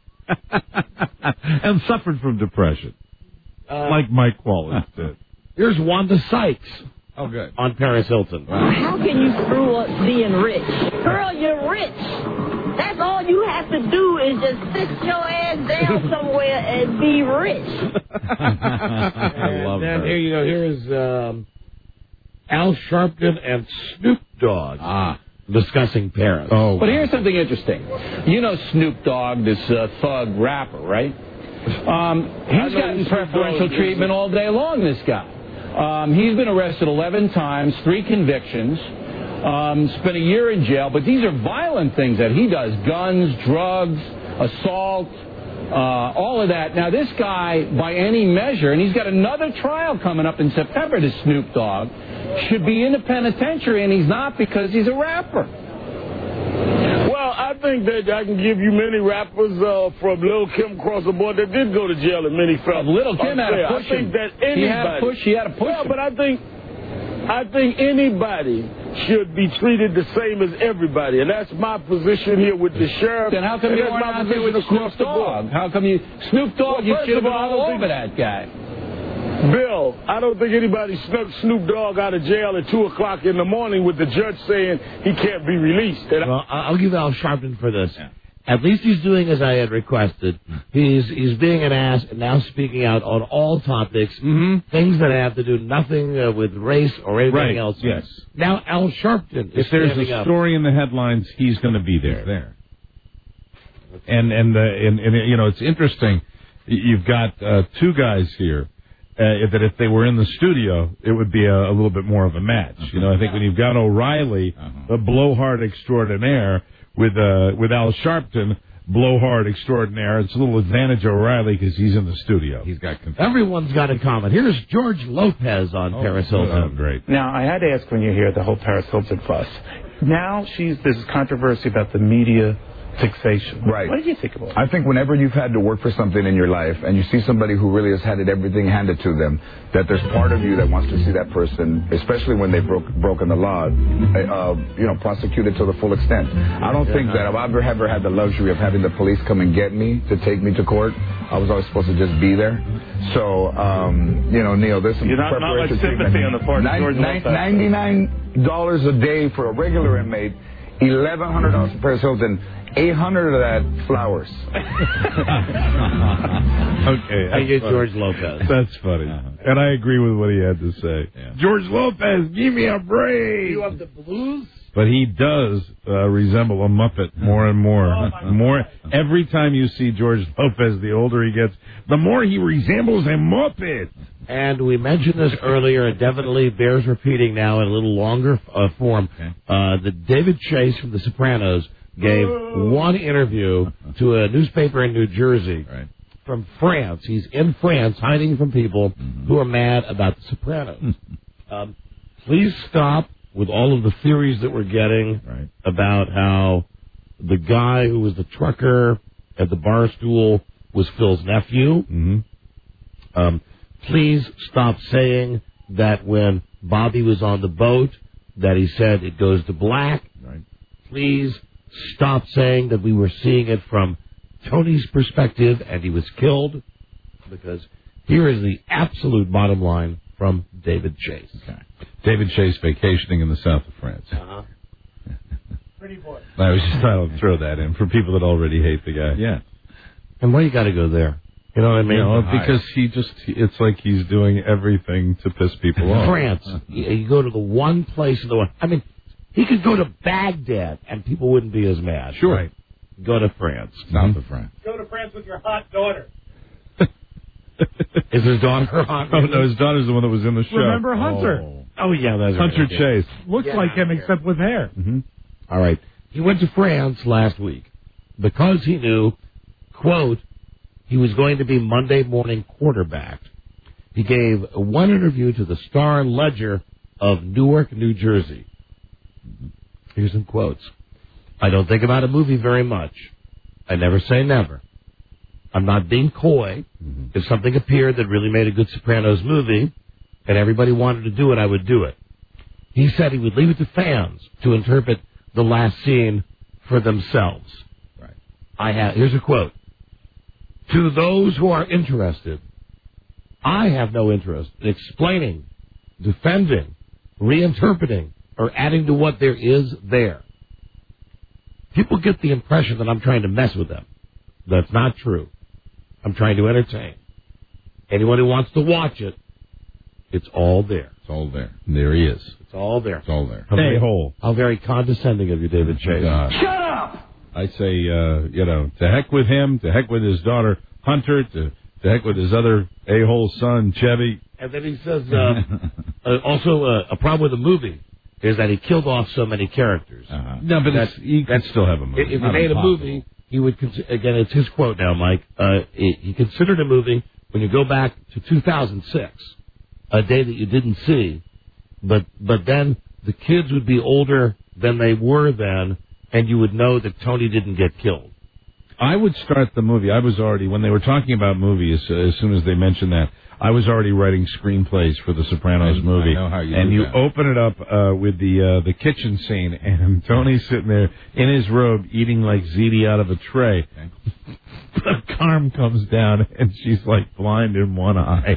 E: and suffered from depression, uh, like Mike Wallace did.
C: Here's Wanda Sykes.
E: Oh, good.
C: On Paris Hilton.
K: How can you screw up being rich? Girl, you're rich. That's all you have to do is just sit your ass down somewhere and be rich.
C: I
E: love
C: and
E: her.
C: Here you go. Here is um, Al Sharpton and Snoop Dogg
B: ah.
C: discussing Paris.
E: Oh,
B: but here's something interesting. You know Snoop Dogg, this uh, thug rapper, right? Um, he's gotten preferential treatment all day long, this guy. Um, he's been arrested eleven times, three convictions, um, spent a year in jail, but these are violent things that he does, guns, drugs, assault, uh, all of that. Now, this guy, by any measure, and he's got another trial coming up in September, this Snoop Dogg, should be in the penitentiary, and he's not because he's a rapper.
U: Well, I think that I can give you many rappers uh, from Lil' Kim across the board that did go to jail, and many felt.
B: Well, Lil' Kim had to push
U: I think
B: him.
U: that anybody.
B: He had to push. He had to push.
U: Well,
B: him.
U: but I think, I think anybody should be treated the same as everybody, and that's my position here with the sheriff.
B: Then how come you weren't out there with the Snoop Dogg? How come you Snoop Dogg?
U: Well,
B: you should have been
U: all,
B: all over that guy.
U: Bill, I don't think anybody snuck Snoop Dogg out of jail at two o'clock in the morning with the judge saying he can't be released. And
C: well, I'll give Al Sharpton for this. Yeah. At least he's doing as I had requested. He's he's being an ass and now speaking out on all topics,
E: mm-hmm.
C: things that have to do nothing uh, with race or anything
E: right.
C: else.
E: Yes.
C: Now Al Sharpton is
E: If there's
C: standing
E: a
C: up.
E: story in the headlines, he's going to be there.
C: There.
E: And and, uh, and and you know, it's interesting. You've got uh, two guys here uh, that if they were in the studio, it would be a, a little bit more of a match. You know, I think when you've got O'Reilly,
O: Uh-huh.
E: a blowhard extraordinaire, with uh, with Al Sharpton, blowhard extraordinaire, it's a little advantage O'Reilly because he's in the studio.
O: He's got control.
C: Everyone's got a comment. Here's George Lopez on Paris Hilton.
E: Oh, great.
H: Now, I had to ask when you hear the whole Paris Hilton fuss. Now she's there's controversy about the media fixation.
I: Right.
H: What do you think about it?
I: I think whenever you've had to work for something in your life and you see somebody who really has had it everything handed to them, that there's part of you that wants to see that person, especially when they've broke, broken the law, uh, you know, prosecuted to the full extent. I don't think that I've ever, ever had the luxury of having the police come and get me to take me to court. I was always supposed to just be there. So, um, you know, Neil, there's some
H: You're not, not much
I: preparation
H: sympathy on the part of
I: Nine-
H: George
I: nine-
H: Lopez.
I: ninety-nine dollars a day for a regular inmate, eleven hundred dollars for Paris Hilton, eight hundred of that flowers.
E: Okay,
C: I get
E: funny.
C: George Lopez.
E: That's funny, and I agree with what he had to say. George Lopez, give me a break.
C: You have the blues?
E: But he does uh, resemble a Muppet more and more.
C: Oh,
E: more every time you see George Lopez, the older he gets, the more he resembles a Muppet.
C: And we mentioned this earlier. It definitely bears repeating now in a little longer uh, form. Uh, that David Chase from The Sopranos gave one interview to a newspaper in New Jersey from France. He's in France hiding from people who are mad about The Sopranos. Um, please stop with all of the theories that we're getting about how the guy who was the trucker at the bar stool was Phil's nephew.
E: Mm-hmm.
C: Um, please stop saying that when Bobby was on the boat that he said it goes to black.
E: Right.
C: Please stop saying that we were seeing it from Tony's perspective and he was killed, because here is the absolute bottom line from David Chase.
E: Okay. David Chase vacationing in the south of France.
C: Uh-huh.
F: Pretty boy.
E: I was just trying to throw that in for people that already hate the guy.
O: Yeah.
C: And why you got to go there? You know what I mean?
E: You know, because he just, it's like he's doing everything to piss people off.
C: France. You, you go to the one place in the world. I mean, he could go to Baghdad and people wouldn't be as mad.
E: Sure. Right.
C: Go to France.
O: South of France.
F: Go to France with your hot daughter.
C: Is his daughter hot?
E: Oh, no, his daughter's the one that was in the show.
F: Remember Hunter?
E: Oh,
C: Oh, yeah, that's right.
E: Hunter Chase.
F: Looks
C: Yeah,
F: like him
C: here.
F: except with hair.
E: Mm-hmm.
C: All right. He went to France last week because he knew, quote, he was going to be Monday morning quarterback. He gave one interview to the Star Ledger of Newark, New Jersey. Here's some quotes. I don't think about a movie very much. I never say never. I'm not being coy. Mm-hmm. If something appeared that really made a good Sopranos movie and everybody wanted to do it, I would do it. He said he would leave it to fans to interpret the last scene for themselves.
O: Right.
C: I have, here's a quote. To those who are interested, I have no interest in explaining, defending, reinterpreting, or adding to what there is there. People get the impression that I'm trying to mess with them. That's not true. I'm trying to entertain. Anyone who wants to watch it, it's all there.
O: It's all there.
E: There he is.
C: It's all there.
O: It's all there.
E: Hey, hole.
C: How very condescending of you, David Chase.
E: God.
I: Shut up!
E: I say, uh, you know, to heck with him, to heck with his daughter Hunter, to, to heck with his other a-hole son Chevy.
C: And then he says, uh, uh, also uh, a problem with the movie is that he killed off so many characters.
E: Uh-huh. No, but
C: That's-
E: it's, you can still have a movie.
C: If he
E: Not
C: made
E: impossible.
C: a movie, he would, cons- again, it's his quote now, Mike, uh, he, he considered a movie when you go back to two thousand six, a day that you didn't see, but but then the kids would be older than they were then, and you would know that Tony didn't get killed.
E: I would start the movie. I was already, when they were talking about movies, uh, as soon as they mentioned that, I was already writing screenplays for the Sopranos
O: I-
E: movie.
O: I know how you
E: and
O: do
E: you
O: that.
E: open it up uh, with the uh, the kitchen scene, and Tony's sitting there in his robe eating like ziti out of a tray. But Carm comes down, and she's like blind in one eye.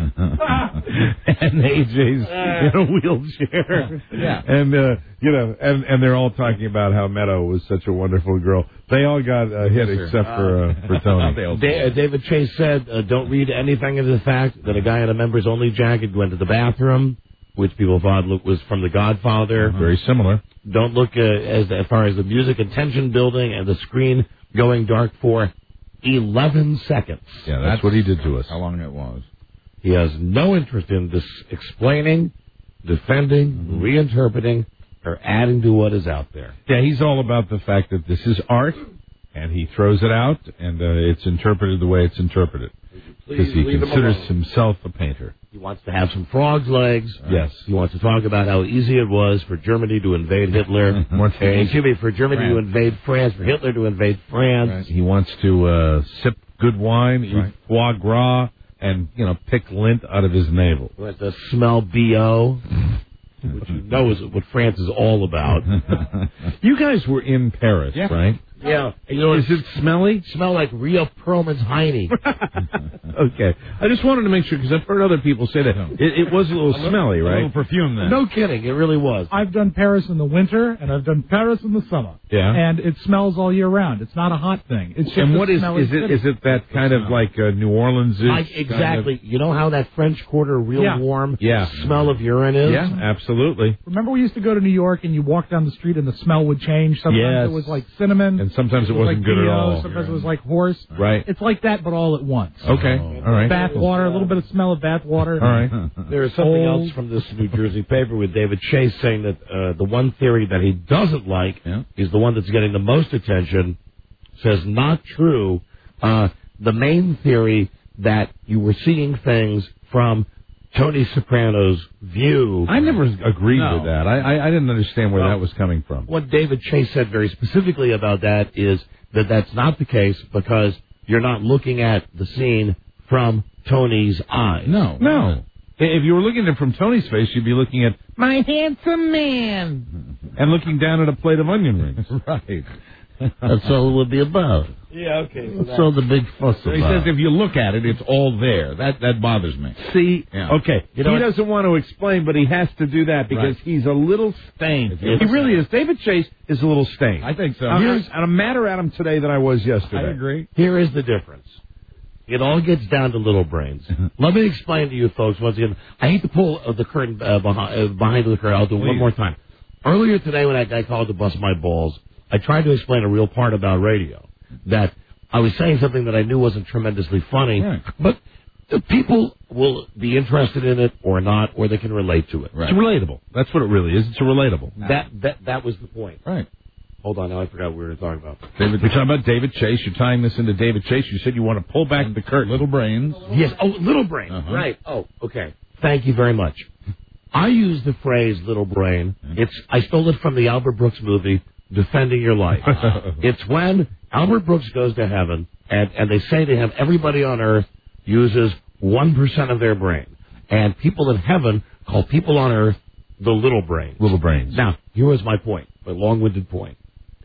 E: And A J's in a wheelchair.
O: Yeah.
E: And, uh, you know, and, and they're all talking about how Meadow was such a wonderful girl. They all got a hit
O: Yes, sir.
E: except for, uh, for Tony.
O: They all-
C: Da- uh, David Chase said, uh, don't read anything into the fact that a guy in a members-only jacket went to the bathroom, which people thought look, was from The Godfather.
E: Very similar.
C: Don't look uh, as, as far as the music and tension building and the screen going dark for eleven seconds.
E: Yeah, that's, that's what he did to us.
O: How long it was.
C: He has no interest in this explaining, defending, mm-hmm. reinterpreting, or adding to what is out there.
E: Yeah, he's all about the fact that this is art, and he throws it out, and uh, it's interpreted the way it's interpreted. Because he considers himself a painter.
C: He wants to have some frog's legs.
E: Yes.
C: He wants to talk about how easy it was for Germany to invade Hitler. Excuse me, for Germany France. to invade France, for Hitler to invade France.
E: Right. He wants to uh, sip good wine, right. eat foie gras, and, you know, pick lint out of his navel.
C: He wants to smell B O, which you know is what France is all about.
E: You guys were in Paris,
C: yeah.
E: right?
C: Yeah. You know,
E: is it smelly?
C: Smell like Rhea Perlman's Heine.
E: Okay. I just wanted to make sure, because I've heard other people say that. It, it was a little a smelly,
O: little,
E: right?
O: A little perfume then.
C: No kidding. It really was.
F: I've done Paris in the winter, and I've done Paris in the summer.
E: Yeah.
F: And it smells all year round. It's not a hot thing. It's just
E: and what is, is
F: it?
E: Is it that kind of like uh, New Orleans is?
C: Like, exactly. Kind of... You know how that French Quarter real
F: yeah.
C: warm
E: yeah.
C: smell of urine is?
E: Yeah, absolutely.
F: Remember we used to go to New York, and you walk down the street, and the smell would change? Sometimes
E: yes.
F: it was like cinnamon.
E: And sometimes it,
F: it was
E: wasn't
F: like
E: good
F: P O,
E: at all.
F: Sometimes it was like horse.
E: Right.
F: It's like that, but all at once.
E: Okay. Oh. All right.
F: Bath water, a little bit of smell of bath water.
E: All right.
C: There is something Old. else from this New Jersey paper with David Chase saying that uh, the one theory that he doesn't like
E: yeah.
C: is the one that's getting the most attention. Says not true. Uh, the main theory that you were seeing things from Tony Soprano's view.
E: I never agreed
C: no.
E: with that. I, I, I didn't understand where
C: well,
E: that was coming from.
C: What David Chase said very specifically about that is that that's not the case because you're not looking at the scene from Tony's eyes.
E: No. No. If you were looking at it from Tony's face, you'd be looking at my handsome man and looking down at a plate of onion rings.
O: Right.
C: That's all it would be about.
F: Yeah, okay. So
C: that's all the big fuss
O: so
C: about.
O: He says if you look at it, it's all there. That that bothers me.
E: See,
O: yeah.
E: okay, you know he what? doesn't want to explain, but he has to do that because
O: right.
E: he's a little stained.
O: He
E: really is. David Chase is a little stained.
O: I think so.
E: I'm, I'm, I'm madder at him today than I was yesterday.
O: I agree.
C: Here is the difference. It all gets down to little brains. Let me explain to you folks once again. I hate to pull uh, the curtain uh, behind, uh, behind the curtain. I'll do it one more time. Earlier today when that guy called to bust my balls, I tried to explain a real part about radio. That I was saying something that I knew wasn't tremendously funny,
O: right.
C: but the people will be interested in it or not, or they can relate to it.
E: Right. It's relatable. That's what it really is. It's a relatable.
C: That that that was the point.
E: Right.
C: Hold on, now I forgot what we were talking about.
E: David, we're talking about David Chase. You're tying this into David Chase. You said you want to pull back the curtain.
O: Little brains.
C: Yes. Oh, little brain. Uh-huh. Right. Oh, okay. Thank you very much. I use the phrase "little brain." It's I stole it from the Albert Brooks movie Defending Your Life. It's when Albert Brooks goes to heaven and and they say to him, everybody on earth uses one percent of their brain, and people in heaven call people on earth the little brains.
E: Little brains.
C: Now, here was my point, my long-winded point.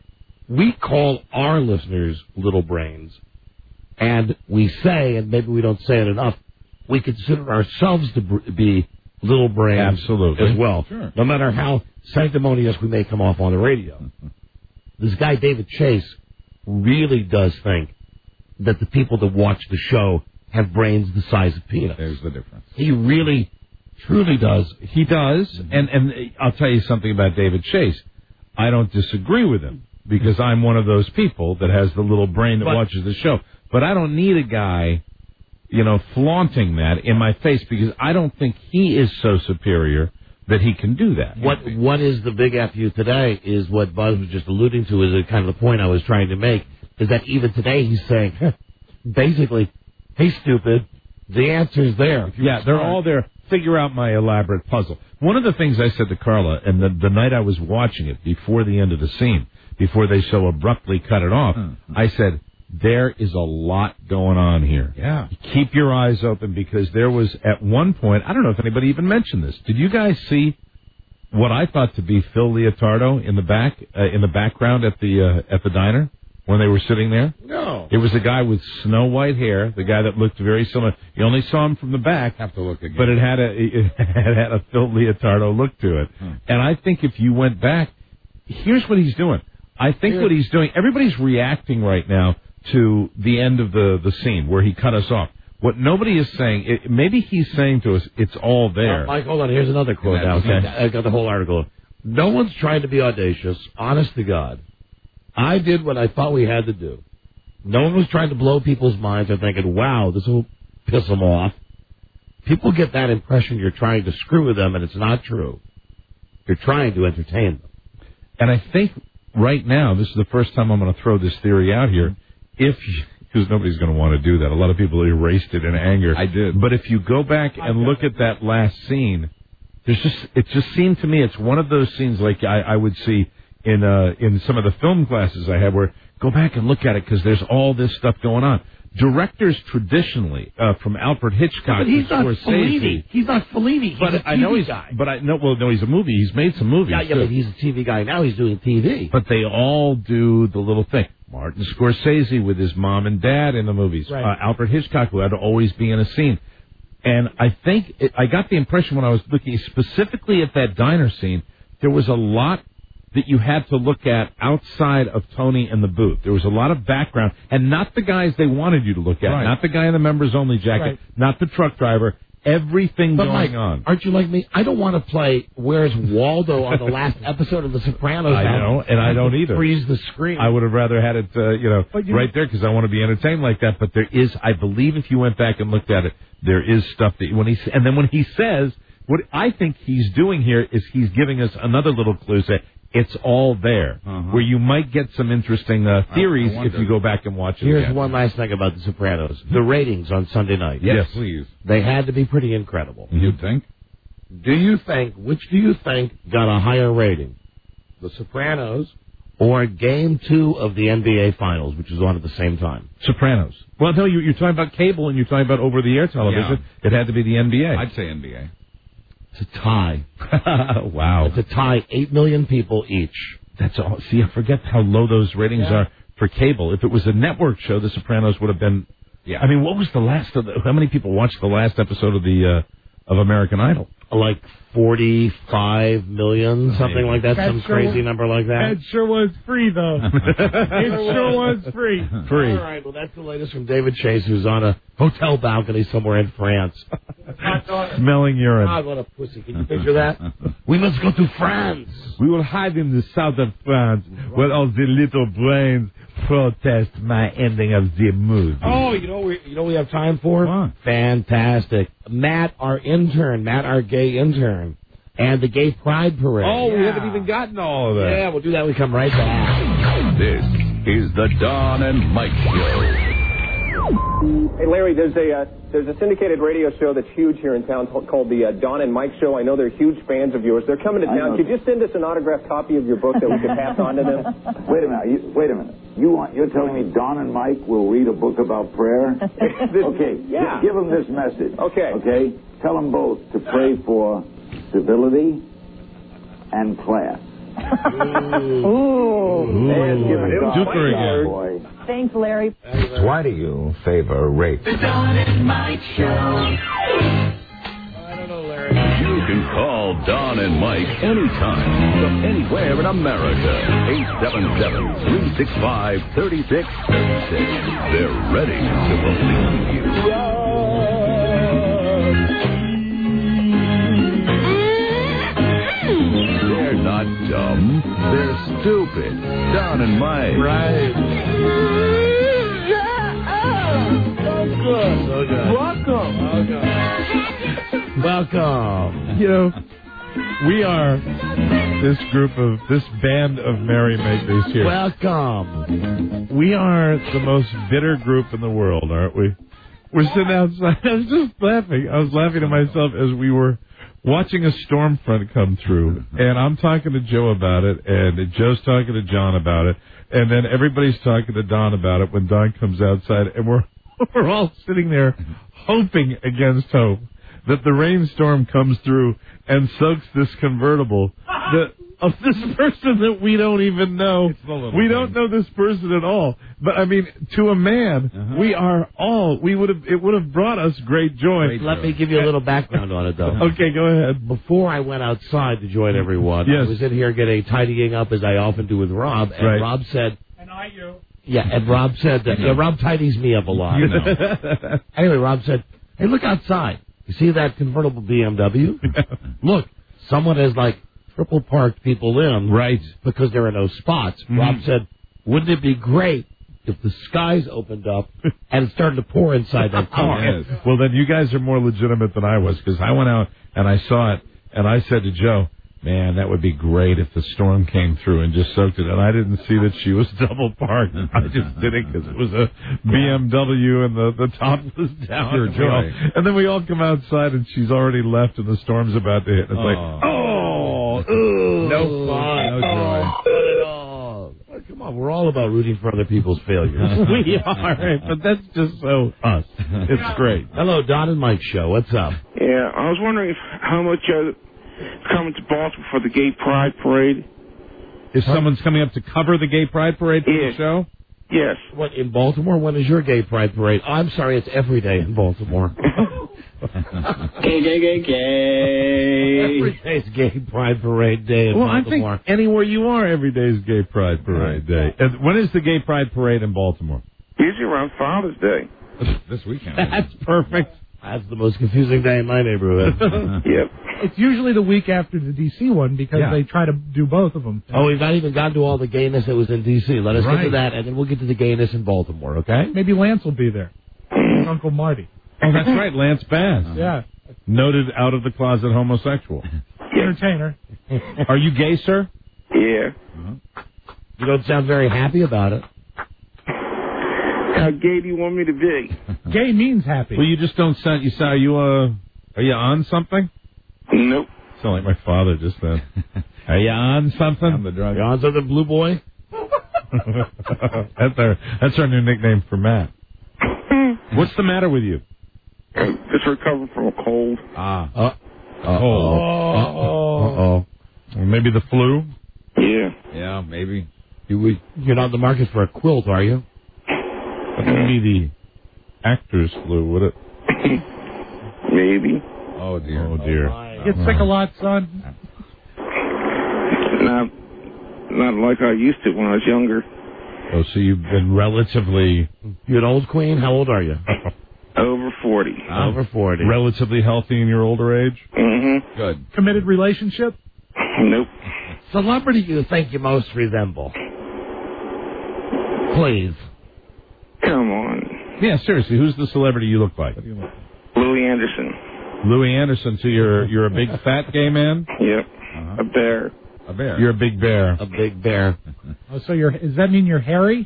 C: We call our listeners little brains, and we say, and maybe we don't say it enough, we consider ourselves to br- be little brains
E: Absolutely.
C: as well,
O: sure.
C: no matter how sanctimonious we may come off on the radio. This guy, David Chase, really does think that the people that watch the show have brains the size of peanuts.
O: There's the difference.
C: He really, truly does.
E: He does, mm-hmm. and, and I'll tell you something about David Chase. I don't disagree with him. Because I'm one of those people that has the little brain that
C: but,
E: watches the show. But I don't need a guy, you know, flaunting that in my face because I don't think he is so superior that he can do that.
C: What What is the big F you today is what Buzz was just alluding to is kind of the point I was trying to make, is that even today he's saying, basically, hey, stupid, the answer's there.
E: Yeah, they're all there. Figure out my elaborate puzzle. One of the things I said to Carla, and the, the night I was watching it before the end of the scene, before they so abruptly cut it off, mm-hmm. I said, there is a lot going on here.
O: Yeah.
E: Keep your eyes open because there was, at one point, I don't know if anybody even mentioned this. Did you guys see what I thought to be Phil Leotardo in the back, uh, in the background at the, uh, at the diner when they were sitting there?
C: No.
E: It was a guy with snow white hair, the guy that looked very similar. You only saw him from the back.
O: Have to look again.
E: But it had a, it had, had a Phil Leotardo look to it. Hmm. And I think if you went back, here's what he's doing. I think yeah. what he's doing, everybody's reacting right now to the end of the, the scene where he cut us off. What nobody is saying, it, maybe he's saying to us, it's all there.
C: Uh, Mike, hold on. Here's another quote now. Okay? I got the whole article. No one's trying to be audacious. Honest to God. I did what I thought we had to do. No one was trying to blow people's minds or thinking, wow, this will piss them off. People get that impression you're trying to screw with them, and it's not true. You're trying to entertain them.
E: And I think right now, this is the first time I'm going to throw this theory out here, if because nobody's going to want to do that. A lot of people erased it in anger. I did. But if you go back and look at that last scene, there's just it just seemed to me it's one of those scenes like I, I would see in uh, in some of the film classes I had where go back and look at it because there's all this stuff going on. Directors traditionally, uh, from Alfred Hitchcock
C: But he's
E: to
C: not
E: Scorsese,
C: Fellini. He's not Fellini. He's
E: but
C: a T V
E: I know he's
C: guy.
E: but I know well no he's a movie. He's made some movies.
C: Yeah, yeah,
E: too.
C: but he's a T V guy now. He's doing T V.
E: But they all do the little thing. Martin Scorsese with his mom and dad in the movies.
C: Right.
E: Uh, Alfred Hitchcock, who had to always be in a scene. And I think, it, I got the impression when I was looking specifically at that diner scene, there was a lot that you had to look at outside of Tony and the booth. There was a lot of background, and not the guys they wanted you to look at,
C: Right.
E: not the guy in the members-only jacket,
C: Right.
E: not the truck driver, everything
C: But
E: going
C: Mike,
E: on.
C: aren't you like me? I don't want to play Where's Waldo on the last episode of The Sopranos.
E: I know, and I don't either.
C: Freeze the screen.
E: I would have rather had it, uh, you know,
C: But you
E: right
C: know-
E: there because I want to be entertained like that. But there is, I believe, if you went back and looked at it, there is stuff that when he and then when he says what I think he's doing here is he's giving us another little clue. Say it's all there, where you might get some interesting uh, theories
C: I- I
E: if
C: wonder.
E: you go back and watch it.
C: Here's
E: again.
C: one last thing about The Sopranos. The ratings on Sunday night.
E: Yes, please.
C: They had to be pretty incredible.
E: You think?
C: Do you think, which do you think got a higher rating? The Sopranos or Game two of the N B A Finals, which was on at the same time?
E: Sopranos. Well, no, you, you're talking about cable and you're talking about over-the-air television. It had to be the N B A.
O: I'd say N B A.
C: It's a tie.
E: Wow.
C: It's a tie, eight million people each.
E: That's all. See, I forget how low those ratings
C: Yeah.
E: are for cable. If it was a network show, The Sopranos would have been.
O: Yeah.
E: I mean, what was the last of the? How many people watched the last episode of the uh, of American Idol?
C: Like forty-five million, something like that,
F: That
C: some
F: sure
C: crazy
F: was-
C: number like that.
F: It sure was free, though. It sure was free.
E: Free.
C: All right, well, that's the latest from David Chase, who's on a hotel balcony somewhere in France.
E: Smelling urine.
C: God, what a pussy. Can you picture that? We must go to France.
E: We will hide in the south of France where all the little brains protest my ending of the movie.
C: Oh, you know we you know we have time for? Fantastic. Matt, our intern, Matt, our gay intern, and the Gay Pride Parade.
E: Oh, we haven't even gotten all of that.
C: Yeah, we'll do that when we come right back.
A: This is the Don and Mike Show.
N: Hey, Larry, there's a uh, there's a syndicated radio show that's huge here in town called the uh, Don and Mike Show. I know they're huge fans of yours. They're coming to
P: I
N: town.
P: know.
N: Could you send us an autographed copy of your book that we could pass on to them?
P: Wait a minute. You, wait a minute. You want? You're telling me Don and Mike will read a book about prayer? Okay.
N: Yeah.
P: Give them this message.
N: Okay.
P: Okay. Tell them both to pray for civility and class.
K: Ooh.
P: And give it a
E: Duker again.
P: boy.
K: Thanks, Larry.
I: Why do you favor rape?
A: You can call Don and Mike anytime from anywhere in America. eight seven seven, three six five, three six three six. They're ready to believe you. They're not dumb. They're stupid. Don and Mike.
E: Right.
C: So good. So good.
F: Welcome.
C: Welcome.
E: You know, we are this group of, this band of merrymakers here.
C: Welcome.
E: We are the most bitter group in the world, aren't we? We're sitting outside. I was just laughing. I was laughing to myself as we were watching a storm front come through. And I'm talking to Joe about it, and Joe's talking to John about it, and then everybody's talking to Don about it when Don comes outside, and we're we're all sitting there hoping against hope that the rainstorm comes through and soaks this convertible that, of this person that we don't even know. We don't know this person at all. But I mean, to a man,
C: Uh-huh.
E: we are all. We would have. It would have brought us great joy.
C: Let me give you a little background on it, though.
E: Okay, go ahead.
C: Before I went outside to join everyone,
E: Yes.
C: I was in here getting tidying up as I often do with Rob, and
E: Right.
C: Rob said,
F: And I you.
C: yeah, and Rob said that, yeah, Rob tidies me up a lot.
E: You know.
C: Anyway, Rob said, hey, look outside. You see that convertible B M W? Look, someone has like triple parked people in.
E: Right.
C: Because there are no spots.
E: Mhm.
C: Rob said, wouldn't it be great if the skies opened up and it started to pour inside that car.
E: Yes. Well, then you guys are more legitimate than I was, because I went out and I saw it, and I said to Joe, man, that would be great if the storm came through and just soaked it. And I didn't see that she was double parked. I just did it because it was a B M W and the, the top was down.
O: Pure
E: and, we all,
O: joy.
E: and then we all come outside and she's already left and the storm's about to hit. And it's like, oh, ooh,
C: No fun.
E: no joy.
C: Not at all. Oh, come on, we're all about rooting for other people's failures.
E: We are, but that's just so us. It's great.
C: Hello, Don and Mike Show. What's up?
J: Yeah, I was wondering if, how much uh, coming to Baltimore for the Gay Pride Parade.
E: If someone's coming up to cover the Gay Pride Parade for
J: Yeah.
E: the show?
J: Yes.
C: What, in Baltimore? When is your Gay Pride Parade? Oh, I'm sorry, it's every day in Baltimore.
J: Gay, gay, gay, gay.
C: Every day's Gay Pride Parade day in
E: Well, I
C: Baltimore.
E: think anywhere you are, every day is Gay Pride Parade Day. And when is the Gay Pride Parade in Baltimore?
J: Usually around Father's Day.
O: This weekend.
C: That's perfect. That's the most confusing day in my neighborhood.
J: Yep.
F: It's usually the week after the D C one because
C: Yeah.
F: they try to do both of them.
C: Oh, we've not even gotten to all the gayness that was in D C. Let us get to
F: Right.
C: that, and then we'll get to the gayness in Baltimore, okay?
F: Maybe Lance will be there. His Uncle Marty.
E: Oh, that's right, Lance Bass.
F: Yeah.
E: Noted out-of-the-closet homosexual.
F: Entertainer.
E: Are you gay, sir?
J: Yeah.
C: You don't sound very happy about it.
J: How gay do you want me to be?
F: Gay means happy.
E: Well, you just don't sound. You sound. Are you uh? Are you on something?
J: Nope.
E: Sound like my father just then. Are you on something?
O: I'm the drug.
C: You on something, Blue Boy?
E: that's our. That's our new nickname for Matt. What's the matter with you?
J: Just recovering from a cold.
E: Ah.
C: Uh,
E: Oh. Uh-oh. Or maybe the flu?
J: Yeah.
O: Yeah, maybe.
C: You, you're not in the market for a quilt, are you?
E: That would be the actor's flu, would it?
J: Maybe.
O: Oh, dear.
E: Oh, dear.
F: Get sick a lot, son.
J: Not, not like I used to when I was younger.
E: Oh, so you've been relatively...
C: You an old queen? How old are you?
J: Over forty.
C: Over forty.
E: Relatively healthy in your older age?
J: Mm-hmm.
O: Good.
F: Committed relationship?
J: Nope.
C: Celebrity you think you most resemble? Please.
J: Come on.
E: Yeah, seriously, who's the celebrity you look like?
J: Louis Anderson.
E: Louis Anderson, so you're you're a big fat gay man?
J: Yep.
O: Uh-huh.
J: A bear.
O: A bear.
E: You're a big bear.
C: A big bear.
F: Oh, so you're, does that mean you're hairy?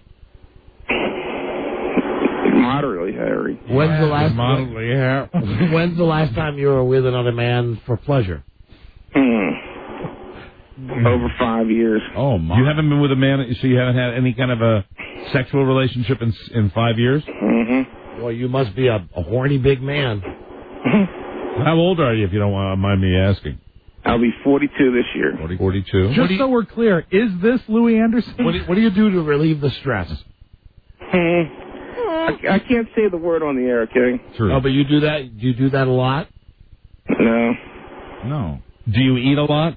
J: Moderately hairy.
C: When's the last
E: Moderately hair.
C: When's the last time you were with another man for pleasure?
J: Hmm. Over five years.
O: Oh, my.
E: You haven't been with a man, so you haven't had any kind of a sexual relationship in in five years?
J: Mm-hmm.
C: Well, you must be a, a horny big man.
E: How old are you, if you don't want- mind me asking?
J: I'll be forty-two this year.
E: forty-two.
F: Just so we're clear, is this Louis Anderson?
C: What do, what do you do to relieve the stress?
J: Hmm. I, I can't say the word on the air, okay?
E: True.
C: Oh, but you do that. Do you do that a lot?
J: No.
O: No.
E: Do you eat a lot?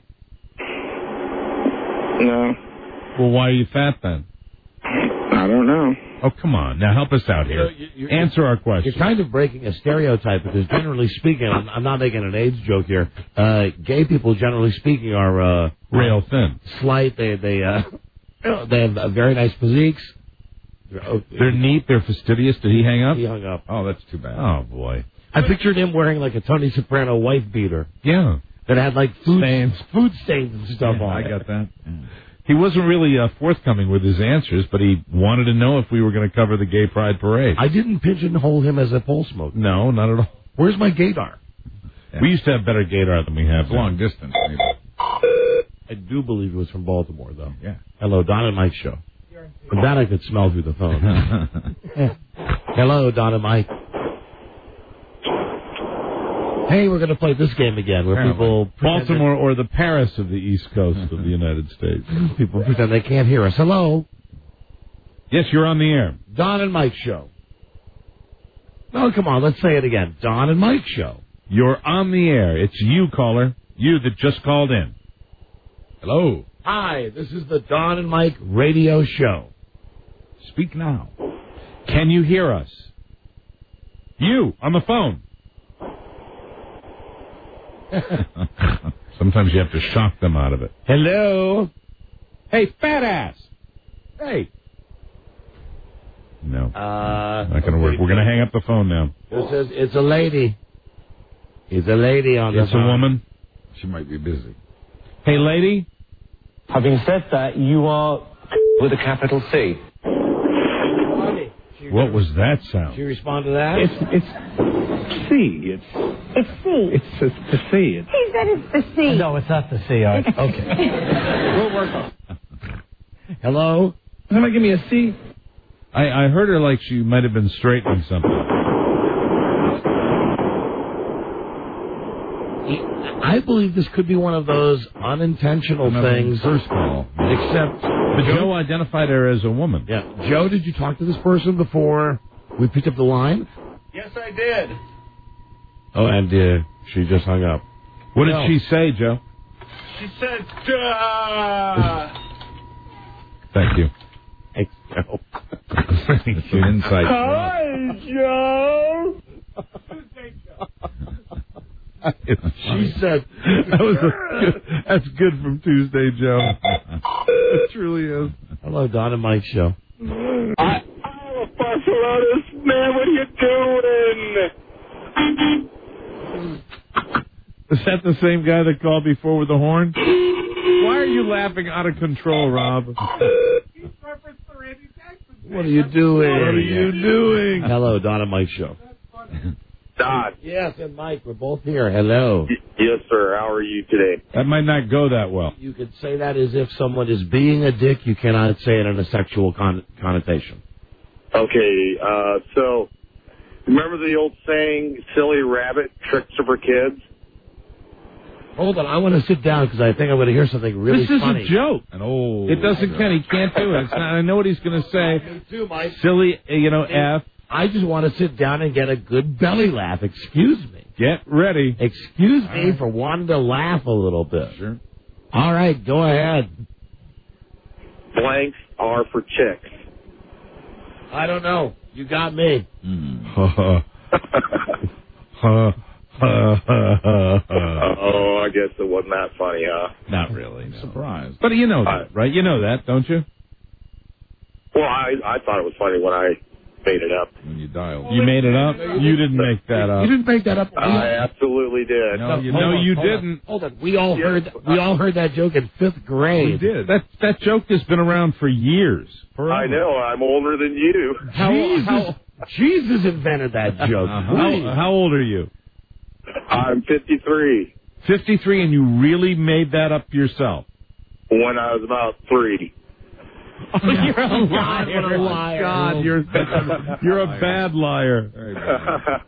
J: No.
E: Well, why are you fat then?
J: I don't know.
E: Oh, come on. Now help us out here.
C: So you- you-
E: Answer our question.
C: You're kind of breaking a stereotype because generally speaking, I'm, I'm not making an AIDS joke here. Uh, gay people, generally speaking, are uh,
E: Rail thin.
C: slight. They they uh, they have uh, very nice physiques.
E: They're neat. They're fastidious. Did he hang up?
C: He hung up.
O: Oh, that's too bad.
E: Oh, boy.
C: I pictured him wearing like a Tony Soprano wife beater
E: Yeah.
C: that had like food
E: Stains.
C: food stains and stuff on
O: I
C: it.
O: got that. Yeah.
E: He wasn't really uh, forthcoming with his answers, but he wanted to know if we were going to cover the Gay Pride Parade.
C: I didn't pigeonhole him as a pole smoker.
E: No, not at all.
C: Where's my gaydar?
O: Yeah.
E: We used to have better gaydar than we have
O: It's
E: now.
O: long distance, maybe.
C: I do believe it was from Baltimore, though.
O: Yeah.
C: Hello, Don and Mike show. And that I could smell through the phone. Hello, Don and Mike. Hey, we're going to play this game again where people pretend
E: Baltimore or the Paris of the East Coast of the United States.
C: that- people pretend they can't hear us. Hello,
E: Yes, you're on the air.
C: Don and Mike show. No, come on, let's say it again. Don and Mike show.
E: You're on the air. It's you, caller. You that just called in.
O: Hello.
C: Hi, this is the Don and Mike radio show.
O: Speak now.
E: Can you hear us? You, on the phone. Sometimes you have to shock them out of it.
C: Hello.
E: Hey, fat ass.
C: Hey.
E: No.
C: Uh,
E: Not going to work. We're going to hang up the phone now.
C: It says it's a lady. It's a lady on the
E: It's a
C: phone.
E: woman.
O: She might be busy.
E: Hey, lady.
L: Having said that, you are with a capital C.
E: What was that sound?
C: Did you respond to that?
S: It's it's C. It's
K: It's C.
S: it's it's the C. It's
K: He said it's the C.
C: No, it's not the C. I, okay.
S: we'll work on.
C: Hello?
S: Somebody give me a C.
E: I, I heard her like she might have been straightening something.
C: I believe this could be one of those unintentional things.
E: First call.
C: Except,
E: But Joe identified her as a woman.
C: yeah. Joe, did you talk to this person before we picked up the line?
S: Yes, I did.
C: Oh, and uh, she just hung up.
E: What did
C: No.
E: she say, Joe?
S: She said, Duh!
E: Thank you.
C: Hey, Joe.
E: Thank you. Insight.
S: Hi, Joe.
C: She said,
E: that was a good, that's good from Tuesday, Joe. It truly is.
C: hello, Don and Mike show.
S: I, I'm a Barcelona's man. What are you doing?
E: Is that the same guy that called before with the horn? Why are you laughing out of control, Rob?
C: What are you doing?
E: What are you doing?
C: Hello, Don and Mike show.
M: Don.
C: Yes, and Mike, we're both here. Hello.
M: Yes, sir. How are you today?
E: That might not go that well.
C: You could say that as if someone is being a dick. You cannot say it in a sexual con- connotation.
M: Okay, uh, so remember the old saying, silly rabbit tricks are for kids?
C: Hold on, I want to sit down because I think I'm going to hear something really
E: This is
C: funny.
E: a joke.
O: And oh,
E: It doesn't count. He can't do it. It's not, I know what he's going to say.
C: Me too, Mike.
E: Silly, uh, you know, F.
C: I just want to sit down and get a good belly laugh. Excuse me.
E: Get ready.
C: Excuse me for wanting to laugh a little bit.
O: Sure.
C: All right, go ahead.
M: Blanks are for chicks.
C: I don't know. You got me.
E: Mm.
M: Oh, I guess it wasn't that funny, huh?
E: Not really. No.
O: Surprised.
E: But you know that, right? You know that, don't you?
M: Well, I, I thought it was funny when I made it up.
O: When you dialed.
E: You made it up? You didn't make that up.
C: You didn't make that up.
M: I absolutely did.
E: No, you,
C: hold
E: no,
C: on,
E: you
C: hold
E: didn't.
C: On, hold on. We all
M: Yes.
C: heard. We all heard that joke in fifth grade.
E: We did. That that joke has been around for years. Forever.
M: I know. I'm older than you.
C: How,
E: Jesus.
C: how Jesus invented that joke.
E: Uh-huh. How, how old are you?
M: I'm fifty-three.
E: fifty-three, and you really made that up yourself?
M: When I was about three.
C: Oh, you're a liar. You're a liar.
E: God, you're you're a bad liar.
O: Very bad.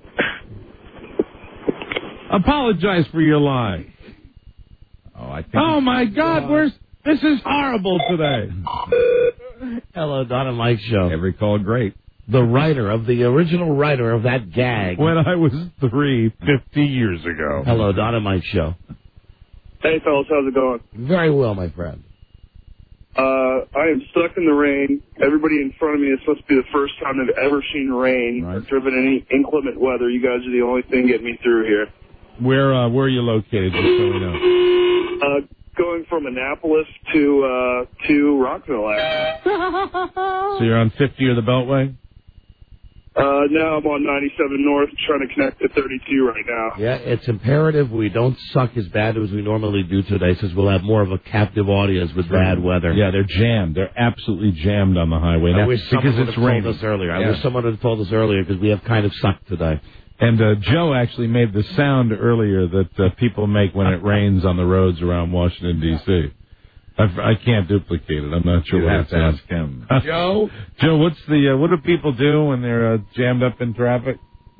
E: Apologize for your lie.
O: Oh, I think.
E: Oh my God, where's this is horrible today.
C: Hello, Don and Mike show.
O: Every call great.
C: The writer of the original writer of that gag.
E: When I was three, fifty years ago.
C: Hello, Don and Mike show.
M: Hey, fellas, how's it going?
C: Very well, my friend.
M: Uh, I am stuck in the rain. Everybody in front of me is supposed to be the first time they've ever seen rain or driven any inclement weather. You guys are the only thing getting me through here.
E: Where uh, where are you located, just so we know?
M: Uh, going from Annapolis to uh, to Rockville, actually.
E: So you're on fifty or the Beltway?
M: Uh, now I'm on ninety-seven North, trying to connect to thirty-two right now.
C: Yeah, it's imperative we don't suck as bad as we normally do today, since we'll have more of a captive audience with bad weather.
E: Yeah, they're jammed. They're absolutely jammed on the highway
C: I
E: now
C: wish someone
E: because
C: would
E: it's
C: have told
E: raining.
C: us earlier. I
E: Yeah.
C: wish someone would have told us earlier because we have kind of sucked today.
E: And uh, Joe actually made the sound earlier that uh, people make when it rains on the roads around Washington, D C I've, I can't duplicate it. I'm not sure
O: You
E: what
O: have
E: it
O: to
E: sounds.
O: ask him.
C: Joe?
E: Joe, what's the uh, what do people do when they're uh, jammed up in traffic?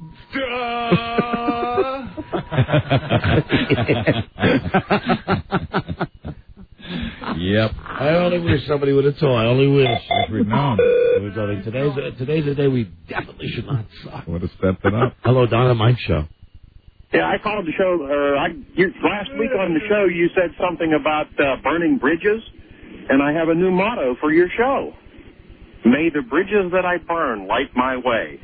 O: Yep.
C: I only wish somebody would have told. I only wish.
O: If we'd known.
C: It was only- Today's, uh, today's the day we definitely should not suck.
E: Would have stepped it up.
C: Hello, Donna Mike Show.
T: Yeah, I called the show. Uh, I, you, last week on the show, you said something about uh, burning bridges, and I have a new motto for your show. May the bridges that I burn light my way.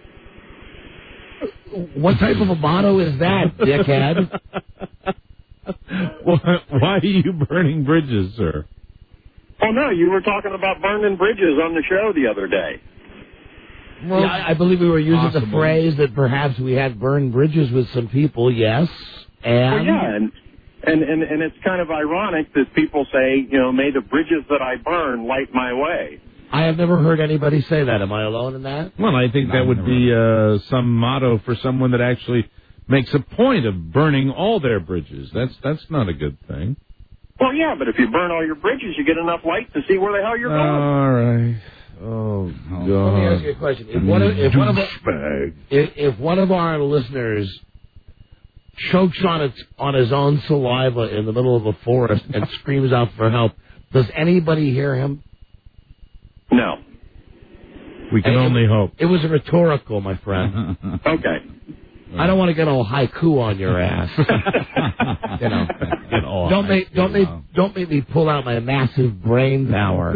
C: What type of a motto is that, dickhead?
E: Why, why are you burning bridges, sir?
T: Oh, no, you were talking about burning bridges on the show the other day.
C: Well, yeah, I believe we were using possible. the phrase that perhaps we had burned bridges with some people, yes. And
T: well, yeah, and, and, and, and it's kind of ironic that people say, you know, may the bridges that I burn light my way.
C: I have never heard anybody say that. Am I alone in that?
E: Well, I think that would be uh, some motto for someone that actually makes a point of burning all their bridges. That's that's not a good thing.
T: Well, yeah, but if you burn all your bridges, you get enough light to see where the hell you're going.
E: All right. Oh, God.
C: Let me ask you a question. If one of, if one of, our, if, if one of our listeners chokes on its on his own saliva in the middle of a forest and screams out for help, does anybody hear him?
T: No.
E: We can
C: it,
E: only hope.
C: It was a rhetorical, my friend.
T: Okay.
C: I don't want to get all haiku on your ass. you know,
E: get all
C: don't make don't make
E: wow.
C: don't make me pull out my massive brain power.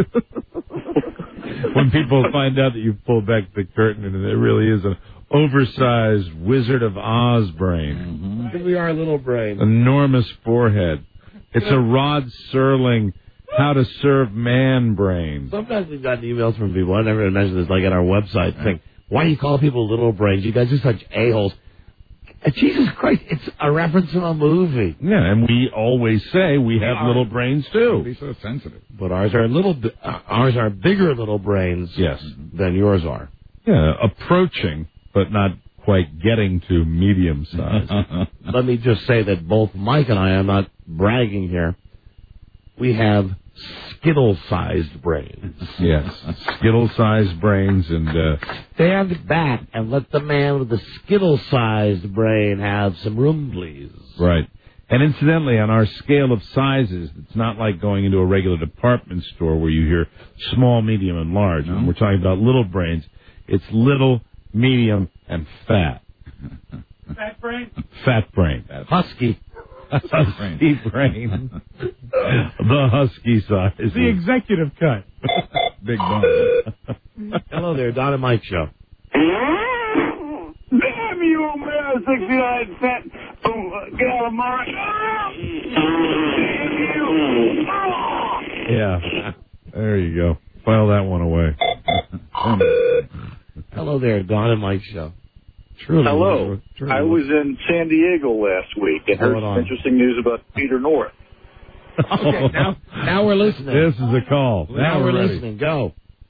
E: When people find out that you've pulled back the curtain and it really is an oversized Wizard of Oz brain.
C: Mm-hmm. I think we are a little brain.
E: Enormous forehead. It's a Rod Serling how to serve man brain.
C: Sometimes we've gotten emails from people. I never mentioned this, like at our website, saying, "Why do you call people little brains? You guys are such a-holes." Jesus Christ, it's a reference to a movie.
E: Yeah, and we always say we have yeah. little brains too.
O: Be so sensitive.
C: But ours are little, uh, ours are bigger little brains.
E: Yes.
C: Than yours are.
E: Yeah, approaching, but not quite getting to medium size.
C: Let me just say that both Mike and I, I'm not bragging here, we have Skittle-sized brains.
E: Yes, Skittle-sized brains, and uh,
C: stand back and let the man with the Skittle-sized brain have some room, please.
E: Right. And incidentally, on our scale of sizes, it's not like going into a regular department store where you hear small, medium, and large. No. When we're talking about little brains, it's little, medium, and fat.
U: Fat brain?
E: Fat brain.
C: Husky.
E: Husky brain. The husky size.
U: The executive cut.
E: Big bone.
C: Hello there, Don and Mike Show.
M: Damn you, old man, sixty-nine fat um, calamari.
E: Yeah. There you go. File that one away.
C: Hello there, Don and Mike Show. Truly,
Q: Hello.
C: Truly.
Q: I was in San Diego last week and heard some interesting news about Peter North.
C: Okay, now, now we're listening.
E: This is a call.
C: Now,
E: now
C: we're,
E: we're
C: listening. Go.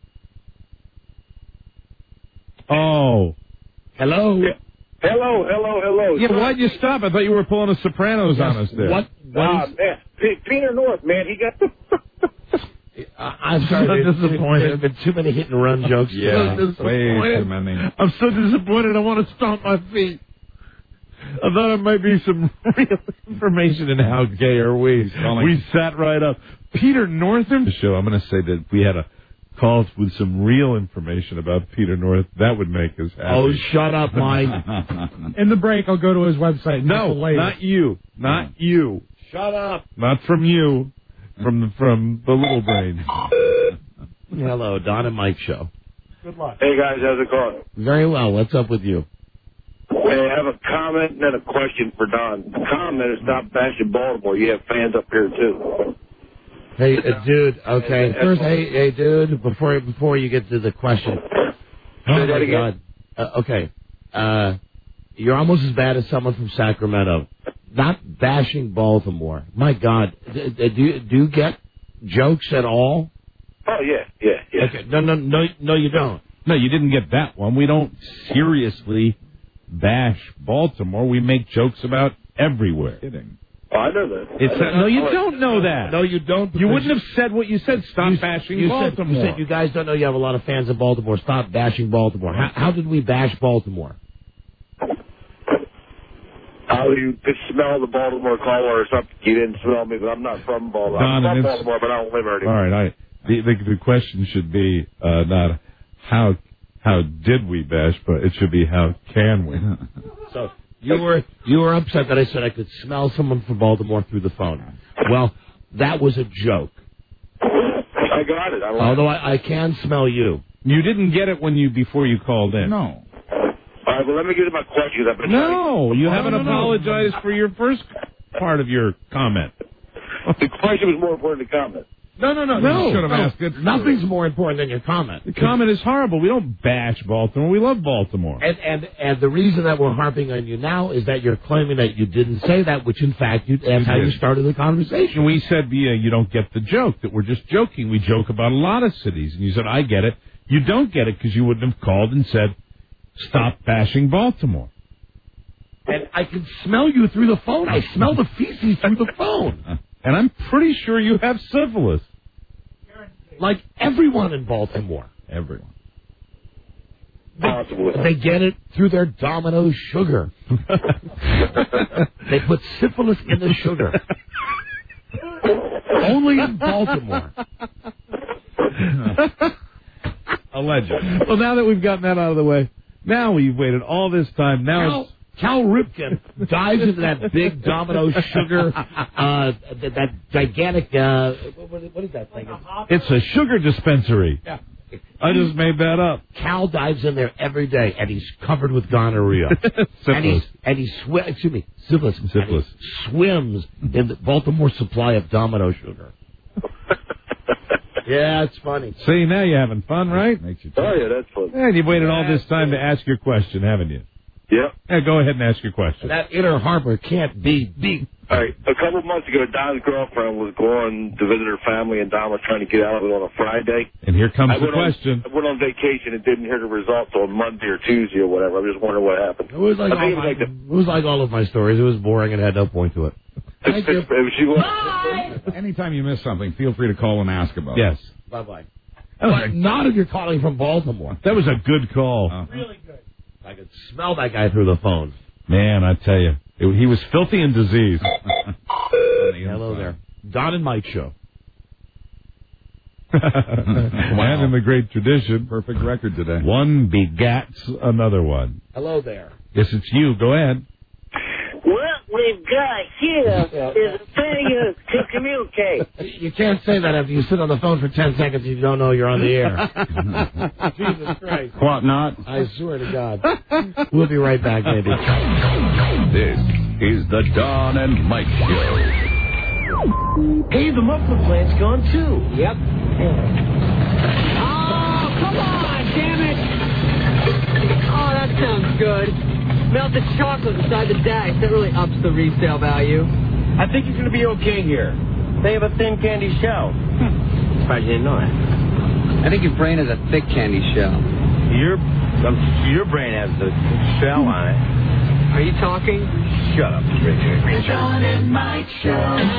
E: Oh.
C: Hello.
Q: Yeah. Hello, hello, hello.
E: Yeah, why'd you stop? I thought you were pulling a Sopranos
C: yes.
E: on us there.
C: What? what
Q: uh,
C: is...
Q: man, P- Peter North, man, he got...
C: Uh, I'm sorry.
E: So disappointed.
C: There have been too many hit and run jokes.
O: Yeah,
C: so
O: way too many.
E: I'm so disappointed. I want to stomp my feet. I thought it might be some real information in how gay are we. We sat right up. Peter Northam. The show. I'm going to say that we had a call with some real information about Peter North. That would make us happy.
C: Oh, shut up, Mike.
F: In the break, I'll go to his website. And
E: no,
F: the
E: not you. Not you.
C: Shut up.
E: Not from you. From the from the little brain.
C: Hello, Don and Mike Show.
F: Good luck.
Q: Hey, guys, how's it going?
C: Very well. What's up with you?
Q: Hey, I have a comment and then a question for Don. The comment is stop bashing Baltimore. You have fans up here, too.
C: Hey, uh, dude, okay. First, hey, hey, dude, before before you get to the question. Oh, my God. Uh, okay. Uh, you're almost as bad as someone from Sacramento. Not bashing Baltimore. My God. D- d- do, you, do you get jokes at all?
Q: Oh, yeah, yeah, yeah.
C: Okay. No, no, no, no, you don't.
E: No, you didn't get that one. We don't seriously bash Baltimore. We make jokes about everywhere.
O: Kidding.
Q: Oh, I know that.
E: It's a, no, you don't know that.
C: No, you don't.
E: You wouldn't have said what you said. Stop
C: you,
E: bashing
C: you
E: Baltimore.
C: Said, you said you guys don't know you have a lot of fans of Baltimore. Stop bashing Baltimore. How, how did we bash Baltimore?
Q: How you could smell the Baltimore caller or something. You didn't smell me, but I'm not from Baltimore.
E: Don,
Q: I'm from Baltimore, but I don't live there anymore.
E: All right. I, the, the the question should be uh, not how how did we bash, but it should be how can we.
C: So you were you were upset that I said I could smell someone from Baltimore through the phone. Well, that was a joke.
Q: I got it. I
C: Although I, I can smell you.
E: You didn't get it when you before you called in.
O: No.
Q: All right, well, let me get to my question. I've been
E: no,
Q: trying...
E: you haven't apologized for your first part of your comment.
Q: The question was more important than the comment.
C: No, no, no,
E: No.
C: You
E: should have
C: no.
E: asked it.
C: Nothing's more important than your comment.
E: The comment is horrible. We don't bash Baltimore. We love Baltimore.
C: And, and and the reason that we're harping on you now is that you're claiming that you didn't say that, which in fact you, that's
E: You
C: how
E: did.
C: you started the conversation.
E: We said, yeah, you don't get the joke, that we're just joking. We joke about a lot of cities. And you said, I get it. You don't get it because you wouldn't have called and said, stop bashing Baltimore.
C: And I can smell you through the phone. I smell the feces through the phone.
E: And I'm pretty sure you have syphilis.
C: Like everyone in Baltimore.
E: Everyone.
C: They, they get it through their Domino's sugar. They put syphilis in the sugar. Only in Baltimore.
E: Allegedly. Well, now that we've gotten that out of the way, now we've waited all this time. Now
C: Cal,
E: it's...
C: Cal Ripken dives into that big Domino's sugar, uh, that, that gigantic, uh, what, what is that thing?
E: It's a sugar dispensary.
C: Yeah.
E: I just made that up.
C: Cal dives in there every day, and he's covered with gonorrhea. and he's and he swi- excuse me, syphilis.
E: Syphilis.
C: And he swims in the Baltimore supply of Domino sugar. Yeah, it's funny.
E: See, now you're having fun, right?
Q: Oh, yeah, that's fun.
E: And you've waited all this time to ask your question, haven't you?
Q: Yeah.
E: Yeah, go ahead and ask your question.
C: That Inner Harbor can't be beat.
Q: All right. A couple of months ago, Don's girlfriend was going to visit her family, and Don was trying to get out of it on a Friday.
E: And here comes
Q: I
E: the
Q: went on-
E: question.
Q: I went on vacation and didn't hear the results on Monday or Tuesday or whatever. I'm just wondering what happened.
C: It was like,
Q: I
C: all
Q: think it was
C: my,
Q: like the,
C: it was like all of my stories. It was boring and had no point to it. Thank you.
Q: if she was,
O: Anytime you miss something, feel free to call and ask about
E: Yes.
O: it.
C: Bye-bye. But not if you're calling from Baltimore.
E: That was a good call.
O: Uh,
C: Really good. I could smell that guy through the phone.
E: Man, I tell you, it, he was filthy and diseased.
C: Hello there. Don and Mike Show.
E: And in the great tradition,
O: perfect record today.
E: one begats another one.
C: Hello there.
E: Yes, it's you. Go ahead.
K: What we've got here is a failure to communicate.
C: You can't say that after you sit on the phone for ten seconds and you don't know you're on the air. Jesus Christ.
O: What not?
C: I swear to God. We'll be right back, baby.
A: This is the Don and Mike Show.
K: Hey, the muffler plant's gone too. Yep. Oh, come on, damn it.
D: Oh, that sounds good. Melted chocolate inside the dice. That really ups the resale value.
T: I think you're going to be okay here. They have a thin candy shell. Hmm. Surprised you didn't know that.
D: I think your brain has a thick candy shell.
T: Your, um, your brain has the shell on it.
D: Are you talking?
T: Shut up, Richard. Richard.
K: Don and Mike Show.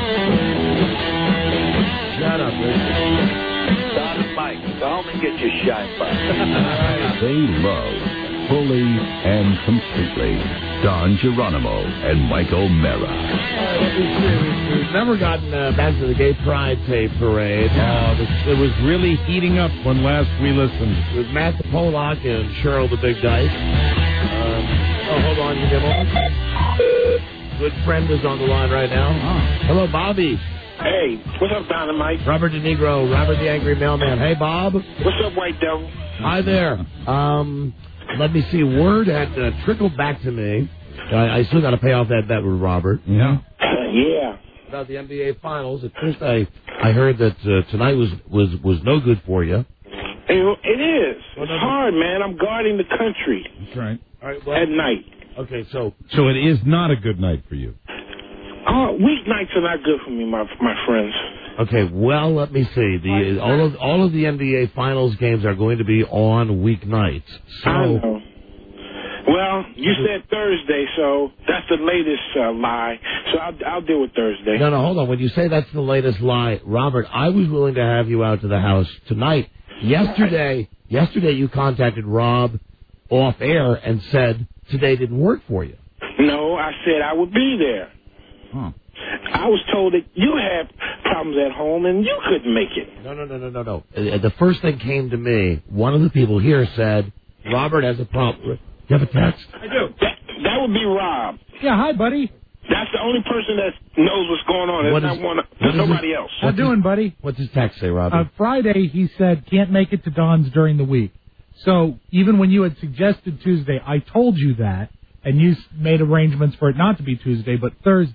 C: Shut up, Richard.
Q: Don and Mike, go home and get your shine box.
A: They love fully and completely Don Geronimo and Mike O'Mara.
C: We've never gotten uh, back to the Gay Pride Day Parade.
E: Oh, this, it was really heating up when last we listened.
C: With Matt the Pollock and Cheryl the Big Dice. Um, oh, hold on, you demo. Good friend is on the line right now.
O: Oh.
C: Hello, Bobby.
M: Hey, what's up, Don and Mike?
C: Robert De Nigro, Robert the Angry Mailman. Hey, Bob.
M: What's up, White Devil?
C: Hi there. Um, let me see. Word had uh, trickled back to me. I, I still got to pay off that bet with Robert.
O: Yeah.
M: Yeah.
C: About the N B A Finals. At first, I I heard that uh, tonight was, was, was no good for you.
M: It, it is. It's hard, man. I'm guarding the country.
O: That's right.
C: All right. Well,
M: at night.
C: Okay, so
E: So it is not a good night for you.
M: Oh, weeknights are not good for me, my my friends.
C: Okay, well, let me see. The all of all of the N B A Finals games are going to be on weeknights. So,
M: I know. Well, you said Thursday, so that's the latest uh, lie. So I'll, I'll deal with Thursday.
C: no, no, hold on. When you say that's the latest lie, Robert, I was willing to have you out to the house tonight. Yesterday, yesterday you contacted Rob off air and said today didn't work for you.
M: No, I said I would be there.
O: Huh.
M: I was told that you had problems at home and you couldn't make it.
C: No, no, no, no, no, no. Uh, The first thing came to me. One of the people here said Robert has a problem. You have a text?
M: I do. That, that would be Rob.
F: Yeah, hi, buddy.
M: That's the only person that knows what's going on. There's
C: What
M: not
C: is-
M: one.
C: what
M: There's
C: is
M: nobody
C: it?
M: else.
F: How you doing, buddy?
C: What's his text say, Robert?
F: Uh, Friday, he said, can't make it to Don's during the week. So even when you had suggested Tuesday, I told you that, and you s- made arrangements for it not to be Tuesday, but Thursday.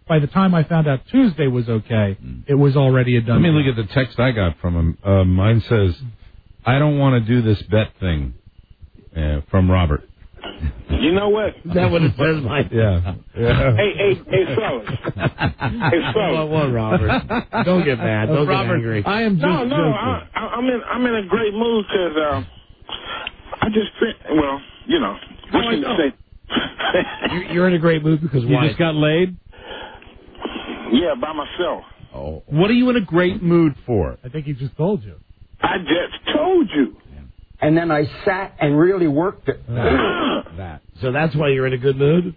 F: by the time I found out Tuesday was okay, it was already a done
E: Let me
F: deal.
E: look at the text I got from him. Uh, mine says, I don't want to do this bet thing uh, from Robert.
M: You know what?
C: Is that what it says, Mike?
E: Yeah. yeah.
M: Hey, hey, hey, fellas. Hey, fellas.
C: What, what, Robert? Don't get mad. Don't
E: Robert,
C: get angry.
E: I am just
M: No, no,
E: joking.
M: I, I, I'm in, I'm in a great mood because uh, I just think, well, you know, what can you say?
C: You're- You're in a great mood because
E: You
C: why?
E: just got laid?
M: Yeah, by myself.
E: Oh. What are you in a great mood for?
F: I think he just told you.
M: I just told you.
G: And then I sat and really worked it.
C: that. So that's why you're in a good mood?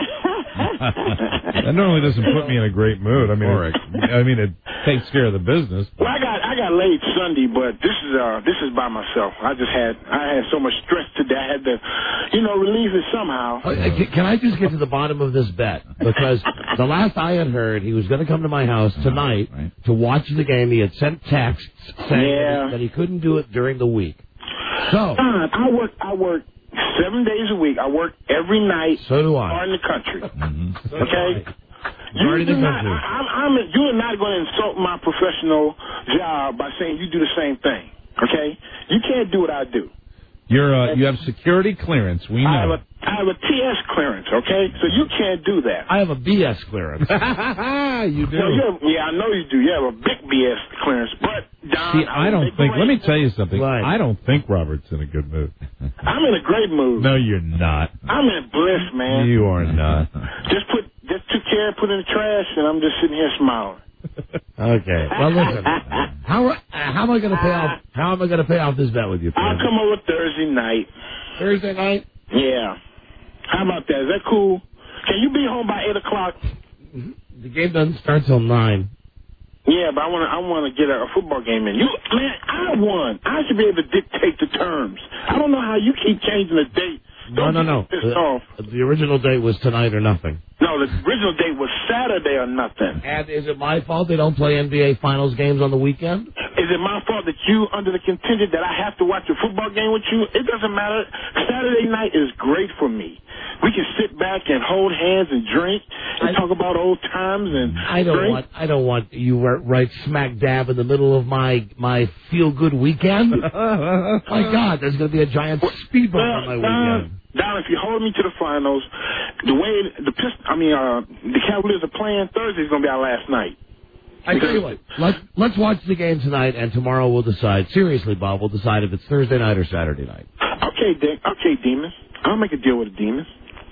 E: That normally doesn't put me in a great mood. I mean, it, I mean, it takes care of the business.
M: Well, I got I got laid Sunday, but this is uh this is by myself. I just had I had so much stress today. I had to, you know, relieve it somehow.
C: Uh, can- Can I just get to the bottom of this bet? Because the last I had heard, he was going to come to my house tonight to watch the game. He had sent texts saying
M: Yeah.
C: that he couldn't do it during the week. So,
M: Don, I work I work seven days a week. I work every night.
C: So do I.
M: Far in the country.
C: So do
M: Okay.
C: I.
M: You
C: Far in
M: do
C: the
M: not,
C: country.
M: I, I'm, I'm, you are not going to insult my professional job by saying you do the same thing. Okay. You can't do what I do.
E: You're uh, you have security clearance. We
M: I have
E: know.
M: a I have a T S clearance. Okay. So you can't do that.
C: I have a B S clearance.
E: You do.
M: Well, you have, yeah, I know you do. You have a big B S clearance, but Don,
E: See, I don't
M: make
E: think.
M: a
E: Let me
M: raise.
E: tell you something.
C: Right.
E: I don't think Robert's in a good mood.
M: I'm in a great mood.
E: No, you're not.
M: I'm in bliss, man.
E: You are not.
M: Just put, just took care, put in the trash, and I'm just sitting here smiling.
C: Okay. Well, listen. How uh, how am I going to pay off? How am I going to pay off this bet with you?
M: I'll
C: Fran?
M: come over Thursday night.
C: Thursday night.
M: Yeah. How about that? Is that cool? Can you be home by eight o'clock?
C: The game doesn't start till nine.
M: Yeah, but I want to. I want to get a, a football game in. You, man, I won. I should be able to dictate the terms. I don't know how you keep changing the date.
C: No,
M: Don't
C: no,
M: get
C: no.
M: me pissed off.
C: The, the original date was tonight or nothing.
M: No, the original date was Saturday or nothing.
C: And is it my fault they don't play N B A Finals games on the weekend?
M: Is it my fault that you, under the contingent that I have to watch a football game with you? It doesn't matter. Saturday night is great for me. We can sit back and hold hands and drink and
C: I,
M: talk about old times and
C: I don't
M: drink.
C: want. I don't want you right, right smack dab in the middle of my my feel good weekend. My God, there's going to be a giant speed bump
M: Well,
C: on my
M: Don,
C: weekend.
M: Don, if you hold me to the finals, the way the Pist- I mean, uh, the Cavaliers are playing, Thursday's going to be our last night.
C: I tell you what, let's let's watch the game tonight, and tomorrow we'll decide. Seriously, Bob, we'll decide if it's Thursday night or Saturday night.
M: Okay, Dick. Okay, Demon. I'll make a deal with a demon.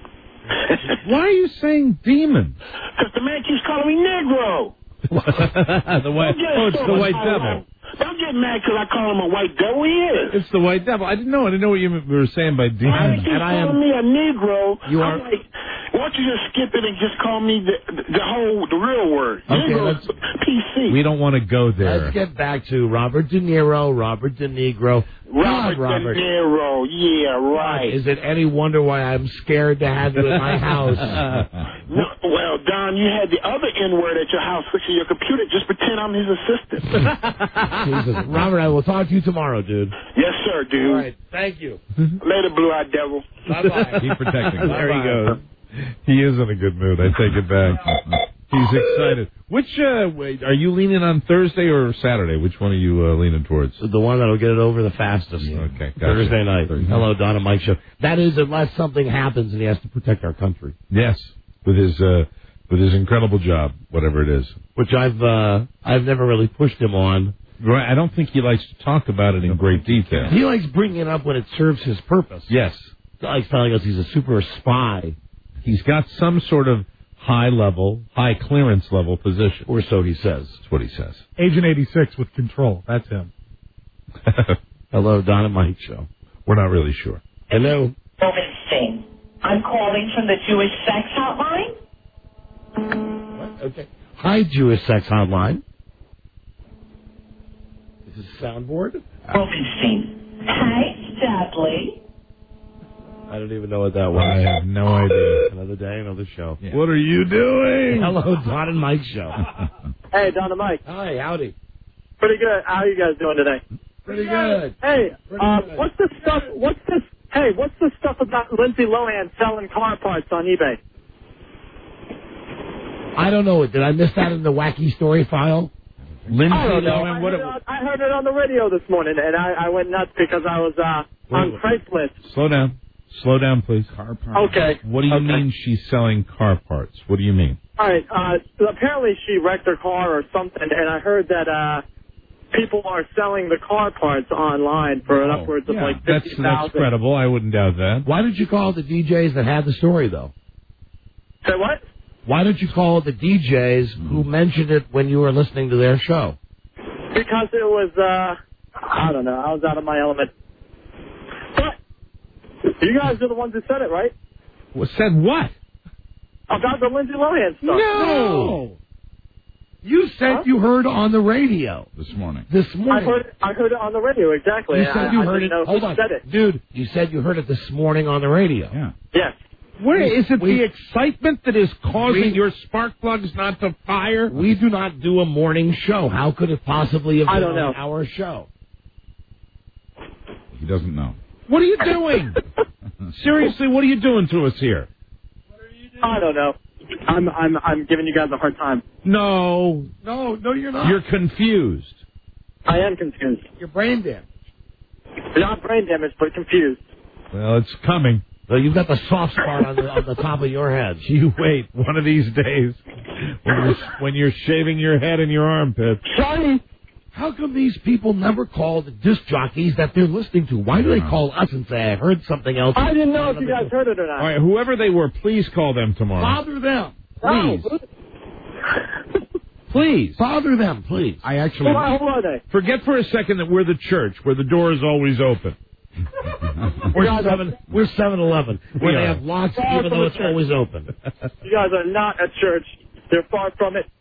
E: Why are you saying demon?
M: Because the man keeps calling me Negro.
E: the white. Oh, it's the white devil.
M: Don't get mad because I call him a white devil. He is.
E: It's the white devil. I didn't know. I didn't know what you were saying by
M: Why
E: demon.
M: he keeps calling me a Negro?
C: You
M: I'm
C: are-
M: like, why don't you just skip it and just call me the the, the whole the real word?
C: Okay,
M: Negro
C: let's-
M: is P C.
E: We don't want to go there.
C: Let's get back to Robert De Niro, Robert De Negro.
M: Robert,
C: God, Robert.
M: De Niro. Yeah, right.
C: Is it any wonder why I'm scared to have you at my house?
M: No, well, Don, you had the other N-word at your house fixing your computer. Just pretend I'm his assistant.
C: Jesus. Robert, I will talk to you tomorrow, dude.
M: Yes, sir, dude.
C: All right. Thank you.
M: Later, blue-eyed devil.
C: Bye-bye.
E: Keep protecting him.
C: There he goes.
E: He is in a good mood. I take it back. He's excited. Which uh, wait, are you leaning on Thursday or Saturday? Which one are you uh, leaning towards?
C: The one that'll get it over the fastest.
E: Okay, gotcha.
C: Thursday night.
E: Thursday.
C: Hello, Don and Mike show. That is, unless something happens and he has to protect our country,
E: Yes, with his uh, with his incredible job, whatever it is.
C: which I've uh, I've never really pushed him on.
E: Right. I don't think he likes to talk about it in great detail.
C: He likes bringing it up when it serves his purpose.
E: Yes,
C: He likes telling us he's a super spy,
E: he's got some sort of high level, high clearance level position.
C: or so he says.
E: That's what he says.
F: Agent eighty-six with control. That's him.
C: Hello, Don and Mike show.
E: We're not really sure.
C: Hello.
K: Rubinstein. I'm calling from the Jewish sex hotline.
C: What? Okay. Hi, Jewish Sex Hotline. This is soundboard.
K: Rubinstein. Hi, Dudley.
C: I don't even know what that was.
E: I have no idea.
C: Another day, another show.
E: Yeah. What are you doing?
C: Hello, Don and Mike show.
R: Hey, Don and Mike.
C: Hi, howdy.
R: Pretty good. How are you guys doing today?
C: Pretty good.
R: Hey,
C: Pretty
R: uh,
C: good.
R: what's this stuff? What's this? Hey, what's this stuff about Lindsay Lohan selling car parts on eBay?
C: I don't know. Did I miss that in the wacky story file?
E: Lindsay
R: I don't know.
E: Lohan,
R: I
E: what?
R: heard, it on, I heard it on the radio this morning, and I, I went nuts because I was uh, on Craigslist.
E: Slow down. Slow down, please.
O: Car parts.
R: Okay.
E: What do you
R: Okay.
E: mean she's selling car parts? What do you mean?
R: All right. Uh, so apparently she wrecked her car or something, and I heard that uh, people are selling the car parts online for
E: Oh,
R: upwards of
E: yeah.
R: like
E: That's,
R: fifty
E: that's
R: thousand.
E: credible. I wouldn't doubt that.
C: Why did you call the D Js that had the story, though?
R: Say what?
C: Why did you call the D Js who mentioned it when you were listening to their show?
R: Because it was, uh, I don't know, I was out of my element. But you guys are the ones that said it, right?
E: Well, said what?
R: About the Lindsay Lohan stuff.
C: No. You said
R: Huh?
C: you heard on the radio
O: This morning.
C: this
R: I
C: morning.
R: heard, I heard it on the radio, exactly.
C: You
R: and
C: said
R: I,
C: you
R: I
C: heard it.
R: didn't know
C: Hold
R: who
C: on,
R: said it.
C: dude. You said you heard it this morning on the radio.
O: Yeah.
R: Yes.
E: Where is it
C: We-
E: the excitement that is causing
C: We-
E: your spark plugs not to fire?
C: We do not do a morning show. How could it possibly have been
R: I don't know.
C: on our show?
O: He doesn't know.
E: What are you doing? Seriously, what are you doing to us here?
R: I don't know. I'm, I'm, I'm giving you guys a hard time.
E: No.
C: No, no, you're not.
E: You're confused.
R: I am confused.
C: You're brain damaged.
R: Not brain damaged, but confused.
E: Well, it's coming.
C: Well, you've got the soft spot on the, on the top of your head.
E: You wait. One of these days, when you're, when you're shaving your head and your armpits.
R: Sorry.
C: How come these people never call the disc jockeys that they're listening to? Why do they call us and say, I heard something else?
R: I didn't know if you guys heard it or not.
E: All right, whoever they were, please call them tomorrow.
C: Bother them.
E: Please.
R: No.
E: Please.
C: Bother them, please.
O: I actually.
R: Who are, who are they?
E: Forget for a second that we're the church, where the door is always open.
C: We're seven. We're Seven Eleven, where
E: We
C: they
E: are.
C: have locks,
R: Far
C: even
R: from
C: though
R: the
C: it's
R: church.
C: always open.
R: You guys are not at church. They're far from it.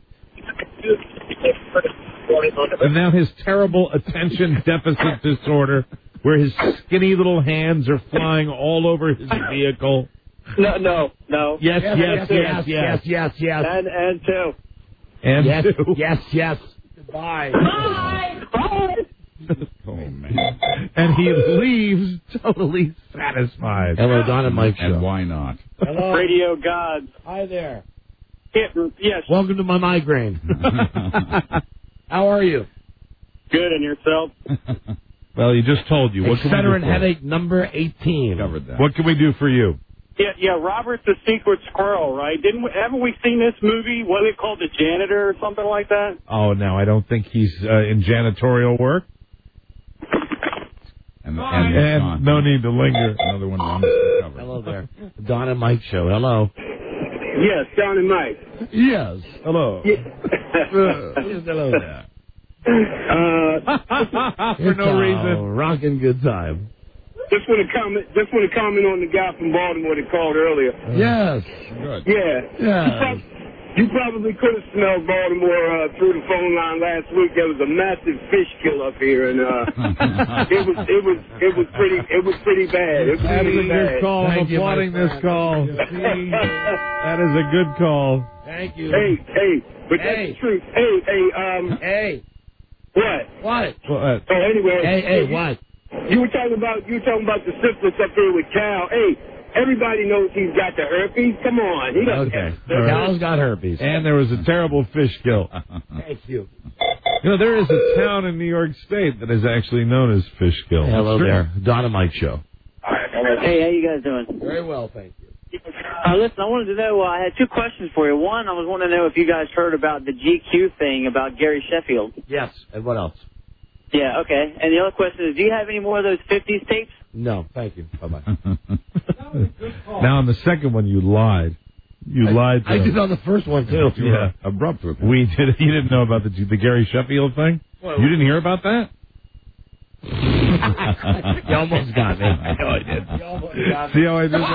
E: And now his terrible attention deficit disorder, where his skinny little hands are flying all over his vehicle.
R: No, no, no.
E: Yes, yes, yes, yes,
C: yes, yes, yes.
R: And, and two.
E: And
C: yes,
E: two.
C: yes, yes. Goodbye.
R: Bye. Bye.
O: Oh, man.
E: And he leaves totally satisfied.
C: Hello, Don and Mike show.
O: And why not?
C: Hello.
R: Radio gods.
C: Hi there.
R: Yeah, yes.
C: Welcome to my migraine. How are you?
R: Good, and yourself?
E: Well, he just told you. What can we do
C: Excedrin
E: for you?
C: headache number eighteen.
O: Covered that.
E: What can we do for you?
T: Yeah, yeah, Robert the Secret Squirrel, right? Didn't we, haven't we seen this movie? What is it called, The Janitor or something like that?
E: Oh, no, I don't think he's uh, in janitorial work.
O: And, and,
E: And
O: Don.
E: no need to linger.
O: Another one Ron is covered.
C: Hello there. Don and Mike show. Hello.
M: Yes, Don and Mike.
C: Yes.
E: Hello.
M: Yeah.
C: Yes, hello there.
M: Uh,
E: For no reason.
C: Rocking good time.
M: just want to comment. Just want to comment on the guy from Baltimore that called earlier.
C: Yes.
O: Good.
M: Yeah.
C: Yeah.
M: You, prob- you probably could have smelled Baltimore uh, through the phone line last week. There was a massive fish kill up here, and uh, it was it was it was pretty it was pretty bad. It was
E: That is a
M: pretty
E: good
M: bad.
E: call. I'm
C: Thank you, my
E: applauding this
C: friend.
E: call. That is a good call.
C: Thank you.
M: Hey, hey, but
C: Hey.
M: that's the truth. Hey, hey, um,
C: Hey.
M: what?
C: What?
E: What?
M: Oh, anyway.
C: Hey, hey, what?
M: You were talking about you were talking about the syphilis up here with Cal. Hey, everybody knows he's got the herpes. Come on, he doesn't.
C: Okay.
M: have-
C: Cal's got herpes.
E: And there was a terrible fish kill.
C: Thank you.
E: You know, there is a town in New York State that is actually known as Fishkill.
C: Hello there. Don and Mike show.
B: Hey, how you guys doing?
C: Very well, thank you.
B: Uh, listen, I wanted to know, uh, I had two questions for you. One, I was wanting to know if you guys heard about the G Q thing about Gary Sheffield.
C: Yes. And what else?
B: Yeah, okay. And the other question is, do you have any more of those fifties tapes?
C: No, thank you. Bye-bye.
E: Now, on the second one, you lied. You
C: I,
E: lied to
C: I
E: him.
C: did on the first one, too.
O: You were
E: Yeah.
O: abrupt with it.
E: We did. You didn't know about the the Gary Sheffield thing?
C: Well,
E: You didn't hear about that?
C: You almost got me.
E: I know I did.
C: You almost got
E: See
C: me.
E: how I did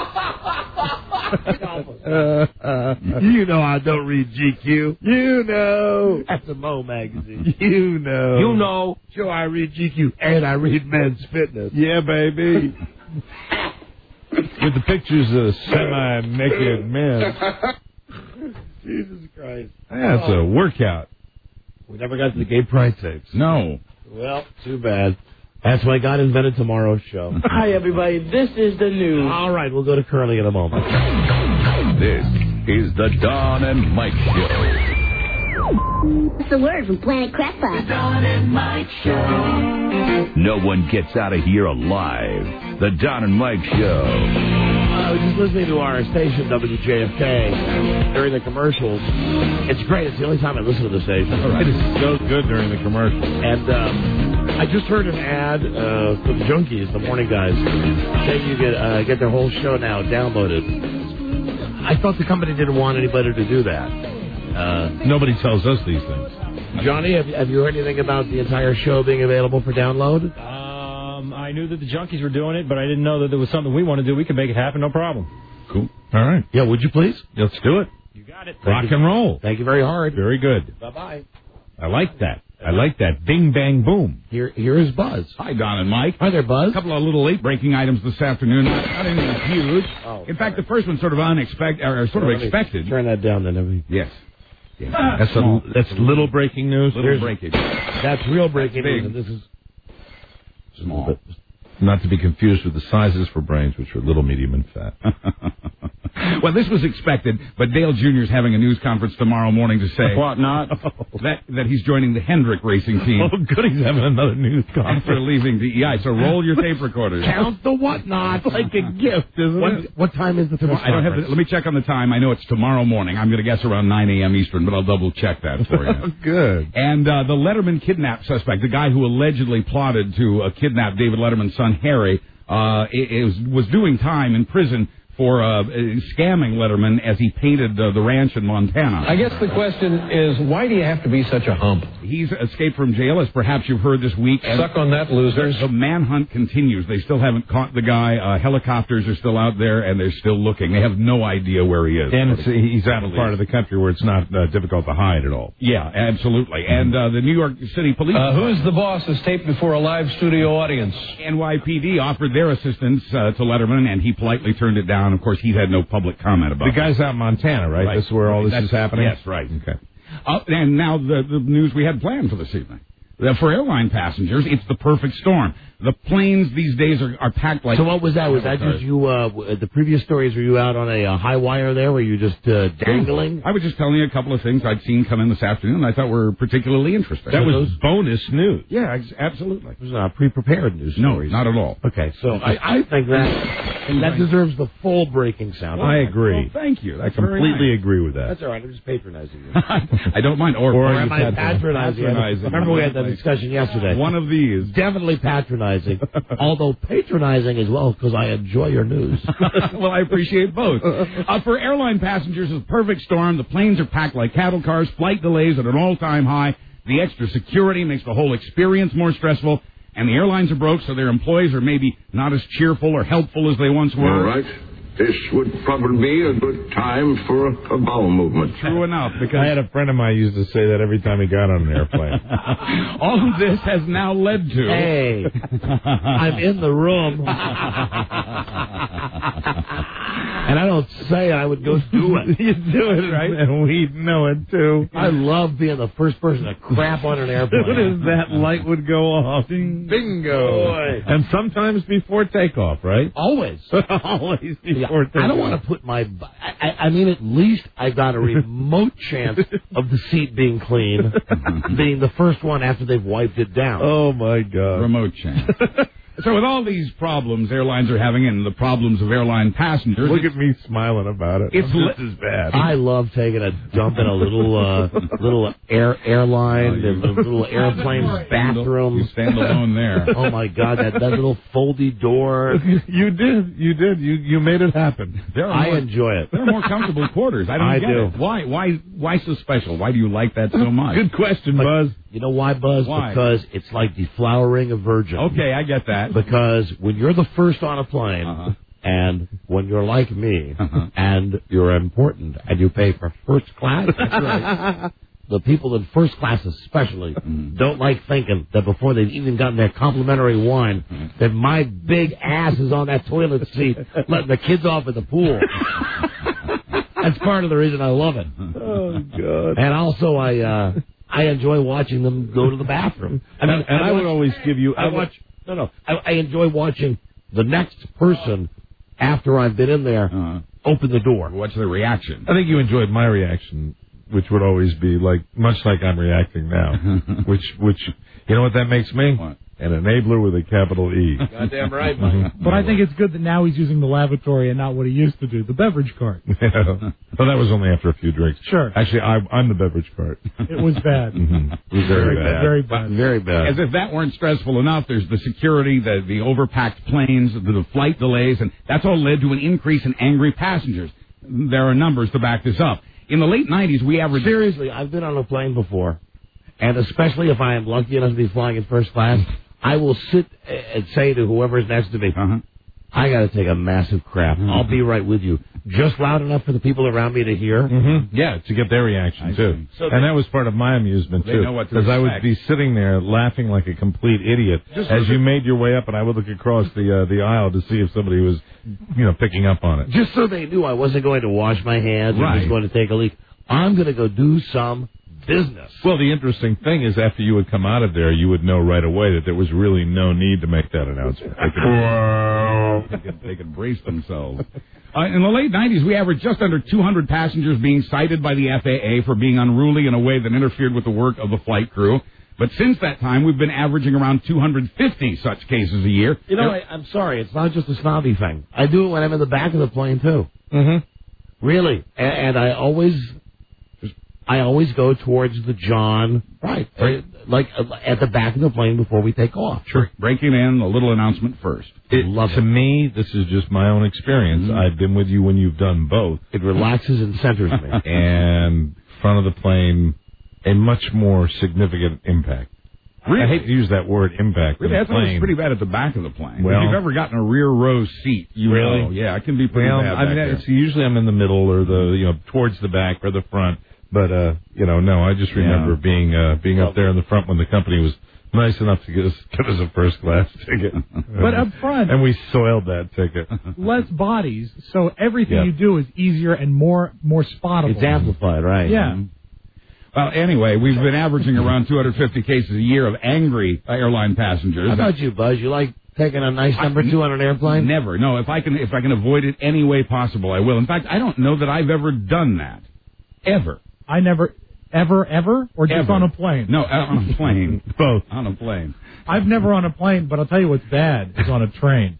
E: that? uh, uh,
C: You know I don't read G Q.
E: you know.
C: That's a Mo magazine.
E: You know.
C: You know. Sure, I read G Q, and I read Men's Fitness.
E: Yeah, baby. With the pictures of semi-naked men.
C: Jesus Christ.
E: That's a workout.
C: We never got to the gay pride tapes.
O: No.
C: Well, too bad. That's why God invented tomorrow's show.
D: Hi, everybody. This is the news.
C: All right, we'll go to Curly in a moment.
A: This is the Don and Mike Show.
H: What's the word from Planet Crapper? The Don and Mike Show.
A: No one gets out of here alive. The Don and Mike Show.
C: I was just listening to our station, W J F K, during the commercials. It's great. It's the only time I listen to the station.
E: It is so good during the commercials.
C: And um, I just heard an ad uh, for the Junkies, the morning guys, saying you get uh, get their whole show now downloaded. I thought the company didn't want anybody to do that. Uh,
E: Nobody tells us these things.
C: Johnny, have, have you heard anything about the entire show being available for download?
U: Um, I knew that the Junkies were doing it, but I didn't know that there was something we want to do. We could make it happen, no problem.
E: Cool. All right.
C: Yeah, would you please?
E: Let's do it.
U: You got it.
E: Rock and roll.
C: Thank you very hard.
E: Very good.
C: Bye-bye.
E: I like that. I like that. Bing, bang, boom.
C: Here, here is Buzz.
O: Hi, Don and Mike.
C: Hi there, Buzz.
O: A couple of little late-breaking items this afternoon. Not, not anything huge.
C: Oh,
O: In fact, the first one's sort of unexpected, or sort of expected.
C: Turn that down, then.
O: Yes.
E: Yeah. That's a, that's little breaking news.
O: Little breakage.
C: That's real breaking news. And this is
O: small.
E: Not to be confused with the sizes for brains, which are little, medium, and fat.
O: Well, this was expected, but Dale Junior's having a news conference tomorrow morning to say
E: what not
O: that that he's joining the Hendrick racing team.
E: Oh, good, he's having another news conference
O: after leaving D E I. So roll your tape recorders.
C: Count the whatnot like a gift, isn't
O: what,
C: it? What time is the
O: tomorrow? I don't have. The, let me check on the time. I know it's tomorrow morning. I'm going to guess around nine a.m. Eastern, but I'll double check that for you.
E: Good.
O: And uh, the Letterman kidnap suspect, the guy who allegedly plotted to uh, kidnap David Letterman's son Harry, uh, is, was doing time in prison for uh, scamming Letterman as he painted uh, the ranch in Montana.
V: I guess the question is, why do you have to be such a hump?
O: He's escaped from jail, as perhaps you've heard this week.
V: Suck on that, losers.
O: The manhunt continues. They still haven't caught the guy. Uh, helicopters are still out there, and they're still looking. They have no idea where he is.
E: And it's, he's out of part of the country where it's not uh, difficult to hide at all.
O: Yeah, absolutely. And uh, the New York City Police...
V: Uh, who's the boss is taped before a live studio audience?
O: N Y P D offered their assistance uh, to Letterman, and he politely turned it down. Of course, he had no public comment about it.
E: The guy's out in Montana, right?
O: right.
E: This is where all this
O: That's,
E: is happening?
O: Yes, right.
E: Okay.
O: Uh, and now the, the news we had planned for this evening. Uh, for airline passengers, it's the perfect storm. The planes these days are, are packed like...
C: So what was that? Was that just you, uh, w- the previous stories, were you out on a uh, high wire there? Were you just uh, dangling?
O: I was just telling you a couple of things I'd seen come in this afternoon I thought were particularly interesting.
E: That was bonus news.
O: Yeah, ex- absolutely.
C: It was uh, pre-prepared news
O: No,
C: stories.
O: not at all.
C: Okay, so I, I think that that deserves the full breaking sound.
E: I agree.
O: Well, thank you. That's
E: I completely
O: nice.
E: agree with that.
C: That's all right. I'm just patronizing you.
O: I don't mind. Or,
C: or
O: or
C: am I patronizing?
O: patronizing.
C: Remember we had that discussion yesterday.
O: One of these.
C: Definitely patronizing. Although patronizing as well, because I enjoy your news.
O: Well, I appreciate both. Uh, for airline passengers, it's a perfect storm. The planes are packed like cattle cars. Flight delays at an all-time high. The extra security makes the whole experience more stressful. And the airlines are broke, so their employees are maybe not as cheerful or helpful as they once were.
W: All right. This would probably be a good time for a, a bowel movement.
O: True enough, because
E: I had a friend of mine used to say that every time he got on an airplane.
O: All of this has now led to...
C: Hey, I'm in the room. And I don't say it, I would go do it.
E: You do it, right? And we know it, too.
C: I love being the first person to crap on an airplane.
E: As soon as that light would go off. Bingo.
C: Boy.
E: And sometimes before takeoff, right?
C: Always.
E: Always before
C: Yeah,
E: takeoff.
C: I don't want to put my... I, I mean, at least I got a remote chance of the seat being clean, being the first one after they've wiped it down.
E: Oh, my God.
O: Remote chance. So with all these problems airlines are having and the problems of airline passengers...
E: Look at me smiling about it.
O: It's
E: just as bad.
C: I love taking a dump in a little uh, little air airline,
O: Oh,
C: and a little airplane's bathroom.
O: You stand alone there.
C: Oh, my God, that, that little foldy door.
E: You did. You did. You you made it happen.
O: There are
C: I
O: more,
C: enjoy it.
O: There are more comfortable quarters. I don't
C: I
O: get
C: do.
O: it. Why, why, why so special? Why do you like that so much?
E: Good question,
C: But
E: Buzz.
C: You know why, Buzz?
O: Why?
C: Because it's like deflowering a virgin.
O: Okay, I get that.
C: Because when you're the first on a plane,
O: Uh-huh.
C: and when you're like me,
O: Uh-huh.
C: and you're important, and you pay for first class,
O: That's right.
C: the people in first class especially
O: Mm.
C: don't like thinking that before they've even gotten their complimentary wine,
O: Mm.
C: that my big ass is on that toilet seat letting the kids off at the pool. That's part of the reason I love it.
E: Oh, God.
C: And also, I uh, I enjoy watching them go to the bathroom. I mean,
E: and, and I, I would
C: watch,
E: always give you...
C: I watch... No, no. I, I enjoy watching the next person after I've been in there
O: Uh-huh.
C: open the door.
O: What's the reaction?
E: I think you enjoyed my reaction, which would always be like, much like I'm reacting now, which, which, you know what that makes me?
O: What?
E: An enabler with a capital E.
C: Goddamn right, Mike.
F: But I think it's good that now he's using the lavatory and not what he used to do, the beverage cart.
E: Yeah. Well, that was only after a few drinks.
F: Sure.
E: Actually, I, I'm the beverage cart.
F: It was bad.
E: Mm-hmm. It was very, very bad.
F: Very bad.
C: Very bad.
O: As if that weren't stressful enough, there's the security, the, the overpacked planes, the, the flight delays, and that's all led to an increase in angry passengers. There are numbers to back this up. In the late nineties, we averaged...
C: Seriously, I've been on a plane before, and especially if I am lucky enough to be flying in first class, I will sit and say to whoever's next to me,
O: uh-huh.
C: I got to take a massive crap.
O: Mm-hmm.
C: I'll be right with you. Just loud enough for the people around me to hear.
E: Mm-hmm. Yeah, to get their reaction,
O: I
E: too.
O: So
E: and that was part of my amusement,
O: they
E: too.
O: know what to
E: Because I would
O: expect.
E: be sitting there laughing like a complete idiot
O: Just
E: as
O: look
E: you
O: at-
E: made your way up, and I would look across the uh, the aisle to see if somebody was, you know, picking up on it.
C: Just so they knew I wasn't going to wash my hands or
O: Right.
C: was going to take a leak. I'm going to go do some business.
E: Well, the interesting thing is after you would come out of there, you would know right away that there was really no need to make that announcement. They could,
O: they, could, they could brace themselves. Uh, in the late nineties, we averaged just under two hundred passengers being cited by the F A A for being unruly in a way that interfered with the work of the flight crew. But since that time, we've been averaging around two hundred fifty such cases a year.
C: You know, I, I'm sorry. It's not just a snobby thing. I do it when I'm in the back of the plane, too.
E: Mm-hmm.
C: Really. And, and I always... I always go towards the John, right, uh, like uh, at the back of the plane before we take off.
O: Sure. Breaking in, a little announcement first.
E: It,
C: Love
E: to
C: it.
E: me, this is just my own experience.
O: Mm-hmm.
E: I've been with you when you've done both.
C: It relaxes and centers me.
E: And front of the plane, a much more significant impact.
O: Really?
E: I hate to use that word impact.
O: Really,
E: in
O: I
E: the
O: thought it was
E: plane.
O: pretty bad at the back of the plane.
E: Well-
O: if you've ever gotten a rear row seat, you
E: Really?
O: know. Yeah, it can be pretty
E: Well,
O: bad
E: I mean,
O: back there.
E: it's usually I'm in the middle or the, you know, towards the back or the front. But, uh, you know, no, I just remember
O: Yeah.
E: being, uh, being up there in the front when the company was nice enough to give us, give us a first class ticket.
F: But up front,
E: And we soiled that ticket.
F: less bodies, so everything
E: Yeah.
F: you do is easier and more more spottable.
C: It's amplified, right?
F: Yeah.
O: Well, anyway, we've been averaging around two hundred fifty cases a year of angry airline passengers.
C: How about you, Buzz? You like taking a nice number
O: I-
C: two on an airplane?
O: Never. No, if I can, if I can avoid it any way possible, I will. In fact, I don't know that I've ever done that. Ever.
F: I never, ever, ever, or just
O: Ever.
F: on a plane.
O: No, uh, on a plane.
E: Both.
O: On a plane.
F: I've never on a plane, but I'll tell you what's bad is on a train.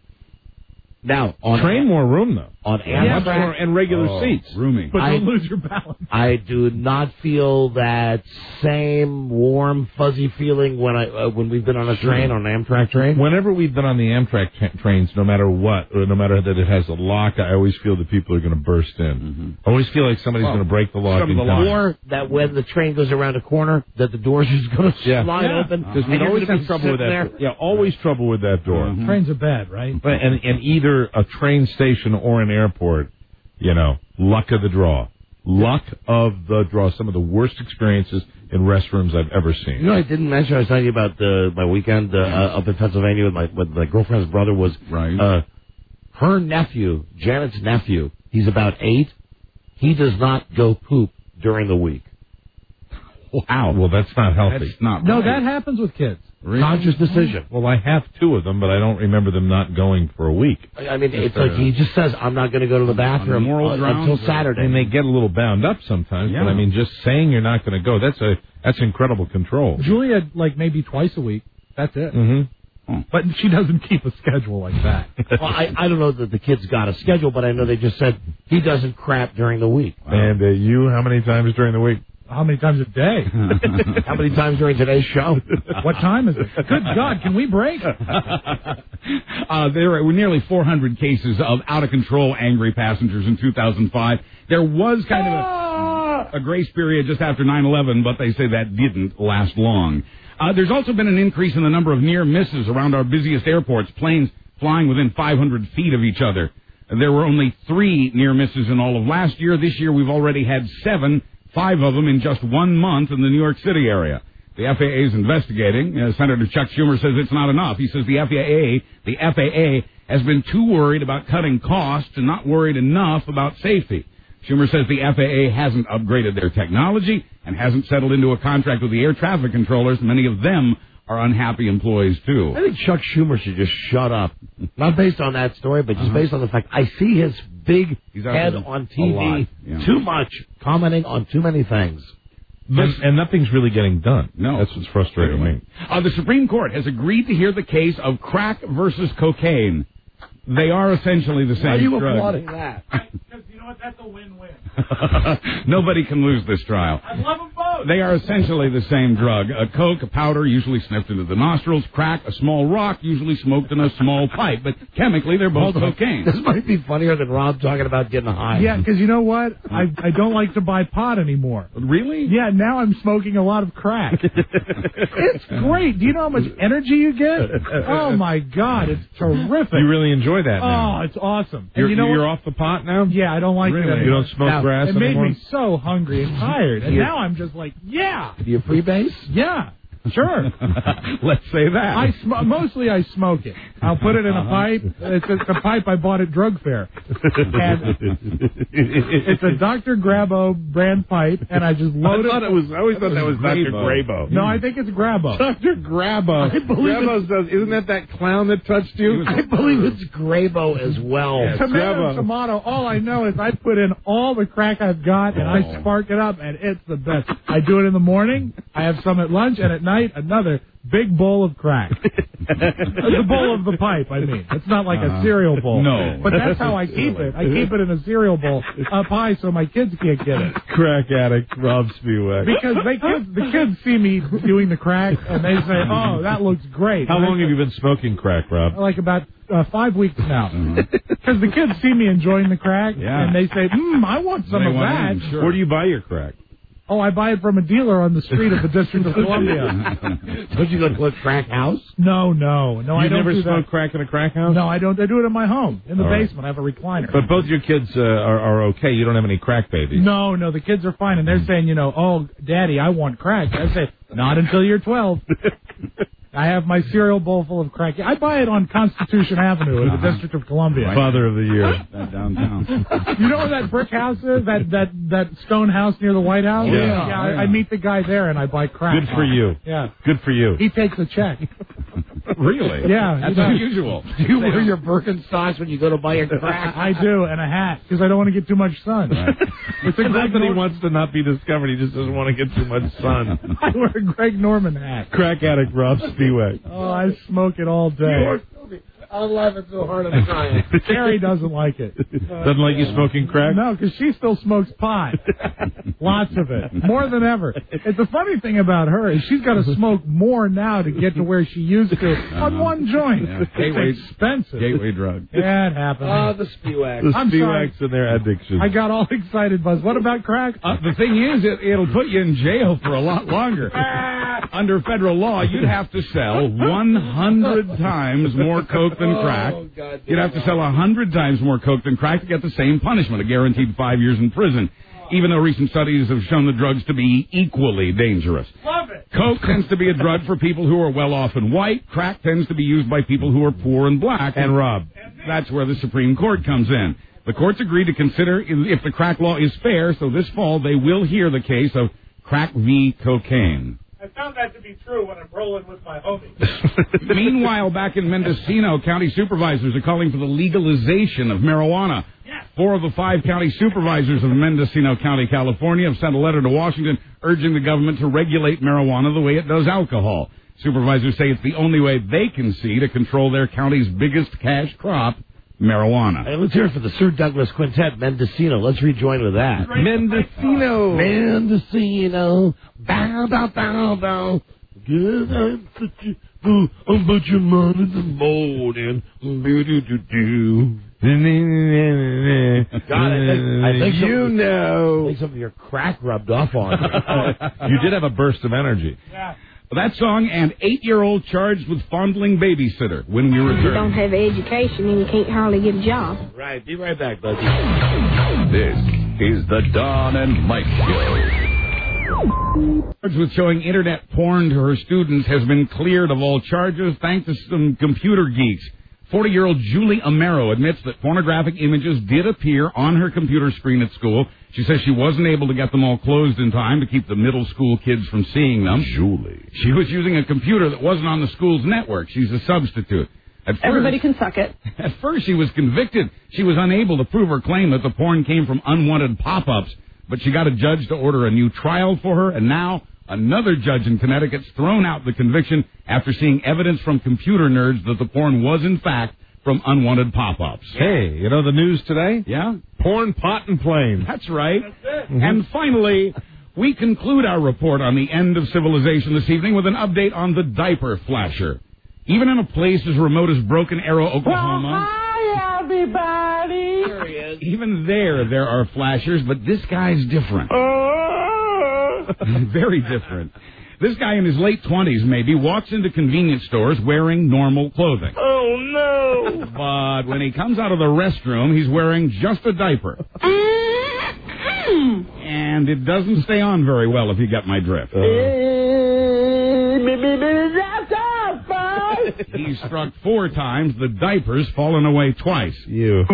C: Now, on
E: Train more room, though.
C: on
F: Yeah,
E: Much
C: Amtrak,
E: more, and regular
O: Oh,
E: seats.
O: Roomy.
F: But
C: I-
F: don't lose your balance.
C: I do not feel that same warm, fuzzy feeling when I uh, when we've been on a train, on an Amtrak train.
E: Whenever we've been on the Amtrak tra- trains, no matter what, or no matter that it has a lock, I always feel that people are going to burst in.
O: Mm-hmm.
E: I always feel like somebody's
O: Well,
E: going to break the lock
O: some
E: in
O: of the
E: time.
C: Or that when the train goes around a corner, that the door's just going to
E: Yeah.
C: slide
F: Yeah.
C: open.
E: Because we
C: and you're
E: always
C: gonna
E: have
C: be
E: trouble with that.
C: sitting
E: door. Yeah, always trouble with that door.
O: Mhm.
F: Trains are bad, right?
E: But and and either a train station or an airport, you know, luck of the draw, luck of the draw. Some of the worst experiences in restrooms I've ever seen.
C: You know, I didn't mention. I was telling you about the my weekend uh, uh, up in Pennsylvania with my with my girlfriend's brother. Was
O: Right.
C: uh, her nephew, Janet's nephew. He's about eight. He does not go poop during the week.
E: Wow. Well, that's not healthy.
O: That's not
F: No,
O: right.
F: that happens with kids.
O: Really?
C: Conscious decision.
E: Well, I have two of them, but I don't remember them not going for a week.
C: I I mean,
E: Just,
C: it's like
E: uh,
C: he just says, "I'm not going to go to the bathroom
O: moral
C: uh,
O: grounds,
C: until
O: or-
C: Saturday."
E: And they get a little bound up sometimes.
O: Yeah.
E: But I mean, just saying you're not going to go, that's a that's incredible control.
F: Julia, like maybe twice a week. That's it.
E: Mm-hmm.
F: But she doesn't keep a schedule like that.
C: well, I, I don't know that the kid's got a schedule, but I know they just said he doesn't crap during the week.
E: And uh, you, how many times during the week?
F: How many times a day?
C: How many times during today's show?
F: What time is it? Good God, can we break?
O: uh, there were nearly four hundred cases of out-of-control angry passengers in two thousand five. There was kind of a, a grace period just after nine eleven, but they say that didn't last long. Uh, there's also been an increase in the number of near misses around our busiest airports, planes flying within five hundred feet of each other. There were only three near misses in all of last year. This year we've already had seven, five of them in just one month in the New York City area. The F A A is investigating. Uh, Senator Chuck Schumer says it's not enough. He says the F A A, the F A A has been too worried about cutting costs and not worried enough about safety. Schumer says the F A A hasn't upgraded their technology and hasn't settled into a contract with the air traffic controllers. Many of them are unhappy employees, too.
C: I think Chuck Schumer should just shut up. Not based on that story, but just uh-huh. based on the fact I see his big head on T V yeah. too much, commenting on too many things.
E: But, and nothing's really getting done.
O: No.
E: That's what's frustrating me.
O: Uh, the Supreme Court has agreed to hear the case of crack versus cocaine. They are essentially the same
C: Why are you
O: drug.
C: applauding that?
F: Because you know what? That's a win-win.
O: Nobody can lose this trial.
F: I love them both.
O: They are essentially the same drug. A coke, a powder, usually sniffed into the nostrils. Crack, a small rock, usually smoked in a small pipe. But chemically, they're both cocaine.
C: This might be funnier than Rob talking about getting high.
F: Yeah, because you know what? I, I don't like to buy pot anymore.
O: Really?
F: Yeah, now I'm smoking a lot of crack. It's great. Do you know how much energy you get? Oh, my God. It's terrific.
E: You really enjoy that now.
F: Oh, it's awesome.
E: You're,
F: and you know
E: you're
F: what?
E: off the pot now?
F: Yeah, I don't like
E: really?
F: it anymore.
E: You don't smoke
F: now,
E: grass
F: it
E: anymore?
F: It made me so hungry and tired. And
C: You're,
F: now I'm just like, yeah.
C: Do you freebase?
F: Yeah. Sure.
O: Let's say that.
F: I sm- mostly I smoke it. I'll put it in a pipe. It's a, it's a pipe I bought at Drug Fair. And it's a Doctor Grabo brand pipe, and I just load
E: I thought
F: it.
E: it was. I always thought that was Doctor Grabo.
F: No, I think it's Grabo.
E: Doctor Grabo.
F: I believe
E: Grabo's does. Isn't that that clown that touched you?
C: I believe it's Grabo as well.
E: Yeah,
F: Tomato, tomato. All I know is I put in all the crack I've got, and I spark it up, and it's the best. I do it in the morning. I have some at lunch, and at night another big bowl of crack. The bowl of the pipe, I mean. It's not like uh, a cereal bowl.
O: No.
F: But that's how I keep it. I keep it in a cereal bowl up high so my kids can't get it.
E: Crack addict Rob Spiewak.
F: Because they kids, the kids see me doing the crack, and they say, oh, that looks great.
E: How
F: and
E: long
F: say,
E: have you been smoking crack, Rob?
F: Like about uh, five weeks now. Because the kids see me enjoying the crack,
O: yeah.
F: and they say, hmm, I want some
O: they
F: of that.
O: In, sure.
E: Where do you buy your crack?
F: Oh, I buy it from a dealer on the street of the District of Columbia.
C: Don't you go to a crack house?
F: No, no, no.
E: You
F: I don't
E: never
F: do
E: smoke
F: that.
E: crack in a crack house?
F: No, I don't. I do it in my home, in the
E: All right.
F: basement. I have a recliner.
E: But both your kids uh, are, are okay. You don't have any crack babies.
F: No, no, the kids are fine, and they're saying, you know, oh, Daddy, I want crack. I say, not until you're twelve. I have my cereal bowl full of crack. I buy it on Constitution Avenue in the District of Columbia.
E: Right. Father of the Year.
O: That downtown.
F: You know where that brick house is? That that that stone house near the White House?
E: Yeah.
F: Yeah,
O: yeah.
F: I, I meet the guy there, and I buy crack.
E: Good for you.
F: Yeah.
E: Good for you.
F: He takes a check.
O: Really?
F: Yeah.
O: That's unusual.
C: Do you wear your Birkenstocks when you go to buy your crack?
F: I do, and a hat, because I don't want to get too much sun.
E: Right.
F: It's a
E: Not
F: Greg
E: that he
F: Nor-
E: wants to not be discovered. He just doesn't want to get too much sun.
F: I wear a Greg Norman hat.
E: Crack addict Rob Spiewak.
F: Oh, I smoke it all day.
C: I'm laughing so hard I'm crying.
F: Carrie doesn't like it.
E: Doesn't like you smoking crack?
F: No, because she still smokes pot. Lots of it. More than ever. It's the funny thing about her is she's got to smoke more now to get to where she used to
O: uh-huh.
F: on one joint.
O: Yeah. Gateway,
F: it's expensive.
O: Gateway drug.
F: Yeah, it happens.
C: Oh, the Spiewaks.
E: The
F: I'm
E: Spiewaks and their addiction.
F: I got all excited, Buzz. What about crack?
O: Uh, the thing is, it, it'll put you in jail for a lot longer. Under federal law, you'd have to sell one hundred times more coke than crack.
C: Oh, God,
O: You'd have to sell one hundred times more coke than crack to get the same punishment, a guaranteed five years in prison, even though recent studies have shown the drugs to be equally dangerous.
F: Love it.
O: Coke tends to be a drug for people who are well off and white. Crack tends to be used by people who are poor and black.
E: And Rob.
O: That's where the Supreme Court comes in. The courts agreed to consider if the crack law is fair, so this fall they will hear the case of crack v. cocaine.
F: I found that to be true when I'm rolling with my homies.
O: Meanwhile, back in Mendocino, county supervisors are calling for the legalization of marijuana.
F: Yes.
O: Four of the five county supervisors of Mendocino County, California, have sent a letter to Washington urging the government to regulate marijuana the way it does alcohol. Supervisors say it's the only way they can see to control their county's biggest cash crop, marijuana.
C: Hey, let's hear it for the Sir Douglas Quintet, Mendocino. Let's rejoin with that.
E: Mendocino.
C: Mendocino. Bow, bow, bow, bow. Good, I'm such a fool. I'll put your money in the morning. Do-do-do-do. God, I think, I think
E: you
C: some,
E: know.
C: I think some of your crack rubbed off on you.
E: You did have a burst of energy.
F: Yeah.
O: That song and eight-year-old charged with fondling babysitter when we return.
H: If you don't have education, then you can't hardly get a job.
C: Right. Be right back, buddy.
A: This is the Don and Mike Show.
O: Charged with showing internet porn to her students has been cleared of all charges thanks to some computer geeks. forty-year-old Julie Amaro admits that pornographic images did appear on her computer screen at school. She says she wasn't able to get them all closed in time to keep the middle school kids from seeing them.
E: Julie.
O: She was using a computer that wasn't on the school's network. She's a substitute. At first,
I: Everybody can suck it.
O: At first, she was convicted. She was unable to prove her claim that the porn came from unwanted pop-ups, but she got a judge to order a new trial for her, and now another judge in Connecticut's thrown out the conviction after seeing evidence from computer nerds that the porn was, in fact, from unwanted pop-ups.
E: Hey, you know the news today?
O: Yeah?
E: Porn, pot, and plane.
O: That's right. That's it. Mm-hmm. And finally, we conclude our report on the end of civilization this evening with an update on the diaper flasher. Even in a place as remote as Broken Arrow, Oklahoma...
K: Well, hi, everybody.
O: There he is. Even there, there are flashers, but this guy's different. Very different. This guy in his late twenties, maybe, walks into convenience stores wearing normal clothing.
K: Oh, no.
O: But when he comes out of the restroom, he's wearing just a diaper. And it doesn't stay on very well, if you get my drift. Uh. He's struck four times. The diaper's fallen away twice.
E: You.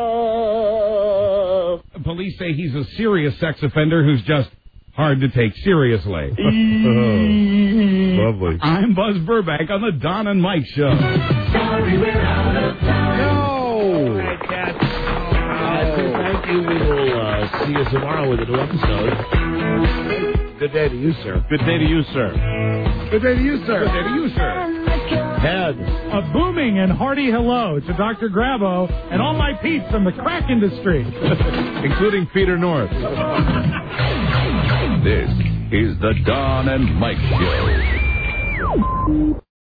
O: Police say he's a serious sex offender who's just hard to take seriously.
E: Oh, lovely.
O: I'm Buzz Burbank on the Don and Mike Show.
K: Sorry, we're out of time.
E: No.
C: All right, Cat. Uh, thank you. We will uh, see you tomorrow with a new episode. Good day to you, sir.
E: Good day to you, sir.
F: Good day to you, sir.
O: Good day to you, sir.
C: Head.
F: A booming and hearty hello to Doctor Grabo and all my peeps in the crack industry.
E: Including Peter North.
A: This is the Don and Mike Show.